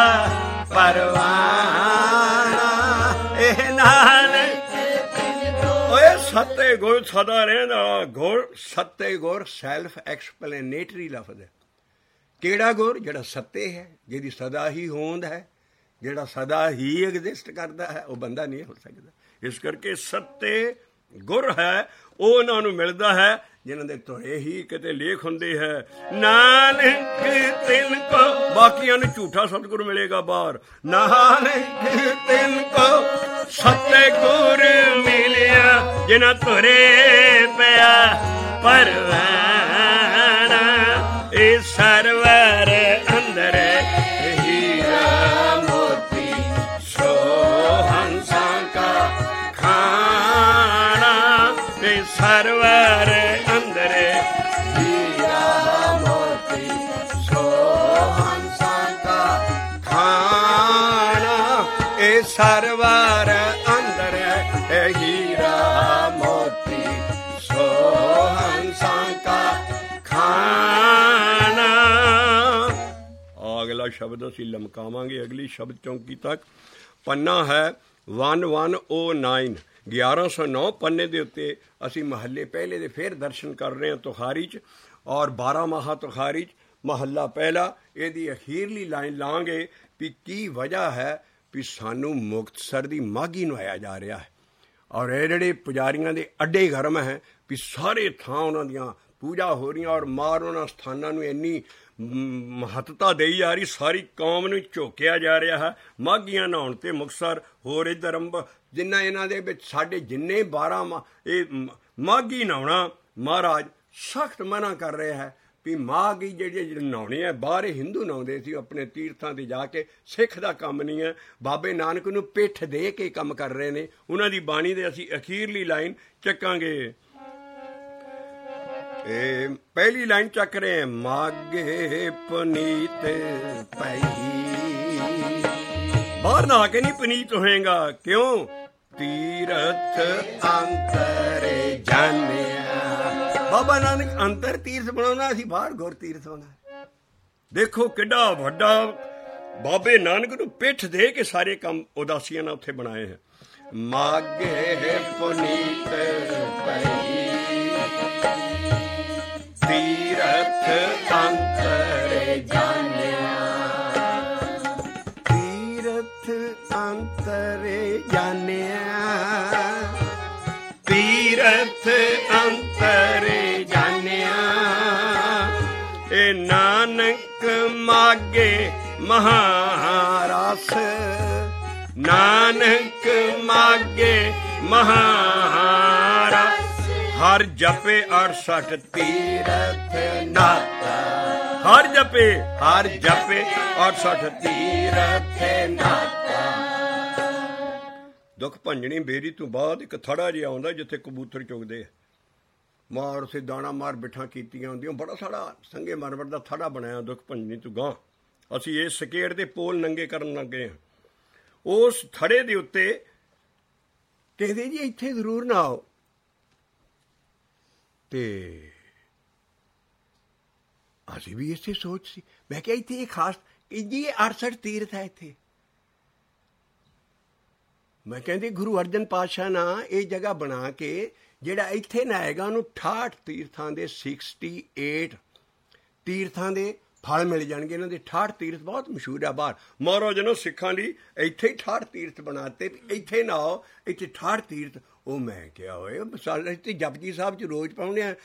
परवाना ए नानक ओए सत्ते गुर सदा रहंदा गुर सत्ते गुर सैल्फ एक्सप्लेनेटरी लफ्ज़ है। ਕਿਹੜਾ ਗੁਰ ਜਿਹੜਾ ਸੱਤੇ ਹੈ ਜਿਹਦੀ ਸਦਾ ਹੀ ਹੋਂਦ ਹੈ ਜਿਹੜਾ ਸਦਾ ਹੀ ਐਗਜ਼ਿਸਟ ਕਰਦਾ ਹੈ ਉਹ ਬੰਦਾ ਨਹੀਂ ਹੋ ਸਕਦਾ। ਇਸ ਕਰਕੇ ਸੱਤੇ ਗੁਰ ਹੈ ਉਹ ਉਹਨਾਂ ਨੂੰ ਮਿਲਦਾ ਹੈ ਜਿਨ੍ਹਾਂ ਦੇ ਧੁਰੇ ਹੀ ਕਿਤੇ ਲੇਖ ਹੁੰਦੇ ਹੈ ਨਾਨਕ ਤਿਨ ਕੋ ਬਾਕੀਆਂ ਨੂੰ ਝੂਠਾ ਸਤਿਗੁਰ ਮਿਲੇਗਾ ਬਾਹਰ। ਨਾਨਕ ਤਿਨ ਕੋ ਸੱਤੇ ਗੁਰ ਮਿਲਿਆ ਜਿਨ੍ਹਾਂ ਧੁਰੇ ਪਿਆ ਪਰਵਾਨਾ ਇਹ ਸਰਵਰ ਅੰਦਰ ਹੀਰਾ ਮੋਤੀ ਸੋਹੰਸਾਂ ਕਾ ਖਾਣਾ ਇਹ ਸਰਵਰ ਅੰਦਰ ਹੀਰਾ ਮੋਤੀ ਸੋਹੰਸਾਂ ਕਾ ਖਾਣਾ ਇਹ ਸਰਵਰ ਅੰਦਰ ਹੀਰਾ ਮੋਤੀ ਸੋਹੰਸਾਂ ਕਾ ਖਾਣਾ। ਅਗਲਾ ਸ਼ਬਦ ਅਸੀਂ ਲਮਕਾਵਾਂਗੇ ਅਗਲੀ ਸ਼ਬਦ ਚੌਂਕੀ ਤੱਕ। ਪੰਨਾ ਹੈ 1109 1109 ਪੰਨੇ ਦੇ ਉੱਤੇ ਅਸੀਂ ਮਹੱਲੇ ਪਹਿਲੇ ਦੇ ਫਿਰ ਦਰਸ਼ਨ ਕਰ ਰਹੇ ਹਾਂ ਤੁਖਾਰੀ 'ਚ ਔਰ 12 ਮਾਹਾ ਤੁਖਾਰੀ 'ਚ ਮਹੱਲਾ ਪਹਿਲਾ ਇਹਦੀ ਅਖੀਰਲੀ ਲਾਈਨ ਲਾਂਗੇ ਵੀ ਕੀ ਵਜ੍ਹਾ ਹੈ ਵੀ ਸਾਨੂੰ ਮੁਕਤਸਰ ਦੀ ਮਾਘੀ ਨੂੰ ਆਇਆ ਜਾ ਰਿਹਾ ਹੈ ਔਰ ਇਹ ਜਿਹੜੇ ਪੁਜਾਰੀਆਂ ਦੇ ਅੱਡੇ ਗਰਮ ਹੈ ਵੀ ਸਾਰੇ ਥਾਂ ਉਹਨਾਂ ਦੀਆਂ ਪੂਜਾ ਹੋ ਰਹੀਆਂ ਔਰ ਮਾਰ ਉਹਨਾਂ ਸਥਾਨਾਂ ਨੂੰ ਇੰਨੀ ਮਹੱਤਤਾ ਦੇਈ ਜਾ ਰਹੀ ਸਾਰੀ ਕੌਮ ਨੂੰ ਝੋਕਿਆ ਜਾ ਰਿਹਾ ਹੈ। ਮਾਘੀਆਂ ਨਹਾਉਣ ਤੇ ਮੁਕਤਸਰ ਹੋਰ ਇੱਧਰ ਜਿੰਨਾ ਇਹਨਾਂ ਦੇ ਵਿੱਚ ਸਾਡੇ ਜਿੰਨੇ 12 ਇਹ ਮਾਘੀ ਨਹਾਉਣਾ ਮਹਾਰਾਜ ਸਖਤ ਮਨਾ ਕਰ ਰਿਹਾ ਹੈ ਵੀ ਮਾਘੀ ਜਿਹੜੇ ਨਹਾਉਣੇ ਹੈ ਬਾਹਰ ਹਿੰਦੂ ਨਹਾਉਂਦੇ ਸੀ ਆਪਣੇ ਤੀਰਥਾਂ 'ਤੇ ਜਾ ਕੇ ਸਿੱਖ ਦਾ ਕੰਮ ਨਹੀਂ ਹੈ। ਬਾਬੇ ਨਾਨਕ ਨੂੰ ਪਿੱਠ ਦੇ ਕੇ ਕੰਮ ਕਰ ਰਹੇ ਨੇ। ਉਹਨਾਂ ਦੀ ਬਾਣੀ ਦੇ ਅਸੀਂ ਅਖੀਰਲੀ ਲਾਈਨ ਚੱਕਾਂਗੇ। ਪਹਿਲੀ ਲਾਈਨ ਚੱਕ ਰਹੇ ਹੈ ਮਾਘੇ ਪੁਨੀਤ ਪਈ ਬਾਹਰ ਨਹਾ ਕੇ ਨਹੀਂ ਪੁਨੀਤ ਹੋਏਗਾ ਕਿਉਂ ਤੀਰਥ ਅੰਤਰ ਜਾਣਿਆ। ਬਾਬਾ ਨਾਨਕ ਅੰਤਰ ਤੀਰਥ ਬਣਾਉਣਾ ਅਸੀਂ ਬਾਹਰ ਗੁਰ ਤੀਰਥ ਬਣਾਉਣਾ। ਦੇਖੋ ਕਿੱਡਾ ਵੱਡਾ ਬਾਬੇ ਨਾਨਕ ਨੂੰ ਪਿੱਠ ਦੇ ਕੇ ਸਾਰੇ ਕੰਮ ਉਦਾਸੀਆਂ ਨਾਲ ਉੱਥੇ ਬਣਾਏ ਹੈ। ਮਾਘੇ ਪੁਨੀਤ ਪਈ ਤੀਰਥ ਅੰਤਰ ਜਾਣਿਆ ਤੀਰਥ ਅੰਤਰ ਜਾਣਿਆ ਤੀਰਥ ਅੰਤਰ ਜਾਣਿਆ ਇਹ ਨਾਨਕ ਮਾਗੇ ਮਹਾਰਸ ਨਾਨਕ ਮਾਗੇ ਮਹਾਰਸ ਹਰ ਜਪੇ 68 ਤੀਰਥ ਨਾਤਾ ਹਰ ਜਪੇ 68 ਤੀਰਥ ਨਾਤਾ। ਦੁੱਖ ਭੰਜਣੀ ਬੇਰੀ ਤੋਂ ਬਾਅਦ ਇੱਕ ਥੜਾ ਜਿਹਾ ਆਉਂਦਾ ਜਿੱਥੇ ਕਬੂਤਰ ਚੁਗਦੇ ਮਾਰ ਉਸੇ ਦਾਣਾ ਮਾਰ ਬਿਠਾਂ ਕੀਤੀਆਂ ਹੁੰਦੀਆਂ ਬੜਾ ਸਾਰਾ ਸੰਗੇ ਮਰਮਰ ਦਾ ਥੜਾ ਬਣਾਇਆ ਦੁੱਖ ਭੰਜਣੀ ਤੋਂ ਗਾਂ ਅਸੀਂ ਇਹ ਸਕੇਟ ਦੇ ਪੋਲ ਨੰਗੇ ਕਰਨ ਲੱਗੇ ਹਾਂ। ਉਸ ਥੜੇ ਦੇ ਉੱਤੇ ਕਹਿੰਦੇ ਜੀ ਇੱਥੇ ਜ਼ਰੂਰ ਨਾ ਆਓ ਤੇ ਅਸੀਂ ਵੀ ਇਸੇ ਸੋਚ ਸੀ। ਮੈਂ ਕਿਹਾ ਇੱਥੇ ਇਹ ਖਾਸ ਜੀ 68 ਤੀਰਥ ਹੈ ਇੱਥੇ। ਮੈਂ ਕਹਿੰਦੀ ਗੁਰੂ ਅਰਜਨ ਪਾਤਸ਼ਾਹ ਨਾ ਇਹ ਜਗ੍ਹਾ ਬਣਾ ਕੇ ਜਿਹੜਾ ਇੱਥੇ ਨਾ ਆਏਗਾ ਉਹਨੂੰ 68 ਤੀਰਥਾਂ ਦੇ 68 ਤੀਰਥਾਂ ਦੇ ਫਲ ਮਿਲ ਜਾਣਗੇ। ਇਹਨਾਂ ਦੇ 68 ਤੀਰਥ ਬਹੁਤ ਮਸ਼ਹੂਰ ਆ ਬਾਹਰ। ਮਹਾਰਾਜ ਨੇ ਸਿੱਖਾਂ ਲਈ ਇੱਥੇ ਹੀ 68 ਤੀਰਥ ਬਣਾਤੇ ਇੱਥੇ ਨਾ ਆਓ ਇੱਥੇ 68 ਤੀਰਥ। ਉਹ ਮੈਂ ਕਿਹਾ ਹੋਏ ਸਾਡੇ ਇੱਥੇ ਜਪਜੀ ਸਾਹਿਬ 'ਚ ਰੋਜ਼ ਪਾਉਂਦੇ ਆ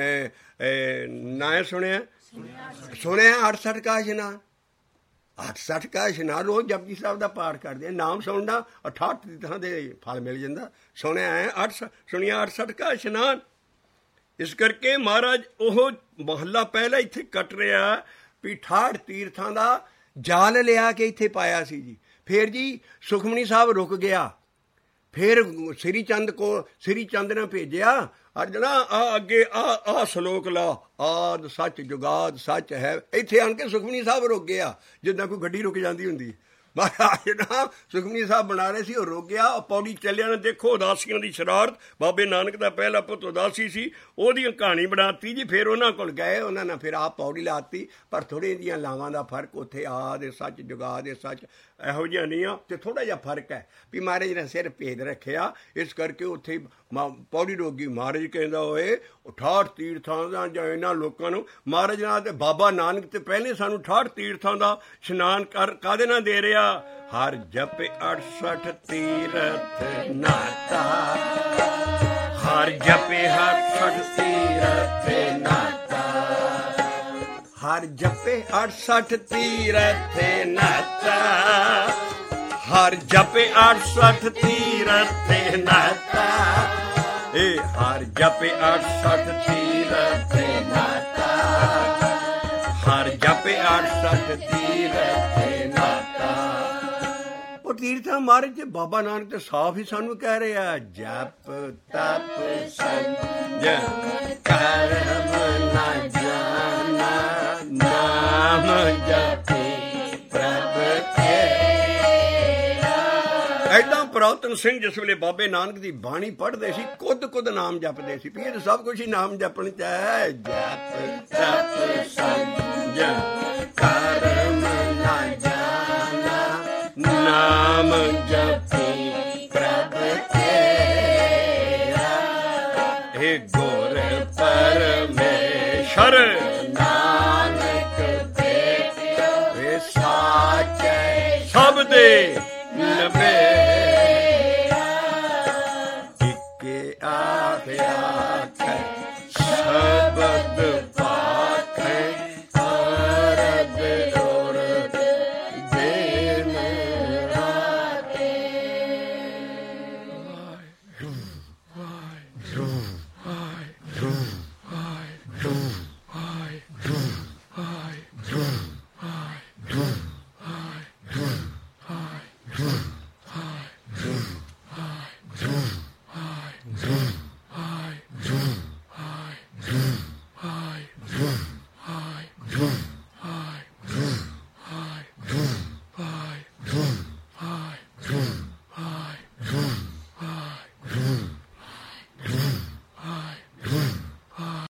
ਨਾ ਸੁਣਿਆ 68 ਕਾ ਇਸ਼ਨਾਨ 68 ਕਾ ਇਸ਼ਨਾਨ ਰੋਜ਼ ਜਪਜੀ ਸਾਹਿਬ ਦਾ ਪਾਠ ਕਰਦੇ ਆ ਨਾਮ ਸੁਣਦਾ 68 ਤੀਰਥਾਂ ਦੇ ਫਲ ਮਿਲ ਜਾਂਦਾ। ਸੁਣਿਆ 68 ਕਾ ਇਸ਼ਨਾਨ ਇਸ ਕਰਕੇ ਮਹਾਰਾਜ ਉਹ ਮਹੱਲਾ ਪਹਿਲਾਂ ਇੱਥੇ ਕੱਟ ਰਿਹਾ ਵੀ 68 ਤੀਰਥਾਂ ਦਾ ਜਾਲ ਲਿਆ ਕੇ ਇੱਥੇ ਪਾਇਆ ਸੀ ਜੀ। ਫਿਰ ਜੀ ਸੁਖਮਨੀ ਸਾਹਿਬ ਰੁਕ ਗਿਆ, ਫਿਰ ਸ੍ਰੀ ਚੰਦ ਨੇ ਭੇਜਿਆ ਅੱਜ ਨਾ ਅੱਗੇ ਆ ਸਲੋਕ ਲਾ, ਆਦ ਸੱਚ ਜੁਗਾਦ ਸੱਚ ਹੈ। ਇੱਥੇ ਆਣ ਕੇ ਸੁਖਮਨੀ ਸਾਹਿਬ ਰੁਕ ਗਿਆ, ਜਿੱਦਾਂ ਕੋਈ ਗੱਡੀ ਰੁਕ ਜਾਂਦੀ ਹੁੰਦੀ। ਮਹਾਰਾਜ ਨਾ ਸੁਖਮਨੀ ਸਾਹਿਬ ਬਣਾ ਰਹੇ ਸੀ, ਉਹ ਰੁਕ ਗਿਆ। ਉਹ ਪੌੜੀ ਚੱਲਿਆ ਨੇ, ਦੇਖੋ ਉਦਾਸੀਆਂ ਦੀ ਸ਼ਰਾਰਤ। ਬਾਬੇ ਨਾਨਕ ਦਾ ਪਹਿਲਾ ਪੁੱਤ ਉਦਾਸੀ ਸੀ, ਉਹਦੀ ਕਹਾਣੀ ਬਣਾਤੀ ਜੀ। ਫਿਰ ਉਹਨਾਂ ਕੋਲ ਗਏ, ਉਹਨਾਂ ਨੇ ਫਿਰ ਆਪ ਪੌੜੀ ਲਾਤੀ। ਪਰ ਥੋੜ੍ਹੇ ਜਿਹੀਆਂ ਲਾਵਾਂ ਦਾ ਫਰਕ ਉੱਥੇ ਆਦ ਸੱਚ ਜੁਗਾਦ ਸੱਚ ਇਹੋ ਜਿਹਾ ਨਹੀਂ ਆ, ਅਤੇ ਥੋੜ੍ਹਾ ਜਿਹਾ ਫਰਕ ਹੈ ਵੀ ਮਹਾਰਾਜ ਨੇ ਸਿਰ ਭੇਦ ਰੱਖਿਆ, ਇਸ ਕਰਕੇ ਉੱਥੇ ਪੌੜੀ ਰੁਕ ਗਈ। ਮਹਾਰਾਜ ਕਹਿੰਦਾ ਹੋਏ 68 ਤੀਰਥਾਂ ਦਾ ਜਾਂ ਇਹਨਾਂ ਲੋਕਾਂ ਨੂੰ ਮਹਾਰਾਜ ਨਾਲ ਤੇ ਬਾਬਾ ਨਾਨਕ ਤੇ ਪਹਿਲੇ ਸਾਨੂੰ 68 ਤੀਰਥਾਂ ਦਾ ਇਸ਼ਨਾਨ ਕਾਹਦੇ ਨਾਲ ਦੇ ਰਿਹਾ? ਹਰ ਜਪੇ 68 ਤੀਰਥ ਨਾਤਾ, ਹਰ ਜਪੇ 68 ਤੀਰਥ ਨਾਤਾ, ਹਰ ਜਪੇ 68 ਤੀਰਥ ਨਾਤਾ, ਹਰ ਜਪੇ 68 ਤੀਰਥ ਨਾਤਾ, ਏ ਹਰ ਜਪੇ 68 ਤੀਰਥ ਨਾਤਾ, ਹਰ ਜਪੇ 68 ਤੀਰਥ ਨਾਤਾ। ਉਹ ਤੀਰਥਾਂ ਮਹਾਰਾਜ ਬਾਬਾ ਨਾਨਕ ਤੇ ਸਾਫ਼ ਹੀ ਸਾਨੂੰ ਕਹਿ ਰਿਹਾ, ਜਪ ਤਪ ਸੰਜ ਕਰਮ ਨਾ ਜਾਣਾ, ਨਾਮ ਜਪੇ ਪ੍ਰਭ ਤੇਰਾ। ਏਦਾਂ ਪੁਰਾਤਨ ਸਿੰਘ ਜਿਸ ਵੇਲੇ ਬਾਬੇ ਨਾਨਕ ਦੀ ਬਾਣੀ ਪੜ੍ਹਦੇ ਸੀ, ਕੁੱਦ ਨਾਮ ਜਪਦੇ ਸੀ। ਵੀ ਸਭ ਕੁਛ ਹੀ ਨਾਮ ਜਪਣ ਚ ਹੈ। ਜਪ ਤਪ ਸੰਜ ਕਰਮ ਨਾ ਜਾਣਾ, ਨਾਮ ਜਪੇ ਪ੍ਰਭ ਤੇਰਾ। ਇਹ ਗੁਰ ਪਰਮੇਸ਼ਰ ਨਾਨਕ ਭੇਟਿਓ, ਇਹ ਸਾਚੇ ਸਭ ਦੇ